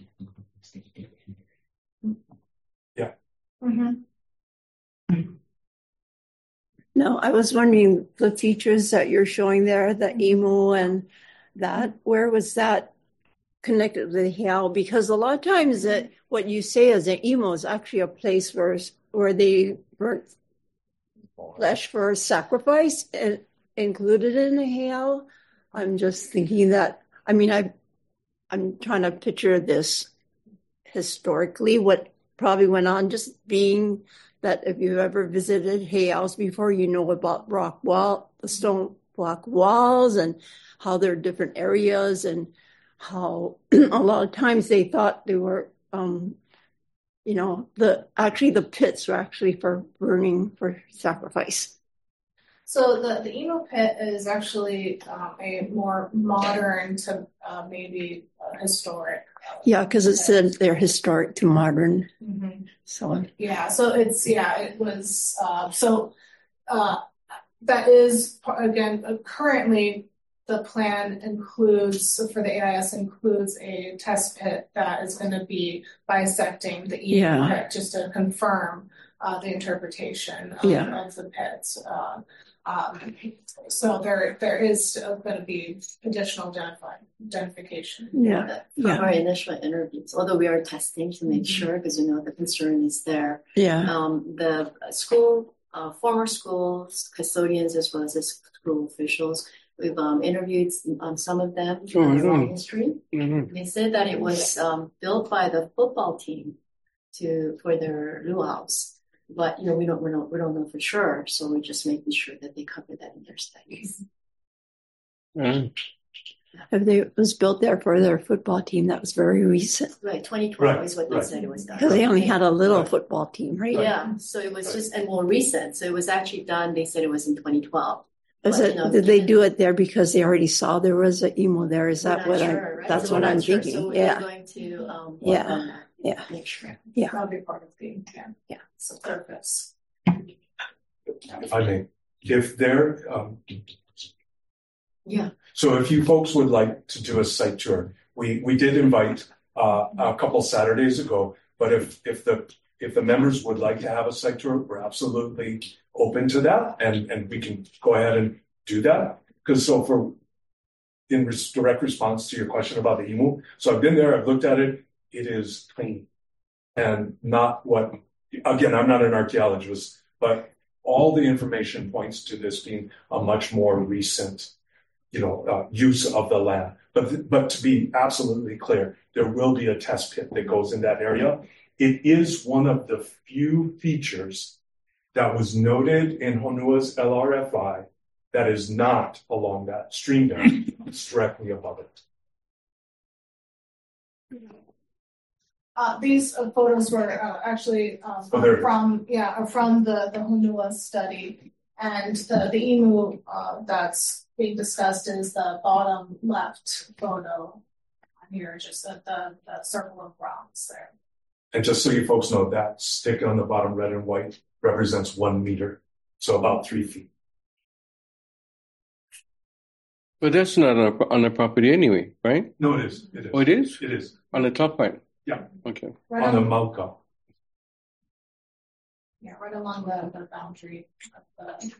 Yeah. Mm-hmm. No, I was wondering the features that you're showing there, the emu and that, where was that connected to the hail? Because a lot of times that what you say is an emu is actually a place where they burnt flesh for sacrifice and included in the hail. I'm just thinking that, I mean, I'm trying to picture this historically, what probably went on, just being that if you've ever visited Hayals before, you know about the stone block walls and how there are different areas and how a lot of times they thought they were, the pits were actually for burning for sacrifice. So the emu pit is actually a more modern to maybe historic. Yeah, because it said they're historic to modern. Mm-hmm. So yeah, so it was that is again currently the plan includes for the AIS includes a test pit that is going to be bisecting the emu pit just to confirm the interpretation of the pits. So there is going to be additional identification. From our initial interviews, although we are testing to make sure, because the concern is there. The school, former school custodians as well as the school officials, we've interviewed some of them from the long history. They said that it was built by the football team for their luau's. But we don't know for sure, so we're just making sure that they cover that in their studies. If it was built there for their football team, that was very recent. Right, 2012 is what they said it was done. Because they only had a little football team, right? Yeah, so it was just and more recent. So it was actually done. They said it was in 2012. Did they do it there because they already saw there was an emo there? Is that what that's what I'm thinking? So we're going to make sure. Yeah, that'll be part of the surface. If I may, if there, So if you folks would like to do a site tour, we did invite a couple Saturdays ago. But if the members would like to have a site tour, we're absolutely open to that, and we can go ahead and do that. Because in direct response to your question about the emu, so I've been there, I've looked at it. It is clean, and not what. Again, I'm not an archaeologist, but all the information points to this being a much more recent, use of the land. But to be absolutely clear, there will be a test pit that goes in that area. It is one of the few features that was noted in Honua's LRFI that is not along that stream bank. It's directly above it. These photos were actually from the Honua study, and the emu that's being discussed is the bottom left photo here, just at the circle of rocks there. And just so you folks know, that stick on the bottom, red and white, represents 1 meter, so about 3 feet. But that's not on the property anyway, right? No, it is. It is. Oh, it is? It is. On the top part? Yeah. Okay. On the Mauka. right along the boundary of the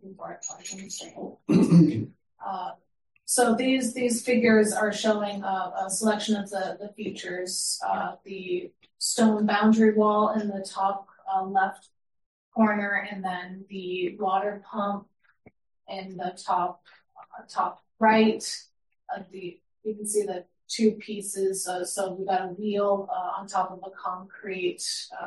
park. So these figures are showing a selection of the features. The stone boundary wall in the top left corner, and then the water pump in the top right. You can see the two pieces. So we've got a wheel on top of a concrete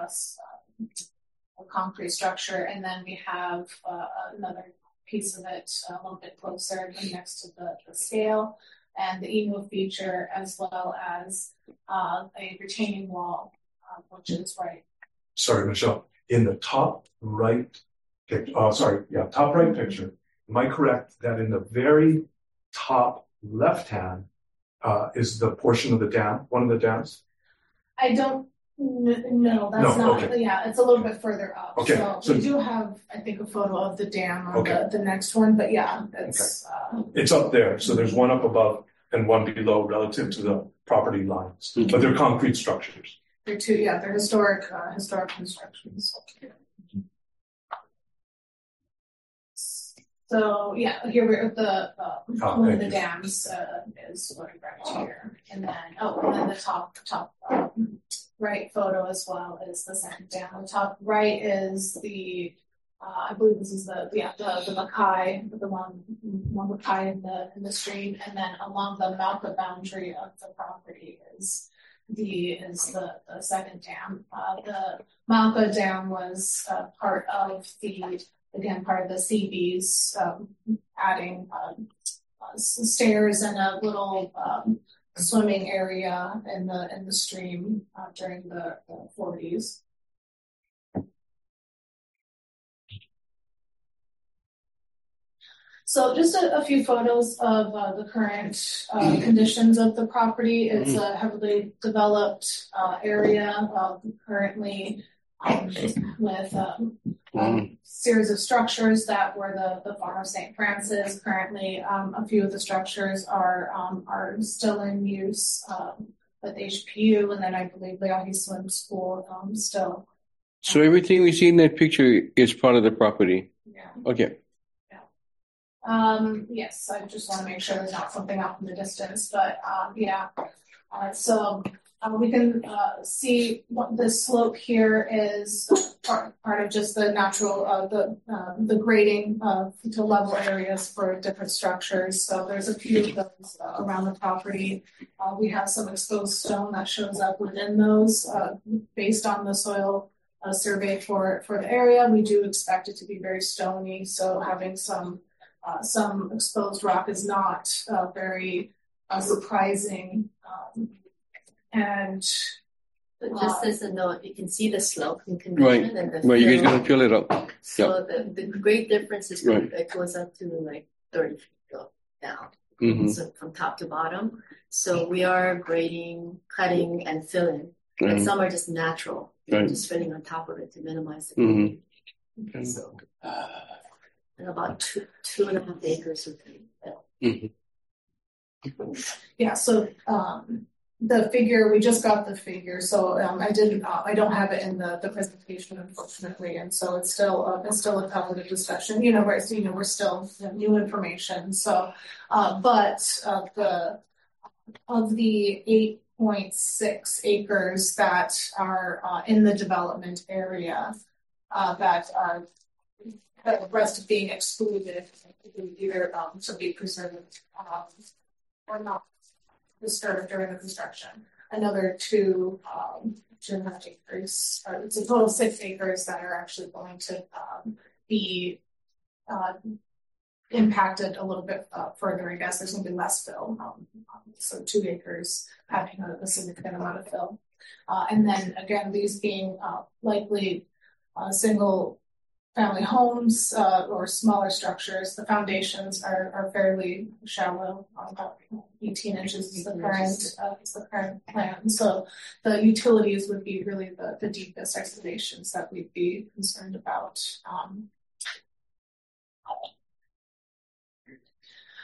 structure, and then we have another piece of it a little bit closer next to the scale, and the EMO feature, as well as a retaining wall, which is right. Sorry, Michelle. In the top right top right picture, am I correct that in the very top left hand is the portion of the dam, one of the dams? I don't know. That's not. Okay. Yeah, it's a little bit further up. Okay. So we do have, I think, a photo of the dam on the next one, but yeah, it's it's up there. So there's one up above and one below relative to the property lines, but they're concrete structures. They're they're historic constructions. So here we're at the one of the dams is right here, and then the top right photo as well is the second dam. The top right is the I believe this is the Mackay, the one Mackay in the stream, and then along the Malka boundary of the property is the second dam. The Malka Dam was part of the CBs, adding stairs and a little swimming area in the stream during the 40s. So just a few photos of the current conditions of the property. It's a heavily developed area currently with a series of structures that were the farm of St. Francis. Currently, a few of the structures are still in use with HPU, and then I believe Leahi Swim School still. So everything we see in that picture is part of the property? Yeah. Okay. Yes, I just want to make sure there's not something out in the distance, but so we can see what the slope here is part of just the natural the grading to level areas for different structures. So there's a few of those around the property. We have some exposed stone that shows up within those based on the soil survey for the area. We do expect it to be very stony, so having some exposed rock is not very surprising. And just as a note, you can see the sloping condition and the right. You're going to fill it up. So the great difference is it goes up to like 30 feet down, so from top to bottom. So we are grading, cutting, and filling, and some are just natural, just filling on top of it to minimize the grading. So. And about 2.5 acres of fill. Yeah, so the figure, we just got the figure, so I don't have it in the presentation, unfortunately, and so it's still a public discussion. We're still new information. So, but of the 8.6 acres that are in the development area that are the rest of being excluded, either to be preserved or not disturbed during the construction. Another 2.5 acres, or it's a total of 6 acres that are actually going to be impacted a little bit further. I guess there's going to be less fill. So 2 acres having a significant amount of fill. And then again, these being likely single family homes or smaller structures, the foundations are fairly shallow, about 18 inches is the current plan. So the utilities would be really the deepest excavations that we'd be concerned about.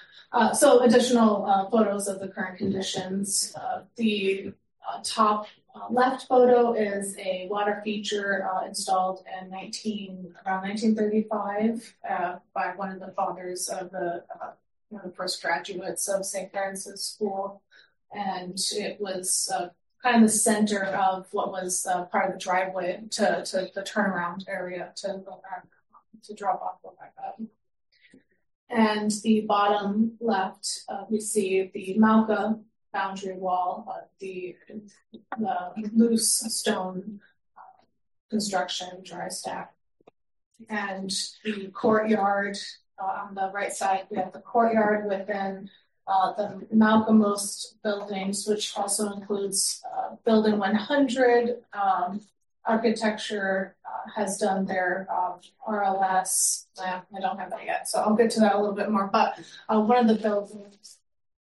So additional photos of the current conditions. The top left photo is a water feature installed in around 1935 by one of the fathers of one of the first graduates of St. Francis School, and it was kind of the center of what was part of the driveway to the turnaround area to drop off the back. And the bottom left, we see the Mauka boundary wall, the loose stone construction, dry stack, and the courtyard on the right side. We have the courtyard within the Malcolmmost buildings, which also includes Building 100. Architecture has done their RLS. I don't have that yet, so I'll get to that a little bit more. But one of the buildings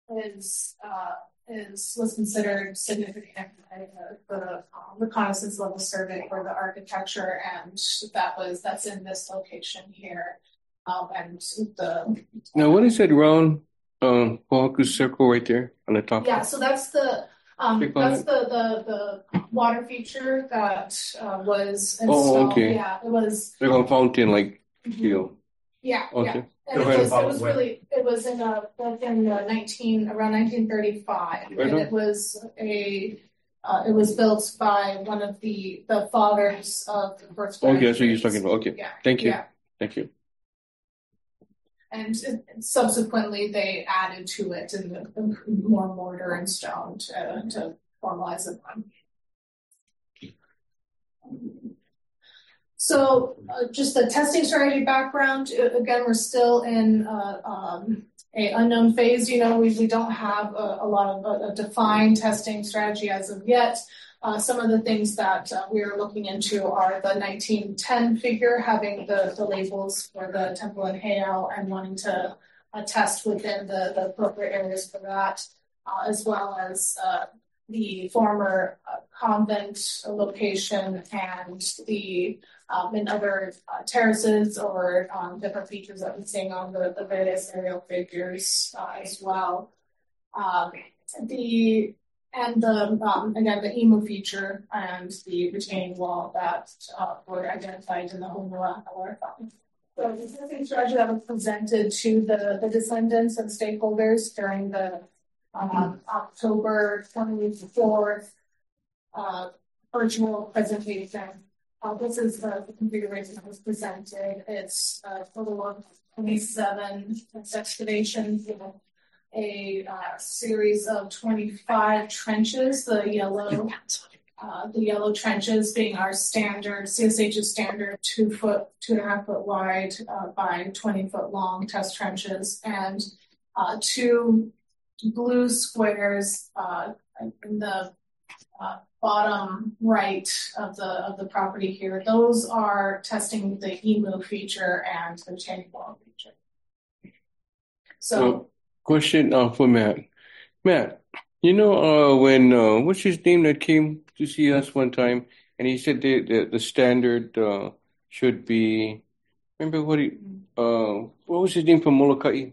was considered significant for the reconnaissance level survey for the architecture, and that's in this location here. Now, what is that round Kohaku circle right there on the top? Yeah, so that's the water feature that was installed. Oh, okay. Yeah, it was like a fountain, like feel. Yeah, okay. Yeah. And it was in around 1935, Right and on. it was built by one of the fathers of the first. Okay, that's what you're talking about. Okay, Yeah. Thank you. Yeah. Thank you. And subsequently, they added to it and more mortar and stone to formalize it. So, just the testing strategy background. Again, we're still in a unknown phase. We don't have a lot of a defined testing strategy as of yet. Some of the things that we are looking into are the 1910 figure, having the labels for the temple and Heiau, and wanting to test within the appropriate areas for that, as well as the former convent location and the and other terraces or different features that we're seeing on the various aerial figures as well. Again, the Imu feature and the retaining wall that were identified in the Honua LRFI. So the testing strategy that was presented to the descendants and stakeholders during the October 24th virtual presentation. This is the configuration that was presented. It's a total of 27 excavations, a series of 25 trenches, the yellow trenches being our standard, CSH's standard 2.5 foot wide by 20 foot long test trenches, and 2 blue squares in the bottom right of the property here. Those are testing the Imu feature and the retaining wall feature. So question for Matt. Matt, when what's his name that came to see us one time, and he said the standard should be. Remember what was his name from Molokai?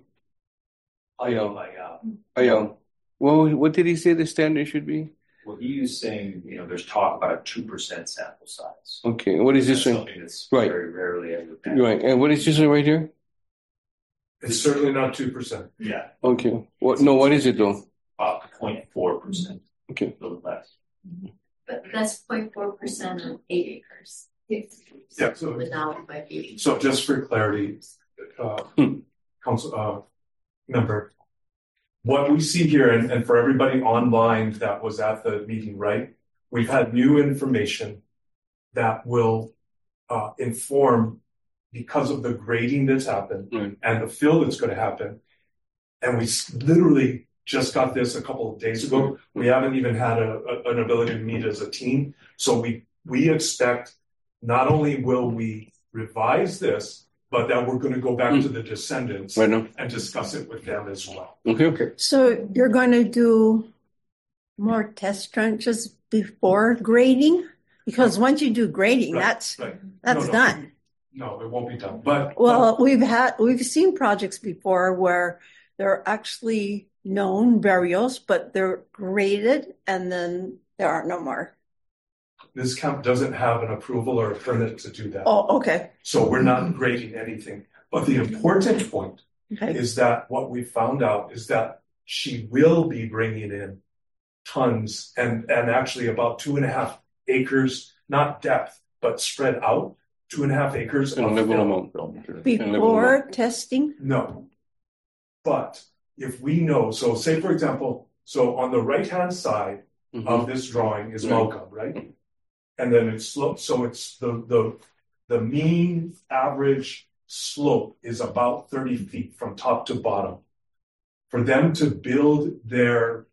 Ayao. What did he say the standard should be? Well, he was saying, there's talk about a 2% sample size. Okay, what is this That's one? something that's Right. very rarely ever done. Right, and what is this one right here? It's certainly not 2%. Yeah. Okay, what is it though? 0.4%. Okay. A little less. But that's 0.4% of 8 acres. Yeah, so- Without by 80. So just for clarity, council member, what we see here, and for everybody online that was at the meeting, right? We've had new information that will inform, because of the grading that's happened and the fill that's going to happen. And we literally just got this a couple of days ago. We haven't even had an ability to meet as a team. So we expect not only will we revise this, but that we're going to go back to the descendants and discuss it with them as well. Okay. So you're going to do more test trenches before grading? Because once you do grading, that's done. No, it won't be done. But we've seen projects before where there are actually known burials, but they're graded and then there are no more. Ms. Kemp doesn't have an approval or a permit to do that. Oh, okay. So we're not grading anything. But the important point is that what we found out is that she will be bringing in tons and actually about 2.5 acres, not depth, but spread out, 2.5 acres of fill. Before testing? No. But if we know, so say for example, so on the right-hand side of this drawing is Malcolm, right? And then it's slope. So it's the mean average slope is about 30 feet from top to bottom. For them to build their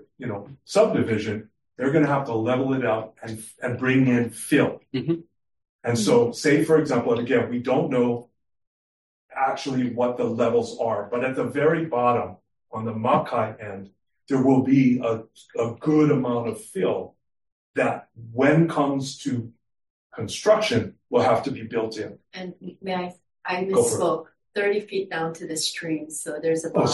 subdivision, they're going to have to level it out and bring in fill. And so say, for example, and again, we don't know actually what the levels are, but at the very bottom on the Makai end, there will be a good amount of fill that when comes to construction will have to be built in. And may I misspoke, 30 feet down to the stream. So there's about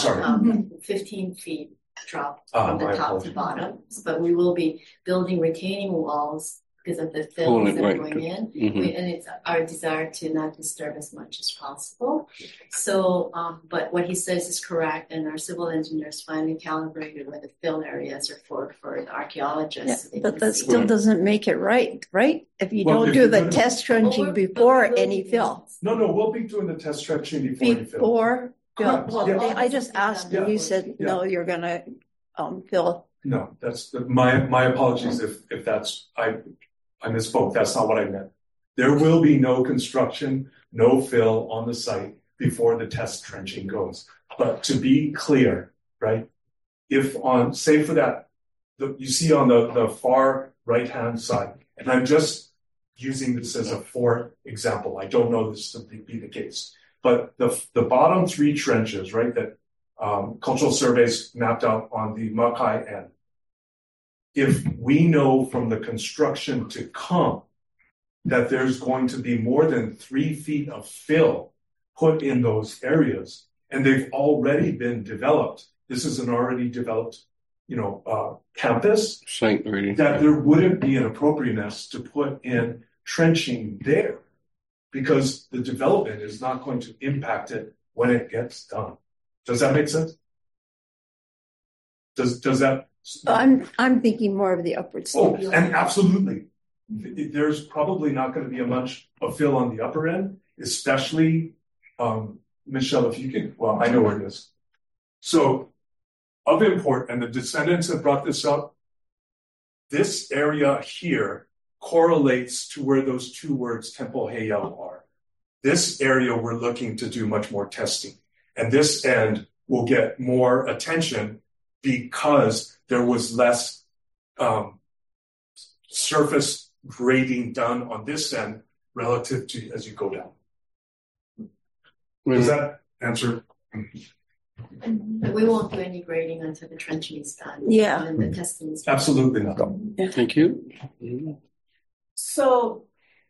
15 feet drop from the top to bottom. But we will be building retaining walls because of the fills that are going in. And it's our desire to not disturb as much as possible. So, but what he says is correct. And our civil engineers finally calibrated where the fill areas are for the archaeologists. Yeah, but that still doesn't make it right? If you don't do the test trenching before any fill. No, we'll be doing the test trenching before you fill. Before fill. Well, I just asked and you said, no, you're going to fill. No, that's my apologies if that's, I misspoke. That's not what I meant. There will be no construction, no fill on the site before the test trenching goes. But to be clear, right? If on, say for that, you see on the far right-hand side, and I'm just using this as a for example. I don't know this to be the case, but the bottom 3 trenches, right, that cultural surveys mapped out on the Makai end. If we know from the construction to come that there's going to be more than 3 feet of fill put in those areas, and they've already been developed, this is an already developed, campus, site ready, that there wouldn't be an appropriateness to put in trenching there because the development is not going to impact it when it gets done. Does that make sense? Does that? I'm thinking more of the upward slope. Oh, and absolutely. There's probably not going to be a much of fill on the upper end, especially, Michelle, if you can, well, I know where it is. So, of import, and the descendants have brought this up, this area here correlates to where those 2 words, Temple Heiau, are. This area we're looking to do much more testing. And this end will get more attention because there was less surface grading done on this end relative to as you go down. Does that answer? We won't do any grading until the trenching is done. Yeah. And the testing is done. Absolutely not. Thank you. So,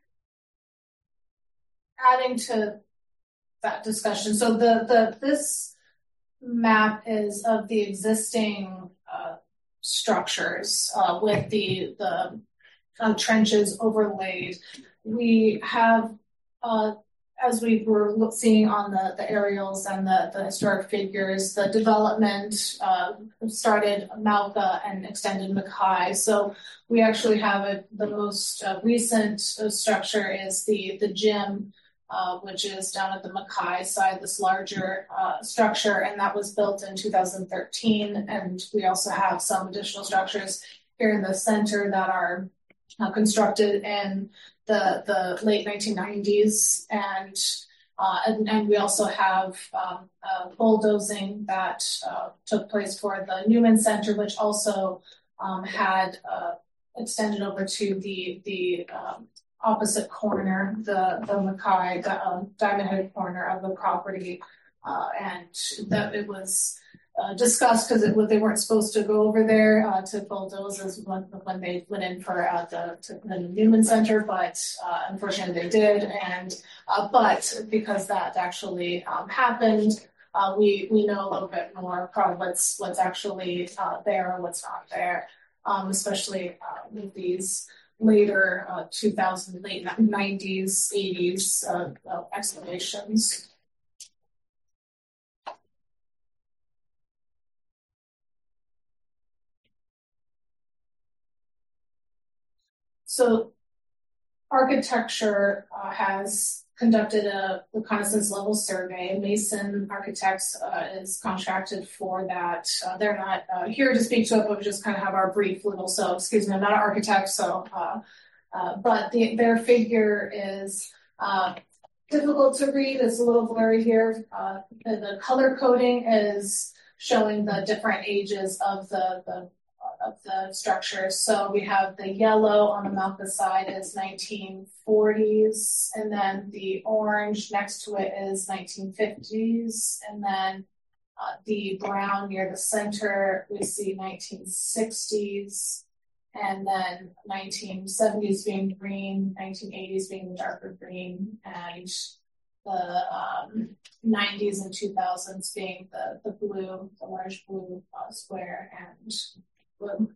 adding to that discussion, so this map is of the existing structures with the trenches overlaid. We have, as we were seeing on the aerials and the historic figures, the development started Malka and extended Makai. So we actually have the most recent structure is the gym, which is down at the Makai side, this larger structure, and that was built in 2013. And we also have some additional structures here in the center that are constructed in the late 1990s, and we also have bulldozing that took place for the Newman Center, which also had extended over to the opposite corner, the Makai Diamond Head corner of the property, and that it was discussed because they weren't supposed to go over there to bulldoze when they went in for the Newman Center, but unfortunately they did, and but because that actually happened, we know a little bit more probably what's actually there and what's not there, especially with these later 2000, late 90s, 80s excavations. So architecture has conducted a reconnaissance level survey. Mason Architects is contracted for that. They're not here to speak to it, but we just kind of have our brief little, so excuse me, I'm not an architect, so, but their figure is difficult to read. It's a little blurry here. The color coding is showing the different ages of the structures. So we have the yellow on the Malca side is 1940s, and then the orange next to it is 1950s, and then the brown near the center we see 1960s, and then 1970s being green, 1980s being darker green, and the 90s and 2000s being the blue, the large blue square and blue.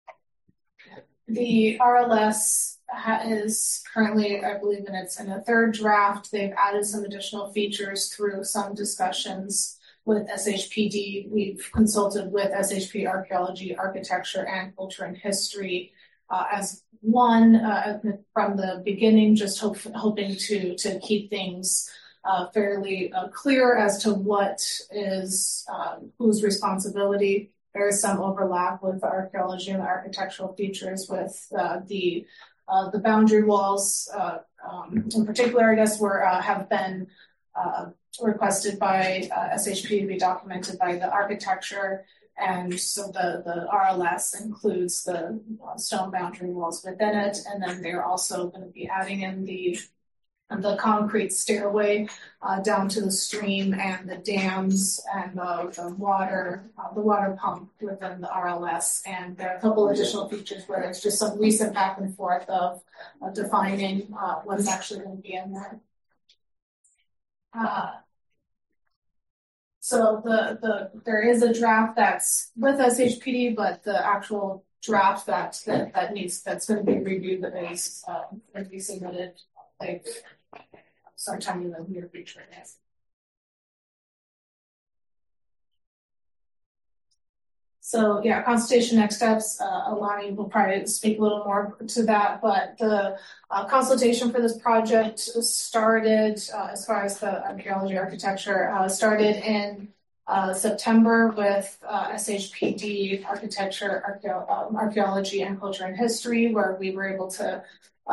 The RLS is currently, I believe, in a third draft. They've added some additional features through some discussions with SHPD. We've consulted with SHP Archaeology, Architecture, and Culture and History as one from the beginning, just hoping to keep things fairly clear as to what is whose responsibility. There is some overlap with the archaeology and the architectural features with the boundary walls in particular, I guess, have been requested by SHP to be documented by the architecture. And so the RLS includes the stone boundary walls within it. And then they're also going to be adding in the concrete stairway down to the stream and the dams and the water pump within the RLS. And there are a couple additional features where it's just some recent back and forth of defining what's actually going to be in there. So there is a draft that's with SHPD, but the actual draft that's going to be reviewed is going to be submitted sometime in the near future. Yes. So yeah, consultation next steps. Alani will probably speak a little more to that, but the consultation for this project started, as far as the archaeology architecture, started in September with SHPD Architecture, Archaeology, and Culture and History, where we were able to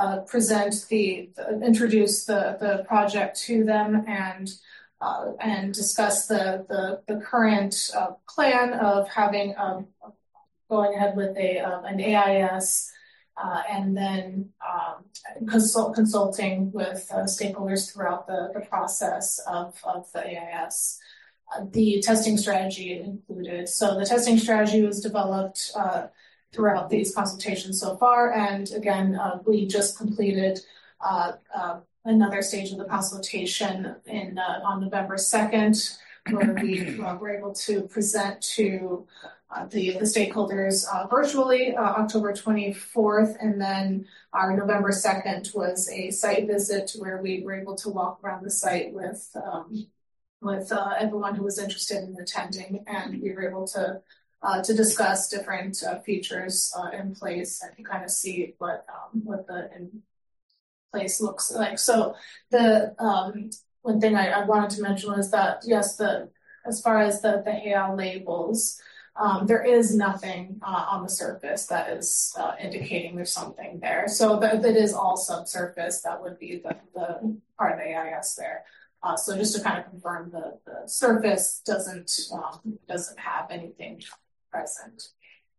introduce the project to them and discuss the current plan of having going ahead with an AIS and then consulting with stakeholders throughout the process of the AIS. The testing strategy included. So the testing strategy was developed throughout these consultations so far. And again, we just completed another stage of the consultation on November 2nd, where we were able to present to the stakeholders virtually October 24th. And then our November 2nd was a site visit where we were able to walk around the site with everyone who was interested in attending. And we were able to discuss different features in place and kind of see what the in place looks like. So the one thing I wanted to mention was that yes, as far as the HAL labels, there is nothing on the surface that is indicating there's something there. So that is all subsurface. That would be the part of the AIS there. So just to kind of confirm, the surface doesn't have anything present.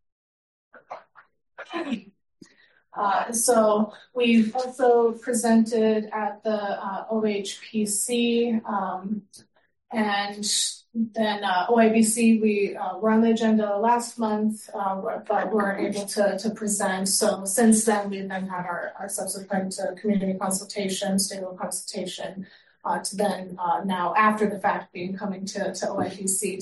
So we've also presented at the OHPC and then OIBC. We were on the agenda last month, but weren't able to present. So since then, we've then had our subsequent community consultation, statewide consultation to then now after the fact coming to OIBC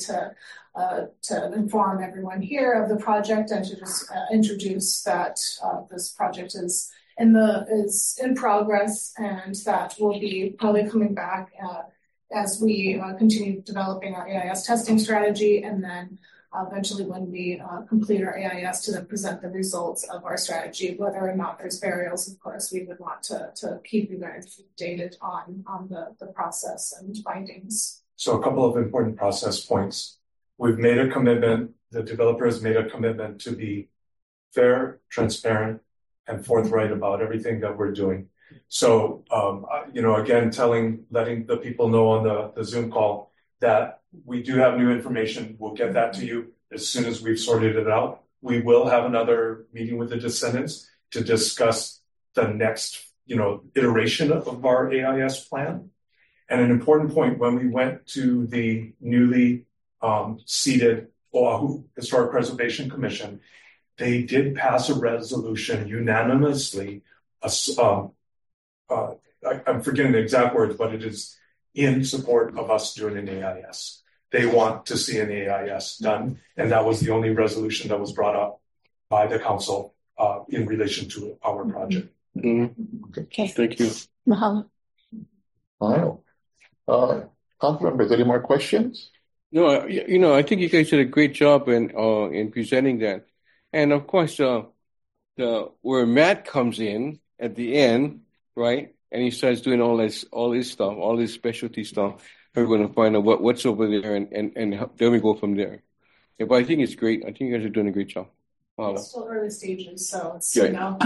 to inform everyone here of the project and to just introduce that this project is in progress, and that will be probably coming back as we continue developing our AIS testing strategy, and then eventually when we complete our AIS to then present the results of our strategy. Whether or not there's burials, of course, we would want to keep you guys updated on the process and findings. So a couple of important process points. We've made a commitment, the developer has made a commitment to be fair, transparent, and forthright about everything that we're doing. So, again, letting the people know on the Zoom call that we do have new information. We'll get that to you as soon as we've sorted it out. We will have another meeting with the descendants to discuss the next, iteration of our AIS plan. And an important point, when we went to the newly seated Oahu Historic Preservation Commission, they did pass a resolution unanimously. I'm forgetting the exact words, but it is in support of us doing an AIS. They want to see an AIS done, and that was the only resolution that was brought up by the council in relation to our project. Mm-hmm. Okay. Thank you. Mahalo. Wow. Council members, any more questions? No, I think you guys did a great job in presenting that. And of course, where Matt comes in at the end, right? And he starts doing all this stuff, all this specialty stuff. We're going to find out what's over there, and then we go from there. Yeah, but I think it's great. I think you guys are doing a great job. Wow. It's still early stages, so it's, Yeah.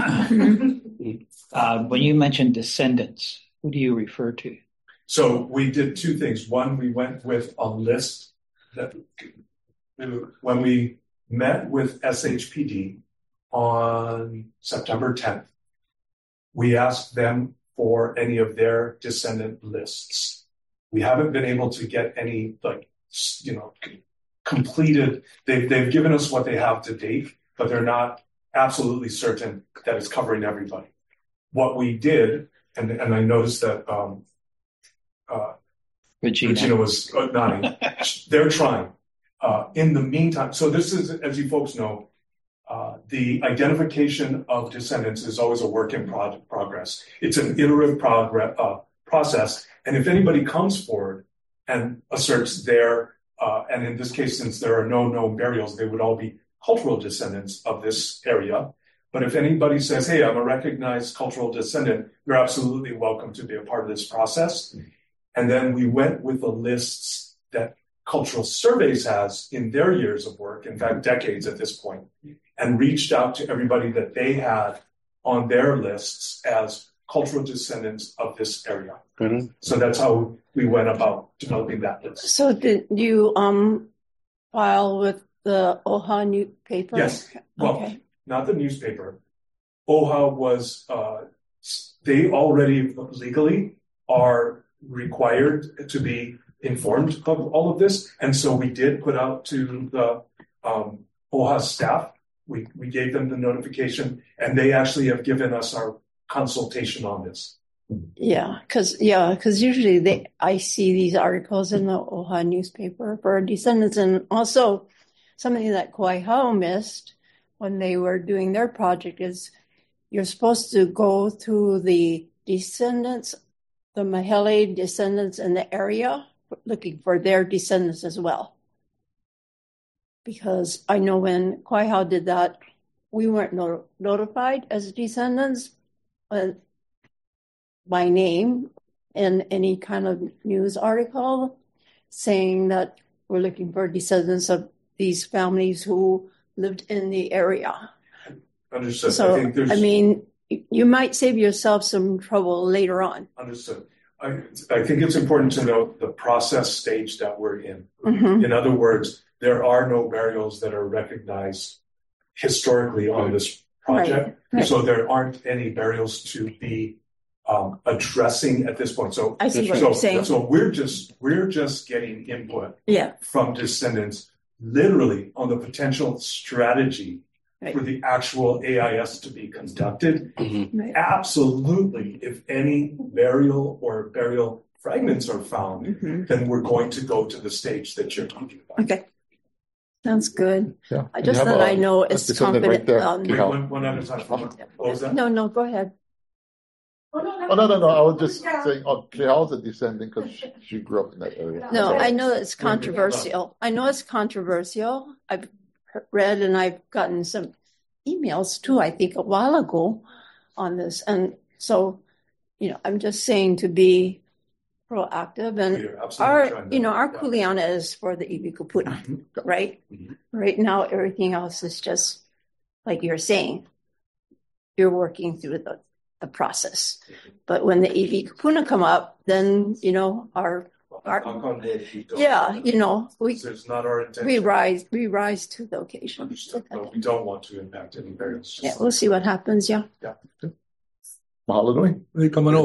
When you mentioned descendants, who do you refer to? So we did two things. One, we went with a list that when we met with SHPD on September 10th, we asked them for any of their descendant lists. We haven't been able to get any, completed. They've given us what they have to date, but they're not absolutely certain that it's covering everybody. What we did, and I noticed that Regina was nodding. They're trying. In the meantime, so this is, as you folks know, the identification of descendants is always a work in progress. It's an iterative process. And if anybody comes forward and asserts and in this case, since there are no known burials, they would all be cultural descendants of this area. But if anybody says, hey, I'm a recognized cultural descendant, you're absolutely welcome to be a part of this process. And then we went with the lists that Cultural Surveys has in their years of work, in fact, decades at this point, and reached out to everybody that they had on their lists as cultural descendants of this area. Mm-hmm. So that's how we went about developing that list. So did you file with the OHA newspaper? Yes. Well, okay. Not the newspaper. OHA was, they already legally are required to be informed of all of this. And so we did put out to the OHA staff, we gave them the notification, and they actually have given us our consultation on this. Yeah, because usually I see these articles in the OHA newspaper for descendants, and also something that Kauai Hau missed when they were doing their project is you're supposed to go through the descendants, the Mahele descendants in the area, looking for their descendants as well. Because I know when Kauai Hau did that, we weren't notified as descendants by name in any kind of news article saying that we're looking for descendants of these families who lived in the area. Understood. So, I mean, you might save yourself some trouble later on. Understood. I think it's important to note the process stage that we're in. Mm-hmm. In other words, there are no burials that are recognized historically on this project. Right. So there aren't any burials to be addressing at this point. So I see what you're saying. So we're just getting input from descendants literally on the potential strategy for the actual AIS to be conducted. Mm-hmm. Right. Absolutely, if any burial or burial fragments are found, then we're going to go to the stage that you're talking about. Okay. Sounds good. Yeah. I just that I know it's descendant right confident. there. One at a time. What was that? No, go ahead. Oh, no. I was just saying, Kehal's a descendant because she grew up in that area. No, I know it's controversial. I've read and I've gotten some emails too, I think a while ago on this. And so, I'm just saying to be proactive, and our kuleana is for the iwi kupuna, right? Right now, everything else is just like you're saying, you're working through the process. But when the iwi kupuna come up, then, our it's not our intention. we rise to the occasion. But we don't want to impact any burials. Yeah, we'll see what happens. Yeah. Mahalo nui.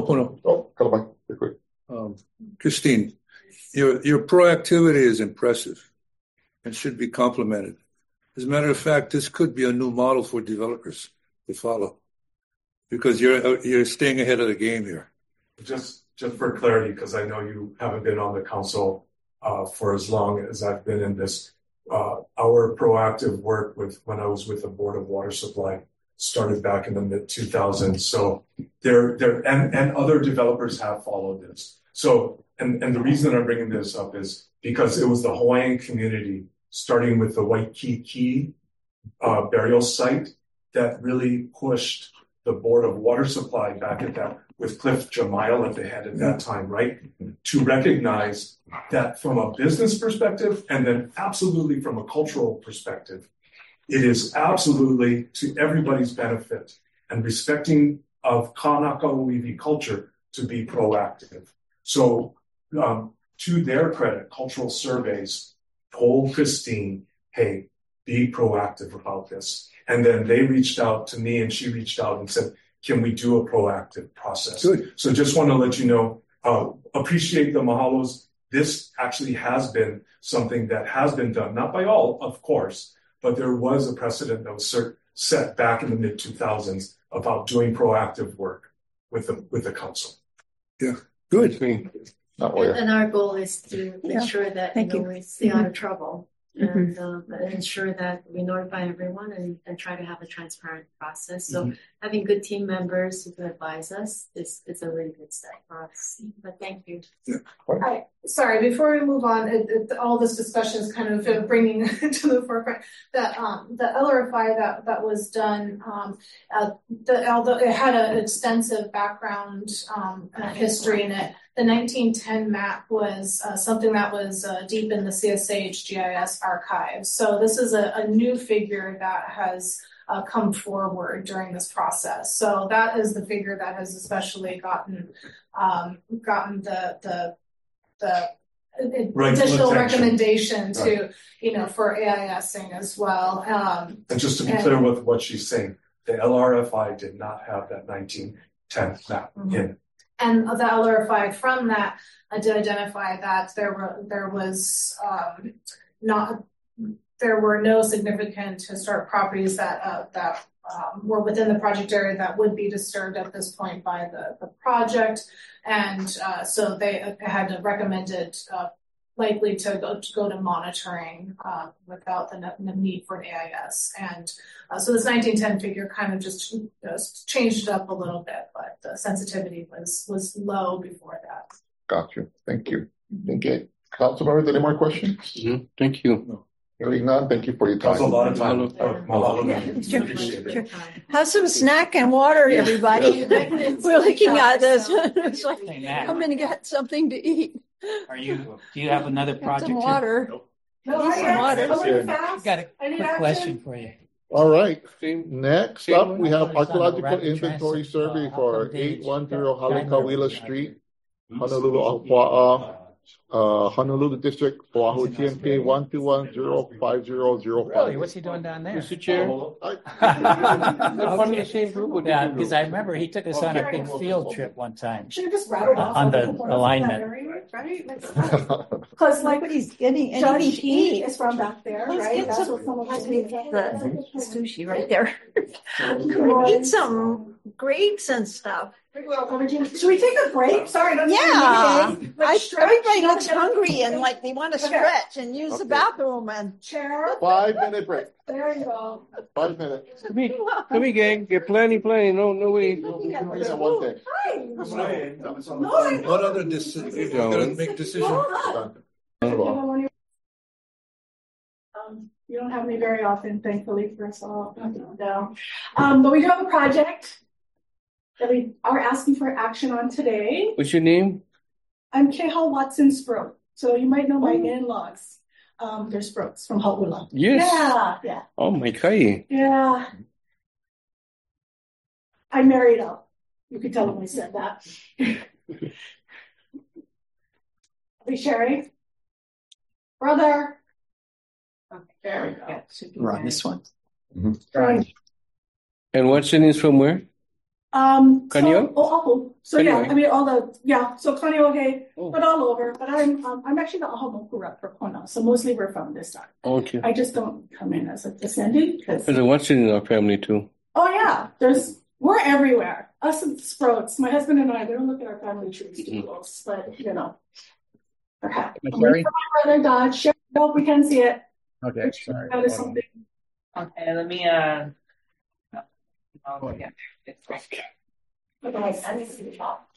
Christine, your proactivity is impressive and should be complimented. As a matter of fact, this could be a new model for developers to follow, because you're staying ahead of the game here. Just for clarity, because I know you haven't been on the council for as long as I've been in this. Our proactive work when I was with the Board of Water Supply started back in the mid 2000s. So and other developers have followed this. So and the reason I'm bringing this up is because it was the Hawaiian community, starting with the Waikiki burial site, that really pushed the Board of Water Supply back at that, with Cliff Jamile at the head at that time, right? To recognize that from a business perspective, and then absolutely from a cultural perspective, it is absolutely to everybody's benefit and respecting of Kanaka-Iwi culture to be proactive. So to their credit, Cultural Surveys told Christine, hey, be proactive about this. And then they reached out to me, and she reached out and said, can we do a proactive process? Good. So just want to let you know, appreciate the mahalos. This actually has been something that has been done, not by all, of course, but there was a precedent that was set back in the mid 2000s about doing proactive work with the council. Yeah, good. And our goal is to make sure that we stay out of trouble. And ensure that we notify everyone and try to have a transparent process. So having good team members who can advise us is a really good step for us. But thank you. Yeah. Sorry, before we move on, all this discussion is kind of bringing to the forefront that the LRFI that was done, although it had an extensive background history in it, the 1910 map was something that was deep in the CSH GIS archives. So this is a new figure that has come forward during this process. So that is the figure that has especially gotten the additional recommendation to for AISing as well. And just to be clear with what she's saying, the LRFI did not have that 1910 map in it. And the LRFI from that did identify that there were no significant historic properties that were within the project area that would be disturbed at this point by the project, and so they had recommended likely to go to monitoring without the need for an AIS. And so this 1910 figure kind of just changed it up a little bit, but the sensitivity was low before that. Gotcha. Thank you. Okay. Council members, any more questions? Thank you. Hearing none, thank you for your time. That's a lot of time. Sure. Have some snack and water, everybody. We're looking at this. It's like, I'm going to get something to eat. Do you have another project? Some water. No, some water. I've got a quick question for you. All right. Next up, we have archaeological inventory survey for 810 Halekawila Street, Honolulu, A'apa'a, Honolulu District, Oahu, TMK 121-05005. Really? What's he doing down there? Mr. Chair. Yeah, because I remember he took us on a big field trip one time. Should have just rattled off on the alignment. Right? Because like he's getting anything to eat is from back there, right? That's what someone has to eat. The sushi right there. Eat some grapes and stuff. Should we take a break? Sorry, that's Everybody looks hungry and like they want to stretch and use the bathroom and chair. 5-minute break. There you go. 5 minutes. Come here, gang. Get plenty. No way. One thing. What other decisions? You're going to make decisions? You don't have me very often, thankfully, for us all. But we do have a project that we are asking for action on today. What's your name? I'm Keha Watson Sproat. So you might know my in-laws. They're Sproats from Haula. Yes. Yeah. Oh my God. Yeah. I married up. You could tell them I said that. Are we sharing? Brother. Okay, there we go. We're on this one. Right. And Watson from where? Kanyo? So yeah, Kanyo. I mean so Kanyo, okay, but all over. But I'm actually the Ahamokura rep for Kona, so mostly we're from this side. Okay. I just don't come in as a descendant because There's a Watson in our family too. oh yeah, we're everywhere. Us and Sprouts, my husband and I, we don't look at our family trees too close, but you know. Okay. Am I I'm sharing? waiting for my brother Dodge. Share. Nope, we can see it. Okay, sorry. That is something. Okay, let me Otherwise, I need to see the top.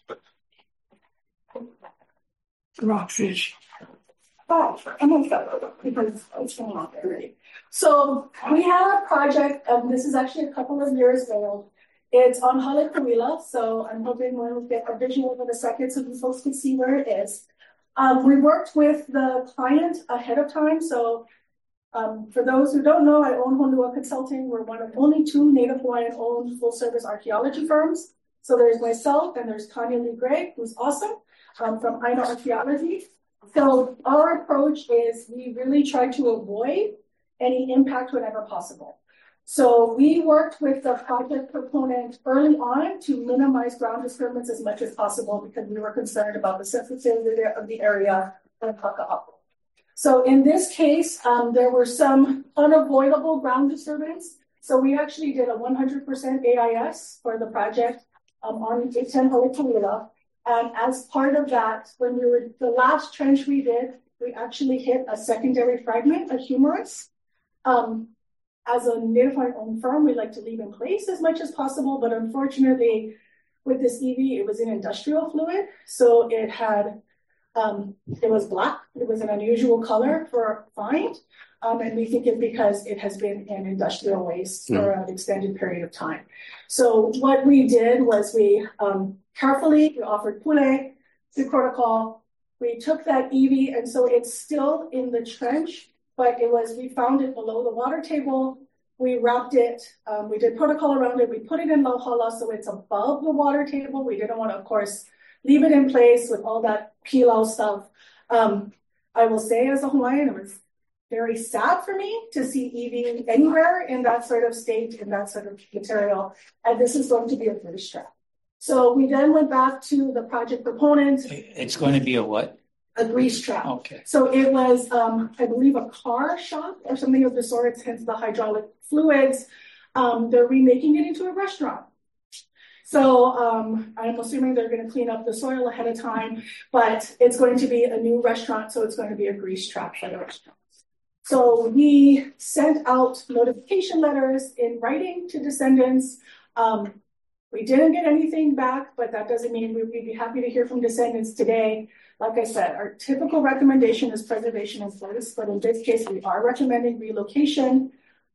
Rockfish. Oh, I'm gonna stop because it's going on already. So we have a project, this is actually a couple of years old. It's on Halekuila, so I'm hoping we'll get a visual in a second so you folks can see where it is. We worked with the client ahead of time, so for those who don't know, I own Honua Consulting. We're one of only 2 Native Hawaiian-owned full-service archaeology firms. So there's myself and there's Tanya Lee Gray, who's awesome, from Aina Archaeology. So our approach is we really try to avoid any impact whenever possible. So we worked with the project proponent early on to minimize ground disturbance as much as possible because we were concerned about the sensitivity of the area and Kaka'apo. So in this case, there were some unavoidable ground disturbance. So we actually did a 100% AIS for the project on 810 Halekuila. And as part of that, the last trench we did, we actually hit a secondary fragment, a humerus. As a Native Hawaiian-owned firm, we like to leave in place as much as possible. But unfortunately, with this EV, it was an industrial fluid. So it had it was black. It was an unusual color for a find. And we think it's because it has been in industrial waste for an extended period of time. So what we did was we offered pule, the protocol. We took that EV, and so it's still in the trench, but we found it below the water table. We wrapped it, we did protocol around it. We put it in Lauhala, so it's above the water table. We didn't want to, of course, leave it in place with all that pilau stuff. I will say as a Hawaiian, it was very sad for me to see EV anywhere in that sort of state, in that sort of material. And this is going to be a grease trap. So we then went back to the project proponent. It's going to be a what? A grease trap. Okay. So it was, I believe, a car shop or something of the sort, hence the hydraulic fluids. They're remaking it into a restaurant. So I'm assuming they're going to clean up the soil ahead of time, but it's going to be a new restaurant, so it's going to be a grease trap for the restaurant. So we sent out notification letters in writing to descendants. We didn't get anything back, but that doesn't mean we'd be happy to hear from descendants today. Like I said, our typical recommendation is preservation and service, but in this case, we are recommending relocation.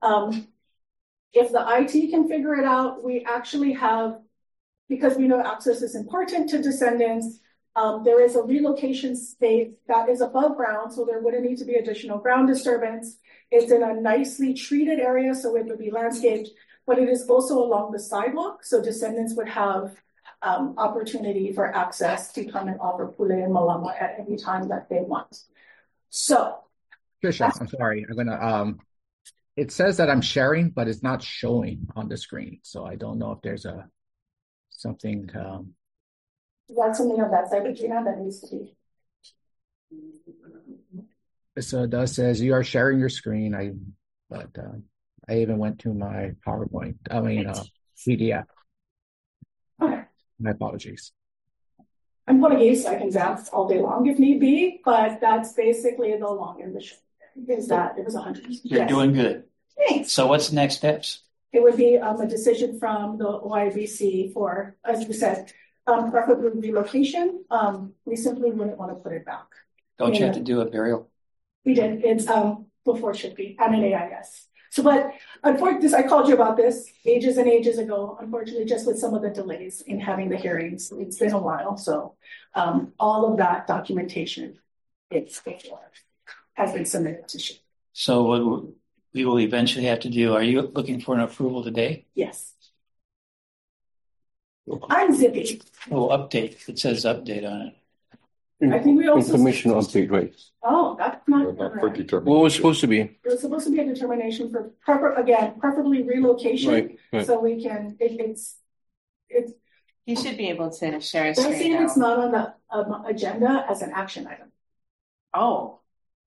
If the IT can figure it out, we actually have, because we know access is important to descendants, there is a relocation space that is above ground, so there wouldn't need to be additional ground disturbance. It's in a nicely treated area, so it would be landscaped, but it is also along the sidewalk, so descendants would have opportunity for access to come and offer pule and malama at any time that they want. So, Trisha, I'm sorry. I'm gonna. It says that I'm sharing, but it's not showing on the screen, so I don't know if there's something. That's something on that side, Regina, that needs to be. So it does says you are sharing your screen. I even went to my PowerPoint. PDF. Okay. My apologies. I'm Portuguese, so I can dance all day long if need be, but that's basically the long and the short. Is that it was 100%. You're doing good. Thanks. So what's the next steps? It would be a decision from the OIBC for, as we said, preferably relocation. We simply wouldn't want to put it back. Don't you have to do a burial? We did. It's before it should be and an AIS. So, but unfortunately, I called you about this ages and ages ago. Unfortunately, just with some of the delays in having the hearings, it's been a while. So, all of that documentation, has been submitted to SHIP. So what we will eventually have to do, are you looking for an approval today? Yes. I'm zippy. Oh, update. It says update on it. I think we also information update, right? Oh, that's not correct. What was supposed to be? It was supposed to be a determination for preferably relocation, right. So we can. It's. You should be able to share a They're screen saying now. it's not on the agenda as an action item. Oh.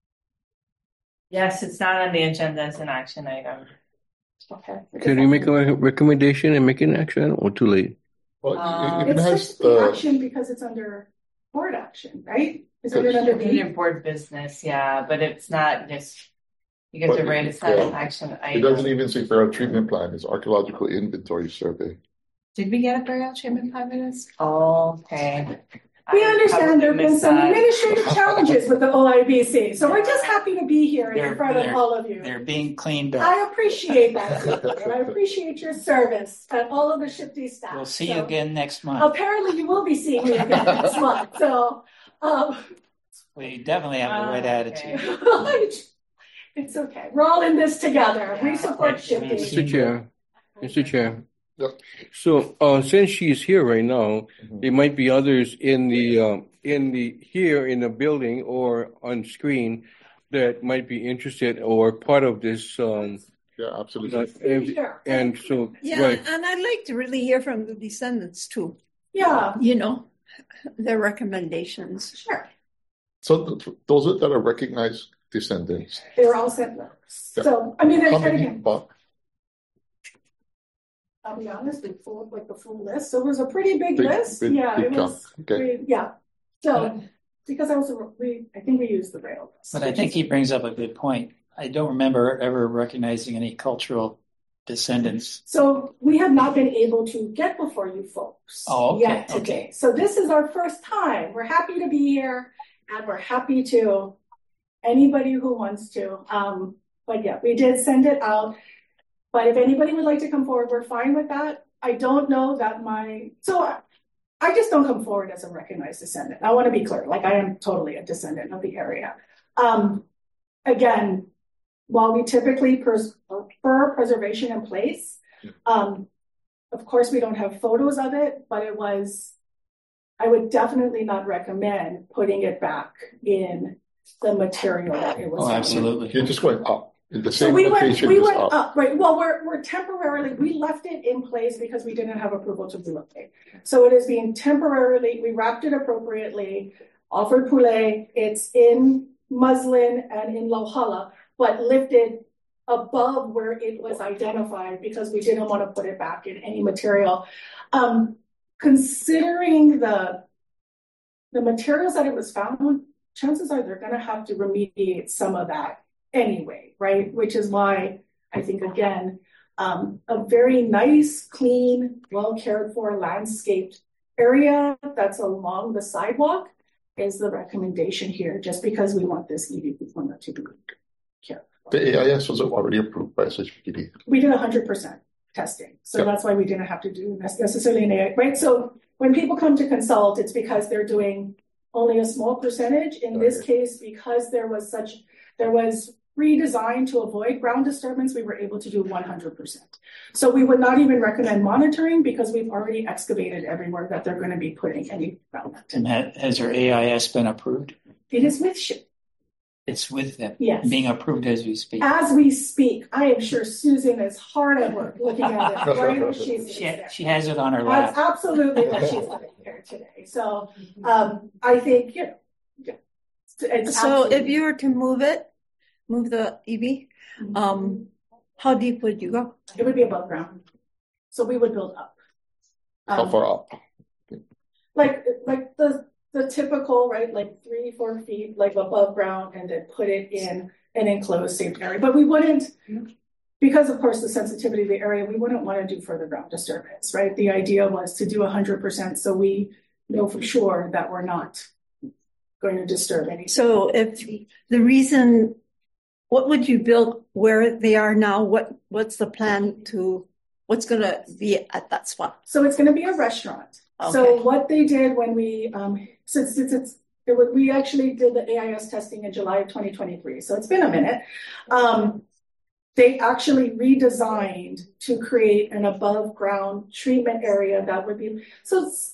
Yes, it's not on the agenda as an action item. Okay. Can you make a recommendation and make an action or too late? Well, it It's has just the action because it's under board action, right? Is it under B? Under board business, yeah, but it's not just. You get to write it's not an action It item. doesn't even say burial treatment plan. It's archaeological inventory survey. Did we get a burial treatment plan for this? Oh, okay. We understand there have been some administrative challenges with the OIBC, so we're just happy to be here in front of all of you. They're being cleaned up. I appreciate that, and I appreciate your service and all of the SHIP staff. We'll see you again next month. Apparently, you will be seeing me again next month. So, We definitely have the right attitude. it's okay. We're all in this together. We support SHIP. Mr. Chair. So since she's here right now, there might be others in the building or on screen that might be interested or part of this. Yeah, absolutely. And so, Yeah, right. and I'd like to really hear from the descendants too. Yeah. Their recommendations. Sure. So those that are recognized descendants. They're all sent letters. So, I mean, How and many again, bucks? I'll be honest, we pulled like the full list. So it was a pretty big list. Big It was. chunk. Okay. Yeah. So because I think we used the rail list. But I think he brings up a good point. I don't remember ever recognizing any cultural descendants. So we have not been able to get before you folks yet today. Okay. So this is our first time. We're happy to be here and we're happy to anybody who wants to. But yeah, we did send it out. But if anybody would like to come forward, we're fine with that. I don't know that I just don't come forward as a recognized descendant. I want to be clear, like I am totally a descendant of the area. Again, while we typically prefer preservation in place, of course we don't have photos of it, but I would definitely not recommend putting it back in the material that it was. Oh, absolutely. You're just going up. In the So same we location, went just up, right? Well, we're temporarily, we left it in place because we didn't have approval to relocate. So it is being temporarily, we wrapped it appropriately, offered poulet, it's in muslin and in Lohala, but lifted above where it was identified because we didn't want to put it back in any material. Considering the materials that it was found, chances are they're going to have to remediate some of that anyway, right? Which is why I think, again, a very nice, clean, well cared for, landscaped area that's along the sidewalk is the recommendation here, just because we want this EV formula to be cared for. The AIS was already approved by SHPD. We did 100% testing, so that's why we didn't have to do necessarily an AIS, right? So when people come to consult, it's because they're doing only a small percentage. In this case, because there was redesigned to avoid ground disturbance, we were able to do 100%. So we would not even recommend monitoring because we've already excavated everywhere that they're going to be putting any ground. And has their AIS been approved? It is with SHIP. It's with them. Yes. Being approved as we speak. As we speak, I am sure Susan is hard at work looking at it. Right? She has it on her lap. That's absolutely what she's doing here today. So I think, it's So if you were to move the EV, how deep would you go? It would be above ground. So we would build up. How far up? like the typical, right, like 3-4 feet, like above ground, and then put it in an enclosed safe area. But we wouldn't, because of course the sensitivity of the area, we wouldn't want to do further ground disturbance, right? The idea was to do 100%, so we know for sure that we're not going to disturb anything. So if the reason, what would you build where they are now? What's the plan to, what's going to be at that spot? So it's going to be a restaurant. Okay. So what they did when we, we actually did the AIS testing in July of 2023. So it's been a minute. They actually redesigned to create an above ground treatment area that would be, so it's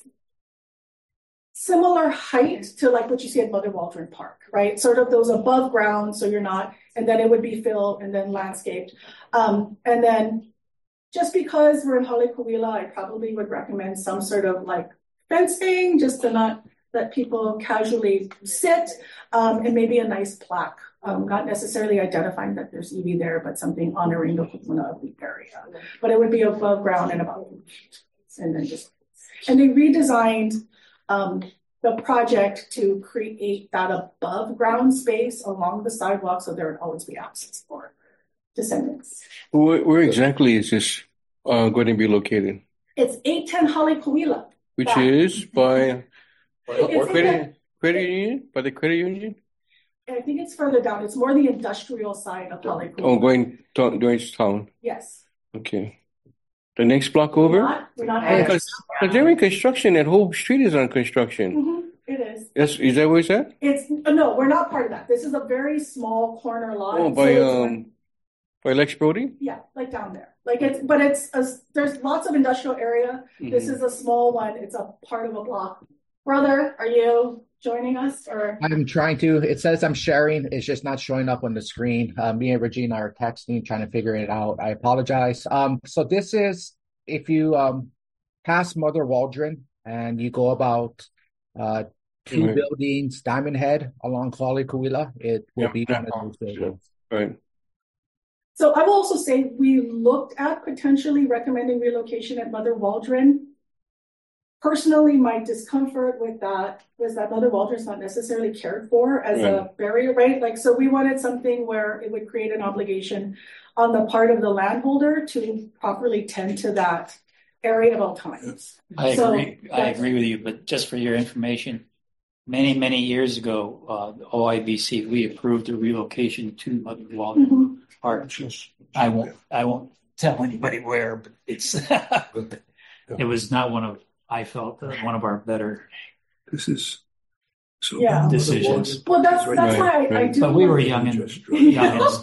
similar height to like what you see at Mother Waldron Park, right? Sort of those above ground, so you're not, and then it would be filled and then landscaped. And then just because we're in Halekuila, I probably would recommend some sort of like fencing, just to not let people casually sit, and maybe a nice plaque, not necessarily identifying that there's EV there, but something honoring the kupuna of the area. But it would be above ground and about, and then just, and they redesigned the project to create that above ground space along the sidewalk, so there would always be access for descendants. Where exactly is this going to be located? It's 810 Halekuila. Which is by It's credit union? By the credit union? I think it's further down. It's more the industrial side of Halekuila. Oh, going town. Yes. Okay. The next block over? We're not Because they're in construction. That whole street is on construction. It is. Yes, is that where it's at? It's no, we're not part of that. This is a very small corner lot. Oh, by Lex Brody? Yeah, like down there. Like there's lots of industrial area. This is a small one. It's a part of a block. Brother, are you joining us or? I'm trying to. It says I'm sharing. It's just not showing up on the screen. Me and Regina are texting, trying to figure it out. I apologize. So this is if you pass Mother Waldron and you go about two buildings, Diamond Head along Halekuila, it will be one of those buildings. Right. So I will also say we looked at potentially recommending relocation at Mother Waldron. Personally, my discomfort with that was that Mother Waldron is not necessarily cared for as a barrier, right? Like, so we wanted something where it would create an obligation on the part of the landholder to properly tend to that area at all times. I agree with you, but just for your information, many years ago, the OIBC, we approved a relocation to Mother Waldron Park. I won't tell anybody where, but it's it was not one of, I felt, one of our better decisions. Well, that's why I do. But we were young and stupid.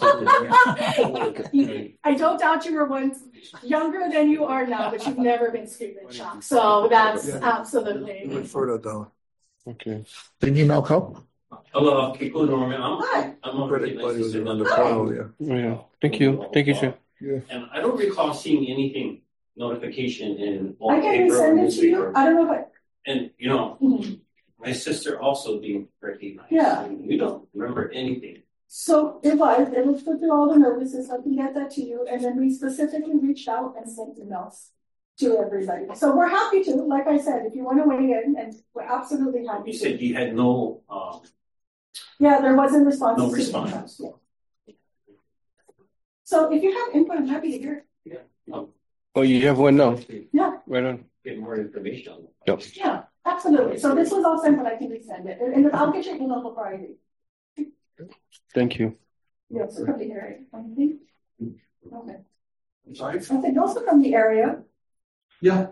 I don't doubt you were once younger than you are now, but you've never been stupid, Chuck. So that's absolutely. Even further down. Okay. Did you know Coke? Hello, Kiko Norman. I'm already nice to Yeah. Thank you, sir. Yeah. And I don't recall seeing anything notification in. I can send it to you. I don't know if And my sister also being recognized. Yeah. And we don't remember anything. So it was put through all the notices. I can get that to you, and then we specifically reached out and sent emails to everybody. So we're happy to, like I said, if you want to weigh in, and we're absolutely happy. You said you had no. There wasn't response. No response. Yeah. So if you have input, I'm happy to hear. Yeah. Oh, you have one now? Yeah. Right on. Get more information on that. Yep. Yeah, absolutely. So this was all sent, but I can resend it, and I'll get your email before I leave. Thank you. You also from the area. Okay. I'm sorry? I said also from the area. Yeah.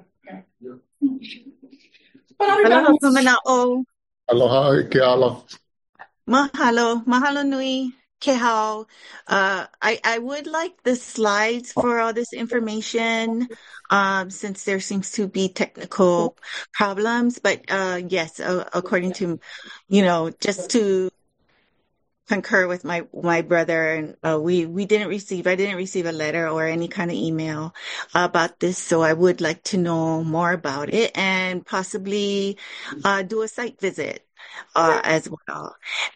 Aloha, Kamana'o. Aloha, Keala. Mahalo nui. Kehao. I would like the slides for all this information, since there seems to be technical problems. But yes, according to, just to concur with my brother, and I didn't receive a letter or any kind of email about this. So I would like to know more about it and possibly do a site visit as well.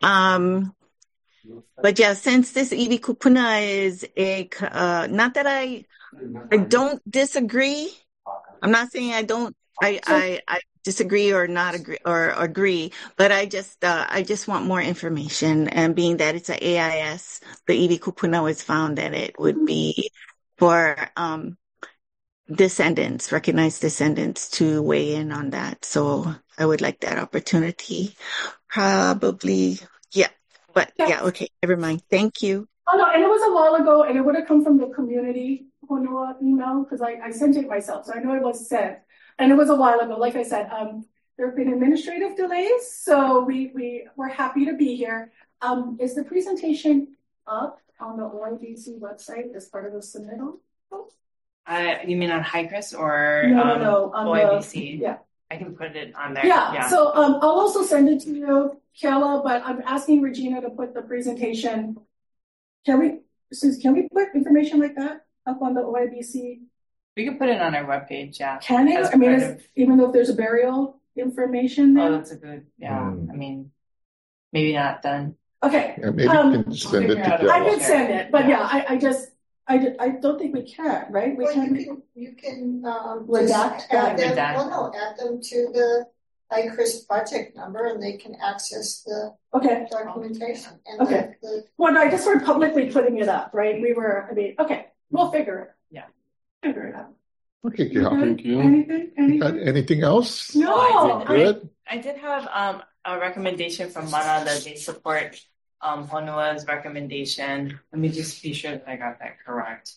But yeah, since this iwi kupuna is not that I don't disagree. I'm not saying I don't. I disagree or not agree or agree, but I just want more information. And being that it's a AIS, the Iwi Kupuna was found that it would be for descendants, recognized descendants, to weigh in on that. So I would like that opportunity. Probably, yeah. But yeah, okay, never mind. Thank you. Oh no, and it was a while ago, and it would have come from the community Honua email because I sent it myself, so I know it was sent. And it was a while ago. Like I said, there have been administrative delays, so we're happy to be here. Is the presentation up on the OIBC website as part of the submittal? You mean on HICRIS or No, on OIBC? Yeah. I can put it on there. Yeah. So I'll also send it to you, Kiela, but I'm asking Regina to put the presentation. Can we put information like that up on the OIBC? We can put it on our webpage, yeah. Can it? I mean, even though if there's a burial information there? Oh, that's a good, yeah. I mean, maybe not then. Okay. Yeah, maybe you can send it to I could send it, but yeah, I don't think we can, right? You can redact add them. Redact. Well, no, add them to the ICRIS project number, and they can access the documentation. And Okay. Well, no, I just started publicly putting it up, right? Okay, we'll figure it. Yeah. Figure it out. Okay, Kiela. Thank you. Anything else? No. Good. I did have a recommendation from Mana that they support Honua's recommendation. Let me just be sure that I got that correct.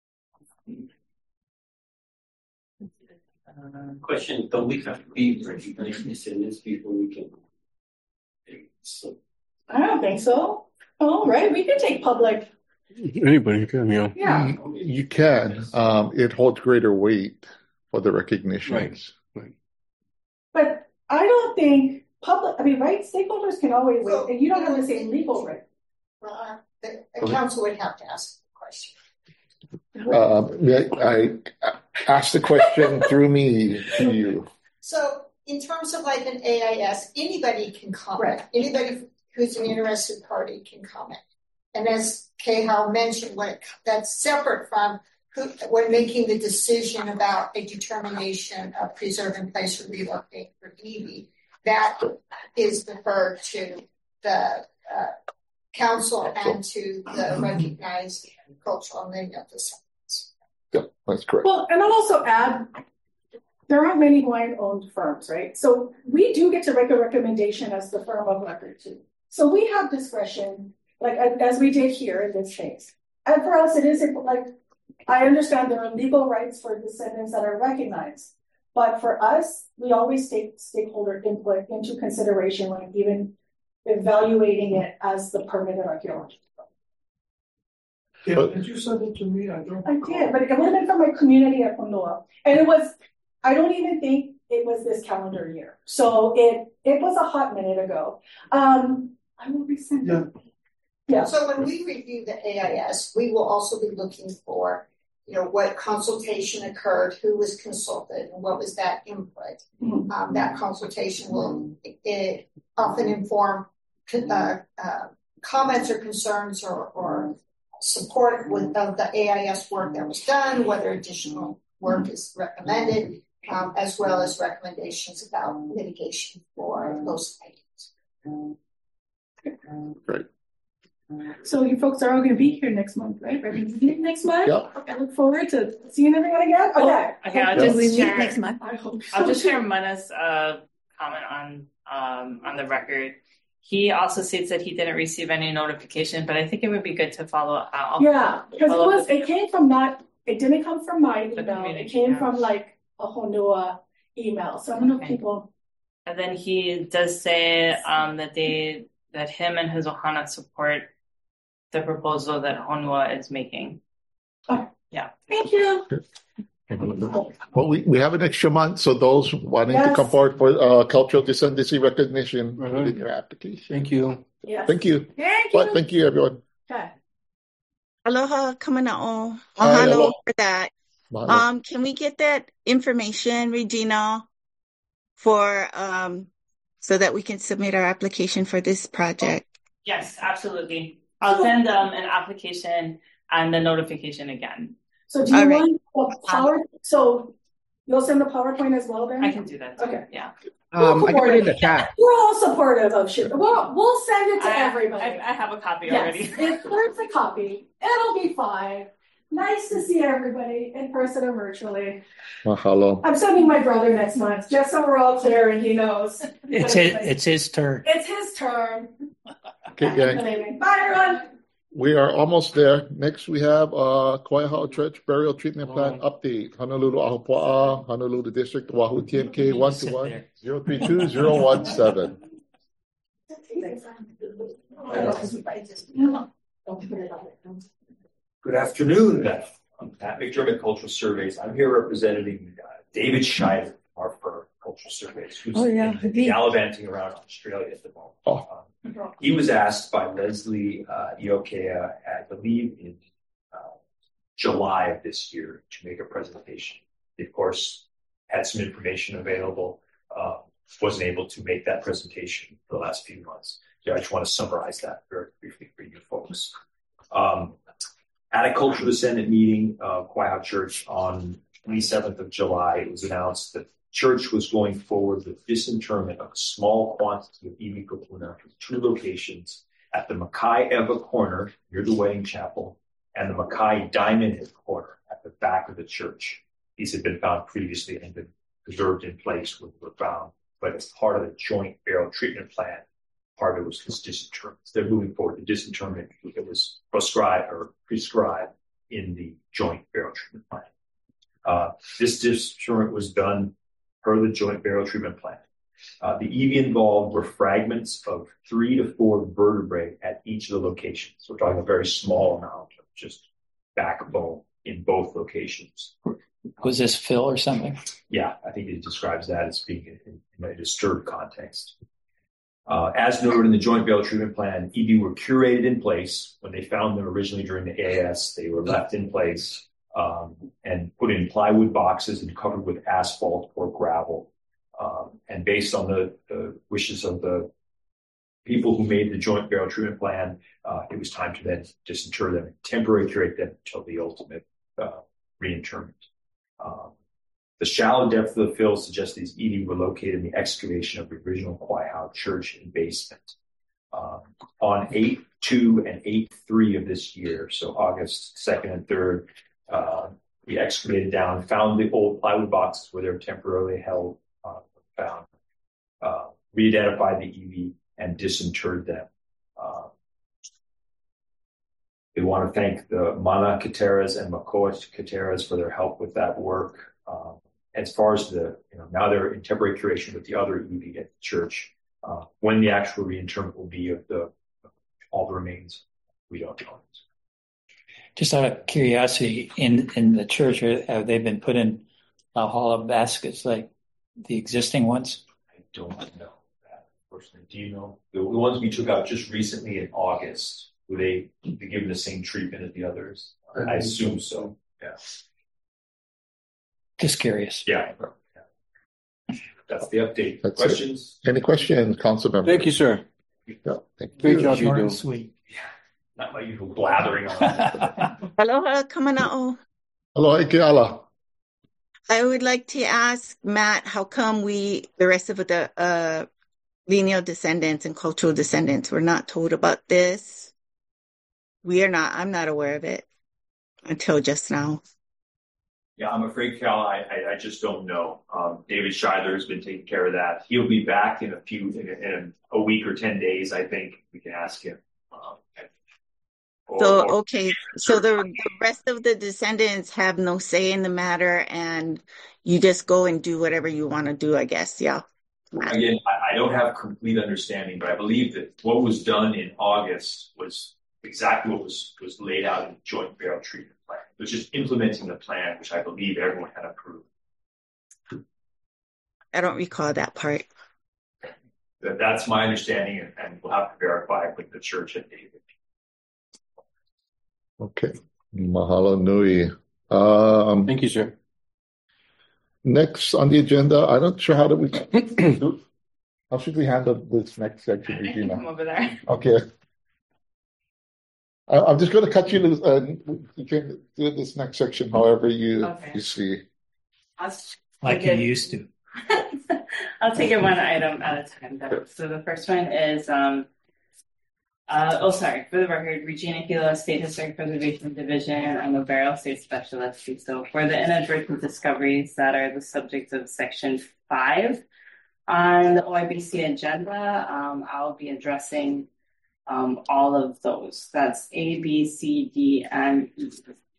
Question, don't we have to be recognized descendants before we can? I don't think so. Oh, right. We can take public. Anybody can, yeah. Yeah. You can. It holds greater weight for the recognitions. Right. But I don't think right? Stakeholders can always wait, and you don't have the same legal right. Well, the council would have to ask the question. I asked the question through me to you. So, in terms of like an AIS, anybody can comment. Right. Anybody who's an interested party can comment. And as Kehal mentioned, that's separate from when making the decision about a determination of preserve in place or relocate for Iwi, that is deferred to the council and to the recognized cultural and lineal descendants. Yeah, that's correct. Well, and I'll also add, there aren't many Hawaiian-owned firms, right? So we do get to make a recommendation as the firm of record too. So we have discretion, like as we did here in this case. And for us, it is like, I understand there are legal rights for descendants that are recognized. But for us, we always take stakeholder input into consideration when even evaluating it as the permanent archaeological. Yeah, did you send it to me? I did, but it would have been from my community at Honua. And I don't even think it was this calendar year. So it was a hot minute ago. I will resend it. Yeah. So when we review the AIS, we will also be looking for, what consultation occurred, who was consulted, and what was that input. Mm-hmm. That consultation will often inform comments or concerns or support of the AIS work that was done, whether additional work is recommended, as well as recommendations about mitigation for those items. Great. So you folks are all going to be here next month, right? Next month? Yep. Okay, I look forward to seeing everyone again. Okay. I'll just we meet share next month? I hope so. I'll just share Mana's comment on the record. He also states that he didn't receive any notification, but I think it would be good to follow up. Yeah, because it came from it didn't come from my email. It came from like a Honua email. So I don't know if people. And then he does say that him and his ohana support the proposal that Honua is making. Oh, yeah. Thank you. Well, we have an extra month, so those wanting to come forward for cultural descendancy recognition, put in your application. Thank you. Yes. Thank you. Thank you. Thank you, everyone. Okay. Aloha, kamana'o. Hi, Mahalo aloha. for that. Mahalo. Can we get that information, Regina, for so that we can submit our application for this project? Yes, absolutely. I'll send an application and the notification again. So do you want the power? So You'll send the PowerPoint as well, then? I can do that too. Okay. Yeah. I can put it in the chat. We're all supportive of Shipper. We'll send it to everybody. I have a copy Yes, already. there's a copy. It'll be fine. Nice to see everybody in person or virtually. Mahalo. I'm sending my brother next month, just so we're all clear and he knows. It's his turn. It's his turn. Okay, gang. Bye, everyone. We are almost there. Next, we have Kawaiha'a Church Burial Treatment Plan Update. Honolulu Ahupua'a, Honolulu District, Oahu TMK 121-032-017. Good afternoon. I'm Pat McDermott, Cultural Surveys. I'm here representing David Scheider, our firm, Cultural Surveys, who's gallivanting around Australia at the moment. He was asked by Leslie Iokea, I believe in July of this year, to make a presentation. He, of course, had some information available, wasn't able to make that presentation for the last few months. So I just want to summarize that very briefly for you folks. At a cultural descendant meeting, Kawaiha'a Church on 27th of July, it was announced that Church was going forward with disinterment of a small quantity of iwi kupuna from 2 locations at the Makai Eva corner near the wedding chapel and the Makai Diamond Head corner at the back of the church. These had been found previously and been preserved in place when they were found, but as part of the joint burial treatment plan, part of it was disinterment. So they're moving forward. The disinterment, it was prescribed in the joint burial treatment plan. This disinterment was done per the joint burial treatment plan. The iwi involved were fragments of 3 to 4 vertebrae at each of the locations. So we're talking a very small amount of just backbone in both locations. Was this fill or something? Yeah, I think it describes that as being in a disturbed context. As noted in the joint burial treatment plan, iwi were curated in place. When they found them originally during the AS, they were left in place and put in plywood boxes and covered with asphalt or gravel. And based on the wishes of the people who made the joint burial treatment plan, it was time to then disinter them and temporarily curate them until the ultimate reinterment. The shallow depth of the fill suggests these iwi were located in the excavation of the original Kawaiha'a Church and basement. On 8/2 and 8/3 of this year, so August 2nd and 3rd, we excavated down, found the old plywood boxes where they were temporarily held, found, re-identified the iwi, and disinterred them. We want to thank the Mana Kateras and Makoa Kateras for their help with that work. As far as now they're in temporary curation with the other iwi at the church. When the actual reinterment will be of all the remains, we don't know. Just out of curiosity, in the church, have they been put in Lauhala baskets like the existing ones? I don't know that personally. Do you know? The ones we took out just recently in August, were they given the same treatment as the others? I assume so. Yeah. Just curious. Yeah. That's the update. That's Questions? Any questions, council member? Thank you, sir. Yeah, thank you. Great job you do. Sweet. Not my usual blathering on. Aloha, Kamana'o. Hello, Ikeala. I would like to ask Matt, how come the rest of the lineal descendants and cultural descendants were not told about this? I'm not aware of it until just now. Yeah, I'm afraid, Cal, I just don't know. David Schuyler has been taking care of that. He'll be back in a week or 10 days, I think. We can ask him. So the rest of the descendants have no say in the matter, and you just go and do whatever you want to do, I guess. Yeah. Again, I don't have complete understanding, but I believe that what was done in August was exactly what was laid out in the joint burial treatment plan. It was just implementing the plan, which I believe everyone had approved. I don't recall that part. That's my understanding, and we'll have to verify with the church and David. Okay. Mahalo nui. Thank you, sir. Next on the agenda, I'm not sure how should we handle this next section, Regina? Come over there. Okay. I'm just going to cut you loose. You can do this next section however you see. like you used to. I'll take it one item at a time. So the first one is, for the record, Regina Gila, State Historic Preservation Division. I'm a burial state specialist. So for the inadvertent discoveries that are the subject of Section 5 on the OIBC agenda, I'll be addressing all of those. That's A, B, C, D, and E.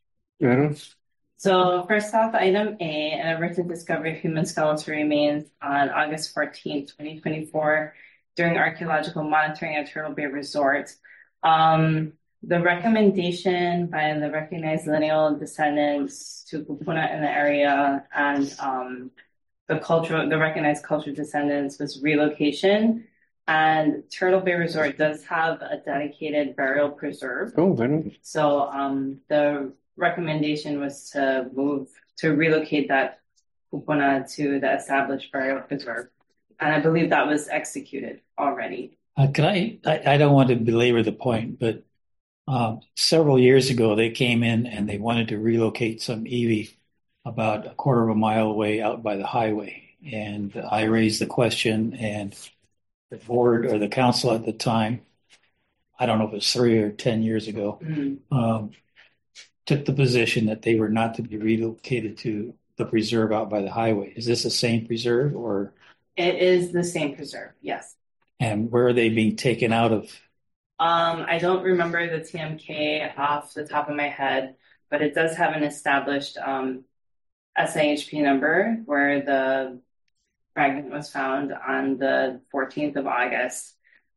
So first off, item A, an inadvertent discovery of human skeletal remains on August 14, 2024, during archaeological monitoring at Turtle Bay Resort. The recommendation by the recognized lineal descendants to Kupuna in the area and the recognized cultural descendants was relocation. And Turtle Bay Resort does have a dedicated burial preserve. Oh, very nice. So the recommendation was to relocate that kupuna to the established burial preserve. And I believe that was executed already. I don't want to belabor the point, but several years ago, they came in and they wanted to relocate some iwi about a quarter of a mile away out by the highway. And I raised the question, and the board or the council at the time, I don't know if it was 3 or 10 years ago, took the position that they were not to be relocated to the preserve out by the highway. Is this the same preserve, or? It is the same preserve, yes. And where are they being taken out of? I don't remember the TMK off the top of my head, but it does have an established SIHP number where the fragment was found on the 14th of August.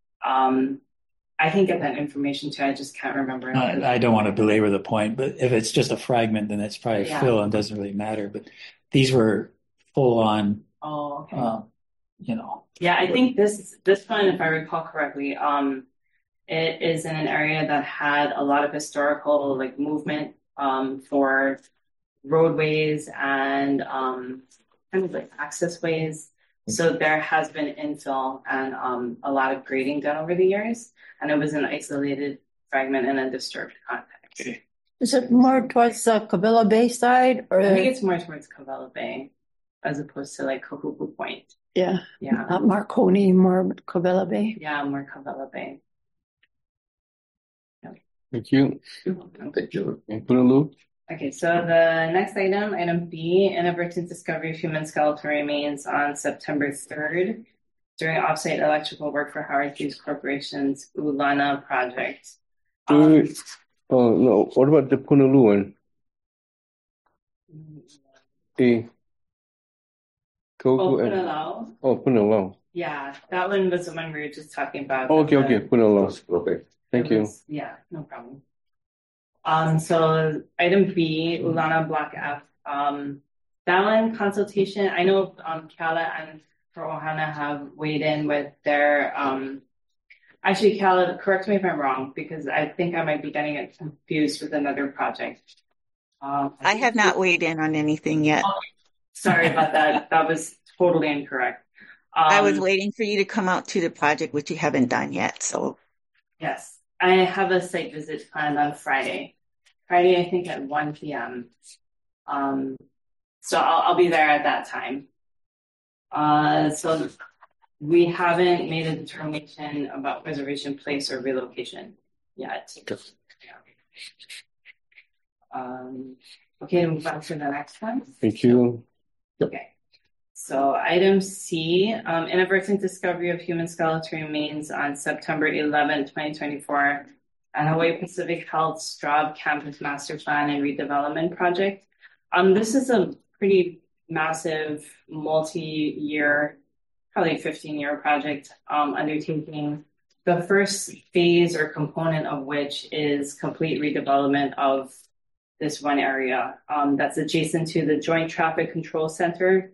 I can get that information too. I just can't remember. I don't want to belabor the point, but if it's just a fragment, then it's probably fill and doesn't really matter. But these were full on. Oh, okay. Yeah, I think this one, if I recall correctly, it is in an area that had a lot of historical movement for roadways and kind of access ways. So there has been infill and a lot of grading done over the years, and it was an isolated fragment in a disturbed context. Okay. Is it more towards the Cabela Bay side, or I think it's more towards Cabela Bay as opposed to Kahuku Point. Yeah, yeah, not Marconi, more Cabela Bay. Yeah, more Cabela Bay. Thank you. Thank you. Punaluu. Okay, so the next item B, inadvertent discovery of human skeletal remains on September 3rd during offsite electrical work for Howard Hughes Corporation's Ulana project. No, what about the Punaluu one? Punalau. Yeah, that one was the one we were just talking about. Okay, Punalau. Okay, thank you. Yeah, no problem. So item B, Ulana Block F. That one consultation. I know Kala and Ohana have weighed in with their. Actually, Kala, correct me if I'm wrong, because I think I might be getting it confused with another project. I have not weighed in on anything yet. Okay. Sorry about that. That was totally incorrect. I was waiting for you to come out to the project, which you haven't done yet. So yes, I have a site visit planned on Friday. I think at 1 p.m. So I'll be there at that time. So we haven't made a determination about preservation place or relocation yet. Okay, move on to the next one. Thank you. Okay. So item C, inadvertent discovery of human skeletal remains on September 11, 2024 at Hawaii Pacific Health Straub Campus Master Plan and Redevelopment Project. This is a pretty massive multi-year, probably 15-year project undertaking. The first phase or component of which is complete redevelopment of this one area that's adjacent to the Joint Traffic Control Center,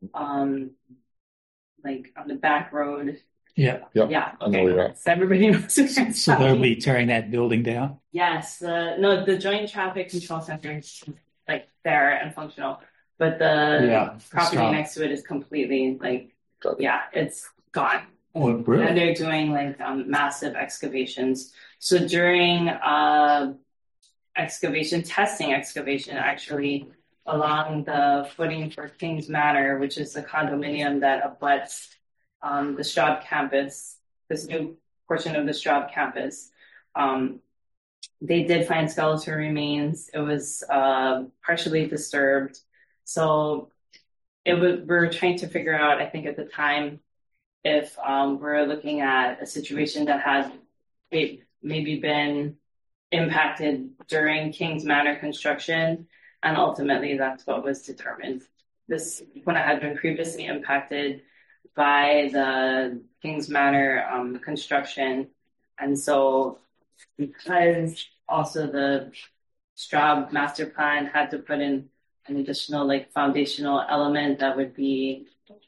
like on the back road. Yeah. Yeah. I know where. So everybody knows. So they'll be tearing that building down? Yes. The Joint Traffic Control Center is there and functional, but the property next to it is completely it's gone. Oh, really? And they're doing massive excavations. So during excavation, actually, along the footing for Kings Manor, which is the condominium that abuts the Straub campus, this new portion of the Straub campus. They did find skeletal remains. It was partially disturbed. So we're trying to figure out, I think at the time, if we're looking at a situation that had maybe been impacted during Kings Manor construction, and ultimately that's what was determined. This Kupuna had been previously impacted by the Kings Manor construction, and so because also the Straub master plan had to put in an additional like foundational element that would be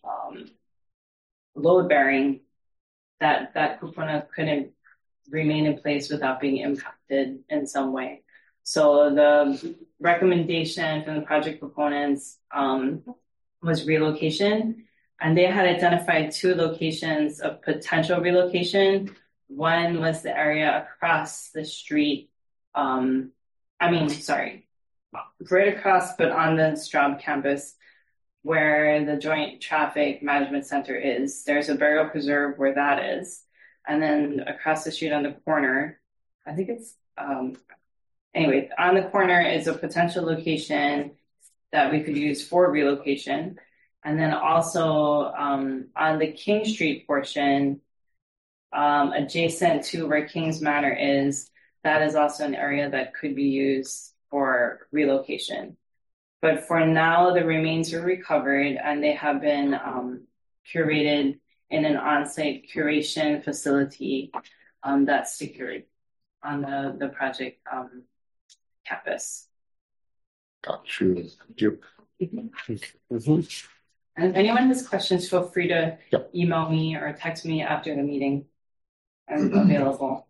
load bearing, that Kupuna couldn't remain in place without being impacted in some way. So the recommendation from the project proponents was relocation, and they had identified 2 locations of potential relocation. One was the area across the street. Right across, but on the Straub campus, where the Joint Traffic Management Center is. There's a burial preserve where that is. And then across the street on the corner, I think it's, anyway, on the corner is a potential location that we could use for relocation. And then also on the King Street portion, adjacent to where Kings Manor is, that is also an area that could be used for relocation. But for now, the remains are recovered and they have been curated in an on-site curation facility that's secured on the project campus. Got you. Thank you. And if anyone has questions, feel free to email me or text me after the meeting. I'm available.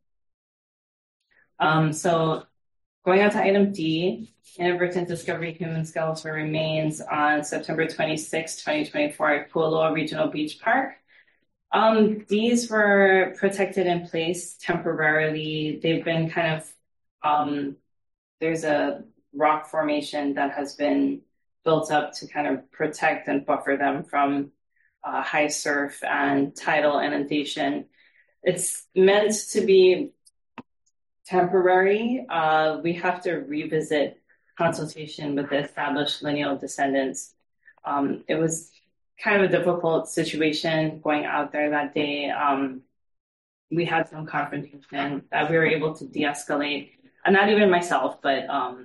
So going on to item D, inadvertent discovery of human skeletal remains on September 26, 2024 at Kualoa Regional Beach Park. These were protected in place temporarily. They've been kind of, there's a rock formation that has been built up to kind of protect and buffer them from high surf and tidal inundation. It's meant to be temporary. We have to revisit consultation with the established lineal descendants. It was kind of a difficult situation going out there that day. We had some confrontation that we were able to de-escalate. And not even myself, but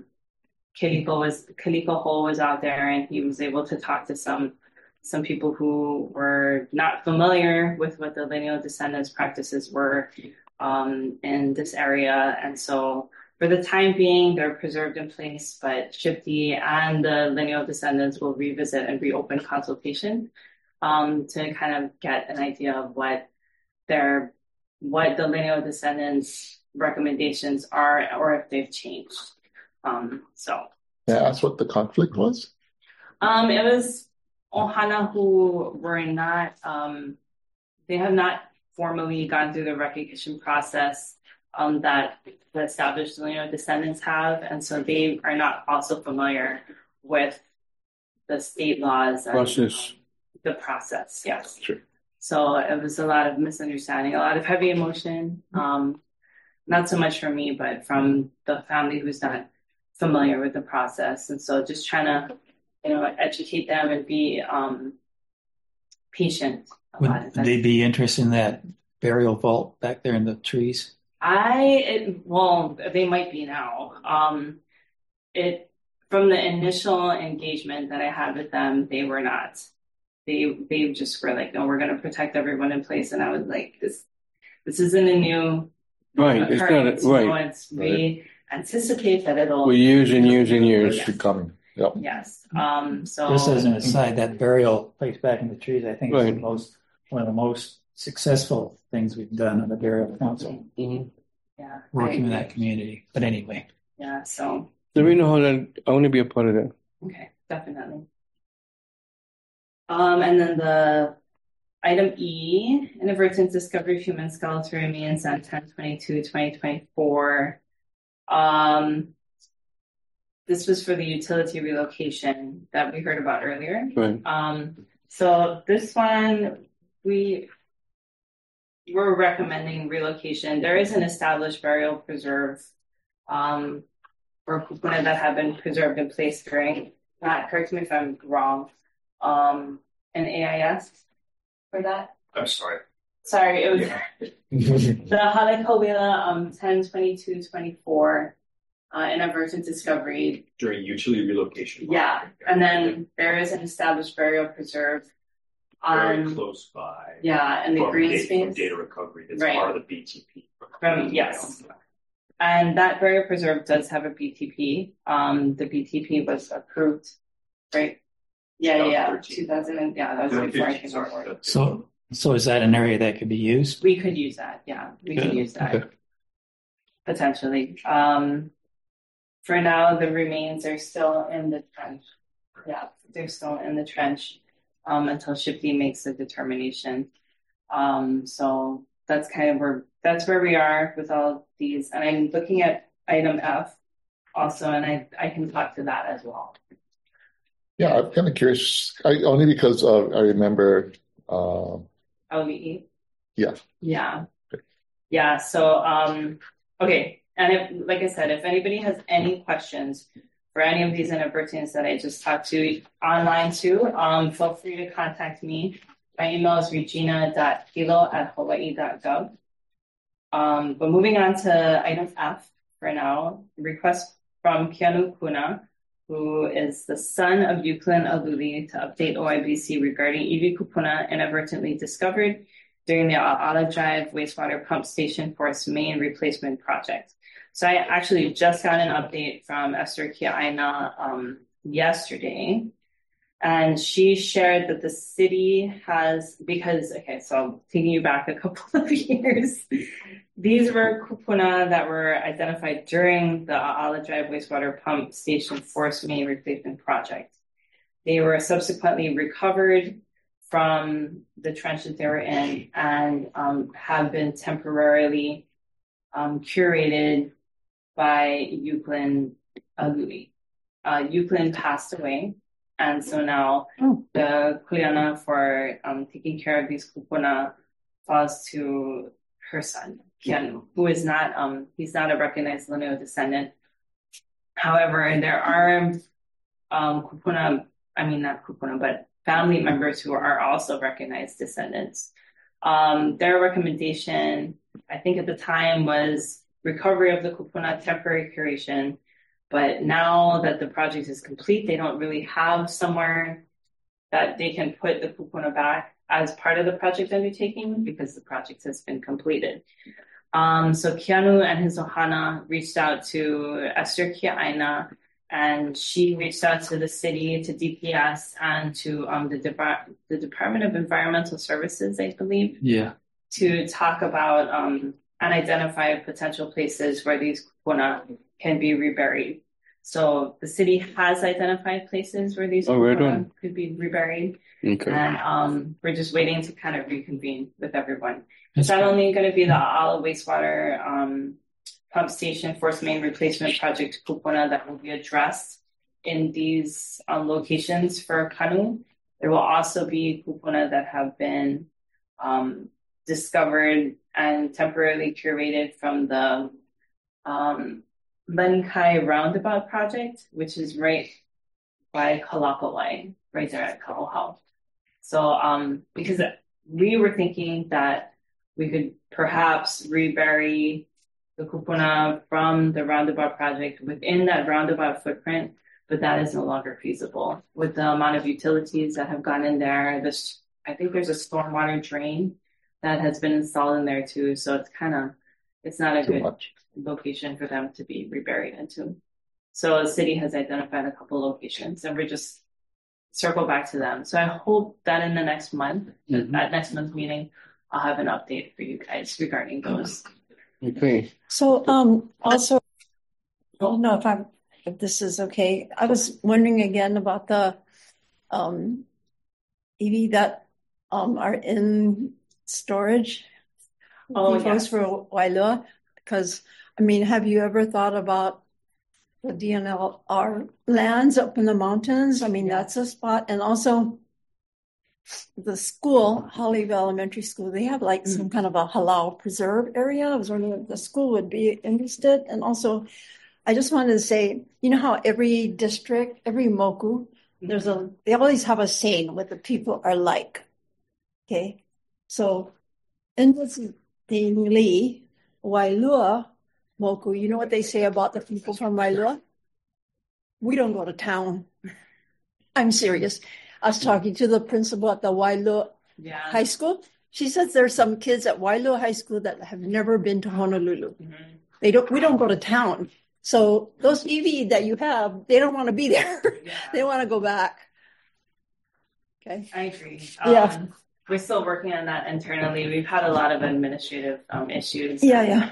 Kaliko Ho was out there and he was able to talk to some people who were not familiar with what the lineal descendants practices were in this area. And so for the time being, they're preserved in place, but Shifty and the lineal descendants will revisit and reopen consultation to kind of get an idea of what the lineal descendants recommendations are or if they've changed. Yeah, that's what the conflict was. It was Ohana who were not, they have not formally gone through the recognition process that the established lineal descendants have. And so they are not also familiar with the state laws and the process. Yes. Sure. So it was a lot of misunderstanding, a lot of heavy emotion. Not so much from me, but from the family who's not familiar with the process. And so just trying to, educate them and be patient. Would they be interested in that burial vault back there in the trees? Well, they might be now. From the initial engagement that I had with them, they were not. They just were like, no, we're going to protect everyone in place. And I was like, this isn't a new occurrence. It's not right. We anticipate that it'll. We years and years to come. Yep. Yes. So just as an aside, that burial place back in the trees, I think is one of the most successful things we've done on the burial council. Mm-hmm. Yeah. Working with that community. But anyway. Yeah. So. Let me know how that. I want to be a part of that. Okay, definitely. And then the item E, inadvertent discovery of human skeletal remains on 10/22/2024. this was for the utility relocation that we heard about earlier. Right. So this one, we're recommending relocation. There is an established burial preserve for kupuna that have been preserved in place during, correct me if I'm wrong, an AIS for that. I'm sorry. Sorry, it was the Halekawela 10/22/24 inadvertent discovery During utility relocation. Yeah, and then there is an established burial preserve Very on close by. yeah, in the from green data, space. from data recovery. That's Right. part of the BTP. Yes, and that burial preserve does have a BTP. The BTP was approved, right? Yeah, 2000 and that was before I came on board. So is that an area that could be used? We could use that. Yeah, we could use that Okay. potentially. For now, the remains are still in the trench. Yeah, they're still in the trench until Shifty makes a determination. So that's kind of where we are with all these. And I'm looking at item F also, and I can talk to that as well. Yeah, I'm kind of curious, only because I remember. LVE. Yeah. Yeah. So, okay. And if, like I said, if anybody has any questions for any of these inadvertents that I just talked to online too, feel free to contact me. My email is regina.hilo@hawaii.gov. But moving on to item F for now, request from Keanu Kuna, who is the son of Euclid Aluli, to update OIBC regarding Iwi Kupuna inadvertently discovered during the A'ala Drive wastewater pump station force main replacement project. So I actually just got an update from Esther Kiaina yesterday, and she shared that the city has, so taking you back a couple of years, these were kupuna that were identified during the A'ala Drive wastewater pump station force main replacement project. They were subsequently recovered from the trenches they were in and have been temporarily curated by Euclid Aluli. Euclid passed away, and so now the kuleana for taking care of these kupuna falls to her son, Keanu, who is not he's not a recognized lineal descendant. However, there are but family members who are also recognized descendants. Their recommendation, I think at the time, was recovery of the kupuna, temporary curation. But now that the project is complete, they don't really have somewhere that they can put the kupuna back as part of the project undertaking because the project has been completed. So Keanu and his ohana reached out to Esther Kiaina, and she reached out to the city, to DPS, and to the Department of Environmental Services, I believe. Yeah. To talk about and identify potential places where these kupuna can be reburied. So the city has identified places where these kupuna could be reburied. Okay. And we're just waiting to kind of reconvene with everyone. It's not only going to be the A'ala wastewater pump station force main replacement project kupuna that will be addressed in these locations for Kanu. There will also be kupuna that have been discovered and temporarily curated from the Lenkai Roundabout project, which is right by Kalakawai, right there at Kauhau. So because we were thinking that we could perhaps rebury the kupuna from the roundabout project within that roundabout footprint, but that is no longer feasible. With the amount of utilities that have gone in there, I think there's a stormwater drain that has been installed in there too. So it's not a good location for them to be reburied into. So the city has identified a couple locations, and we're just circle back to them. So I hope that in the next month, at next month's meeting, I'll have an update for you guys regarding those. Okay. So also, I don't know if this is okay. I was wondering again about the EV that are in storage. Oh, yes. For Wailua, because have you ever thought about the DNLR lands up in the mountains. I mean, that's a spot. And also the school, Hollyville Elementary School, they have like some kind of a halal preserve area. I was wondering if the school would be interested. And also, I just wanted to say, you know how every district, every moku, they always have a saying what the people are like. Okay. So in this Li, Wailua moku, you know what they say about the people from Wailua? We don't go to town. I'm serious. I was talking to the principal at the Wailua High School. She says there's some kids at Wailua High School that have never been to Honolulu. We don't go to town. So those EV that you have, they don't want to be there. They want to go back. Okay. I agree. Yeah. We're still working on that internally. We've had a lot of administrative issues. Yeah.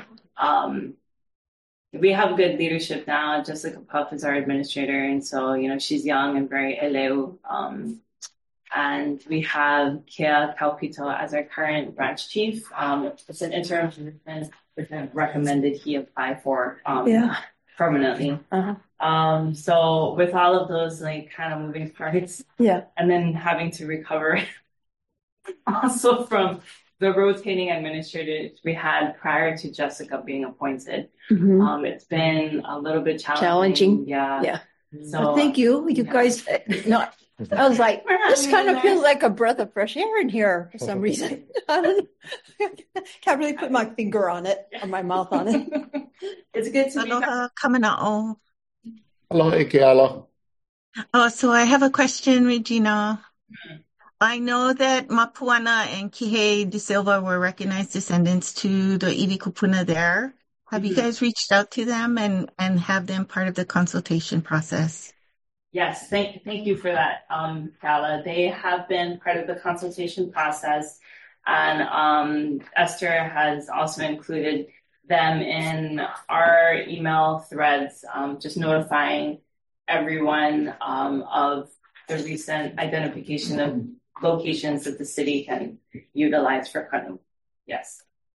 We have good leadership now. Jessica Puff is our administrator, and so she's young and very eleu. And we have Kea Kaupito as our current branch chief. It's an interim position, which I've recommended he apply for permanently. So with all of those kind of moving parts, and then having to recover also from the rotating administrators we had prior to Jessica being appointed. It's been a little bit challenging. Yeah. So well, thank you. You guys, I was like, this kind of feels like a breath of fresh air in here for some reason. I don't know. Can't really put my finger on it or my mouth on it. It's good to Aloha, Kamana'o. Aloha, Ikeala. Oh, so I have a question, Regina. I know that Mapuana and Kihei de Silva were recognized descendants to the Iwi Kupuna there. Have you guys reached out to them and have them part of the consultation process? Yes, thank you for that, Kala. They have been part of the consultation process, and Esther has also included them in our email threads, just notifying everyone of the recent identification of locations that the city can utilize for kanu. Yes.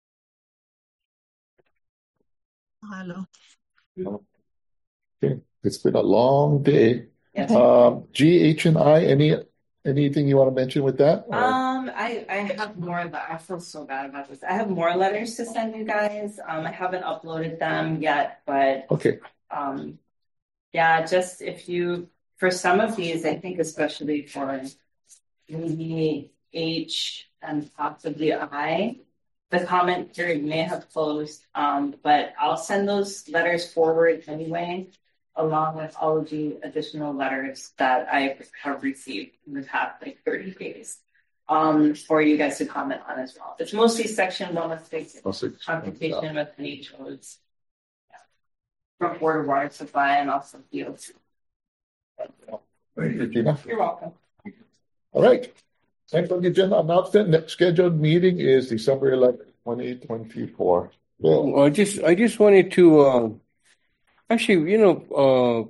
Hello. Okay. It's been a long day. Yes. GH&I, anything you want to mention with that? I have more, but I feel so bad about this. I have more letters to send you guys. I haven't uploaded them yet, but okay. Just if you, for some of these, I think especially for maybe H and possibly I, the comment period may have closed, but I'll send those letters forward anyway, along with all of the additional letters that I have received in the past 30 days for you guys to comment on as well. It's mostly Section 106 consultation with NHOs from Board of Water Supply and also DOT. Thank you, Gina. You're welcome. All right. Next on the agenda announcement. Next scheduled meeting is December 11th, 2024. Well, I just wanted to actually, when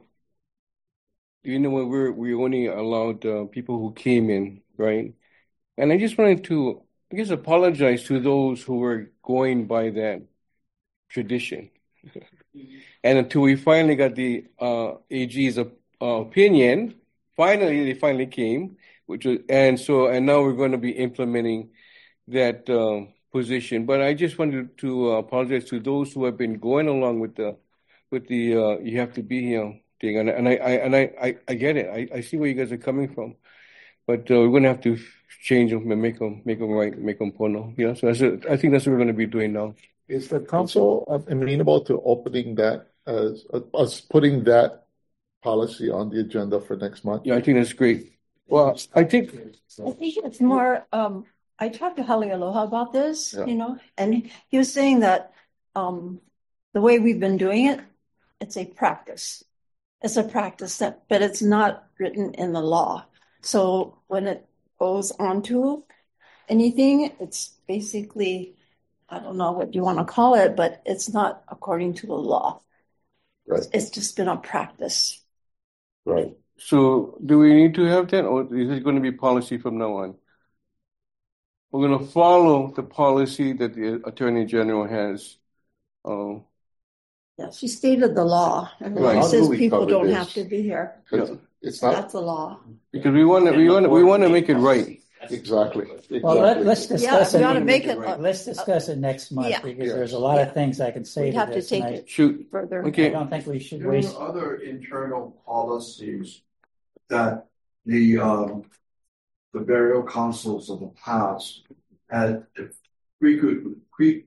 we only allowed people who came in, right? And I just wanted to, I guess, apologize to those who were going by that tradition. And until we finally got the AG's opinion, they finally came, and now we're going to be implementing that position. But I just wanted to apologize to those who have been going along with the you have to be here thing, and I get it. I see where you guys are coming from, but we're going to have to change them and make them right, make them pono. Yeah, so I think that's what we're going to be doing now. Is the council amenable to opening that us putting that policy on the agenda for next month? Yeah, I think that's great. Well, I think it's more. I talked to Hali Aloha about this, and he was saying that the way we've been doing it, it's a practice. It's a practice but it's not written in the law. So when it goes on to anything, it's basically, I don't know what you want to call it, but it's not according to the law. Right. It's just been a practice. Right. So do we need to have that, or is it going to be policy from now on? We're going to follow the policy that the Attorney General has Yeah, she stated the law, and Right. it says We people covered don't this. have to be here. It's not That's the law. Because we want to make it right. exactly. Well, let's discuss Yeah, it. we ought to make it. Let's discuss it next month Yeah. because there's a lot of things I can say We'd to have to this. take and it Shoot. further. Okay. I don't think we should There waste. are other internal policies that the burial councils of the past had frequently,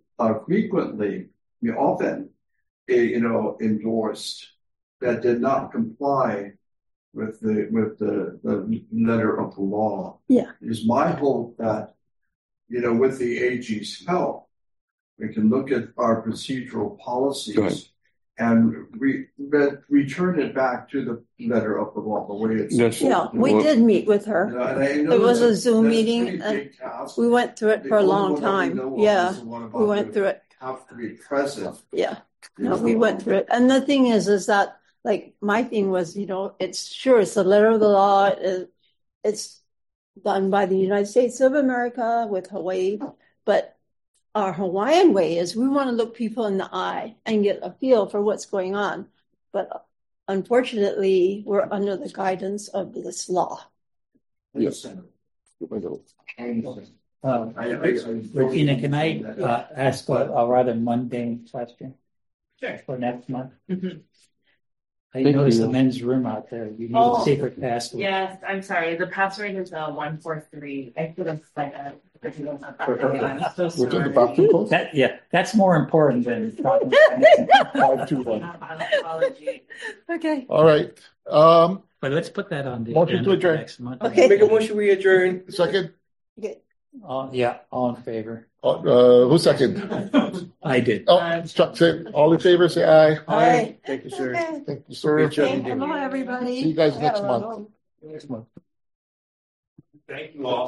often, endorsed that did not comply with the letter of the law. Yeah. It is my hope that, with the AG's help, we can look at our procedural policies and return it back to the letter of the law, the way it's. Yeah, we did meet with her. And I know It was a that's Zoom a meeting, pretty and big task. we went through it The for a only long one that we time. know of Yeah, is the one about we went the through it. Have to be present. Yeah, no, we went through it. And the thing is that, like, my thing was, it's the letter of the law. It's done by the United States of America with Hawaii, but our Hawaiian way is we want to look people in the eye and get a feel for what's going on. But unfortunately, we're under the guidance of this law. Yes. Regina, can I ask a rather mundane question? Sure. For next month? Mhm. I Thank noticed you. the men's room out there. You need Oh. a secret password. Yes, I'm sorry. The password is 143. I could have said that. I'm so Which is the sorry. bathroom code? That's more important than talking. 521. Apology. Okay. All right. But let's put that on the Motion to agenda for adjourn. next month. Okay. Make a motion, we adjourn. Second. Yeah, all in favor. Who's second? I did. Oh, Chuck said, all in favor, say aye. Aye. Thank you, sir. Okay. Thank you, sir. Great job. Aloha, everybody. See you guys next Yeah, month. Next month. Thank you all.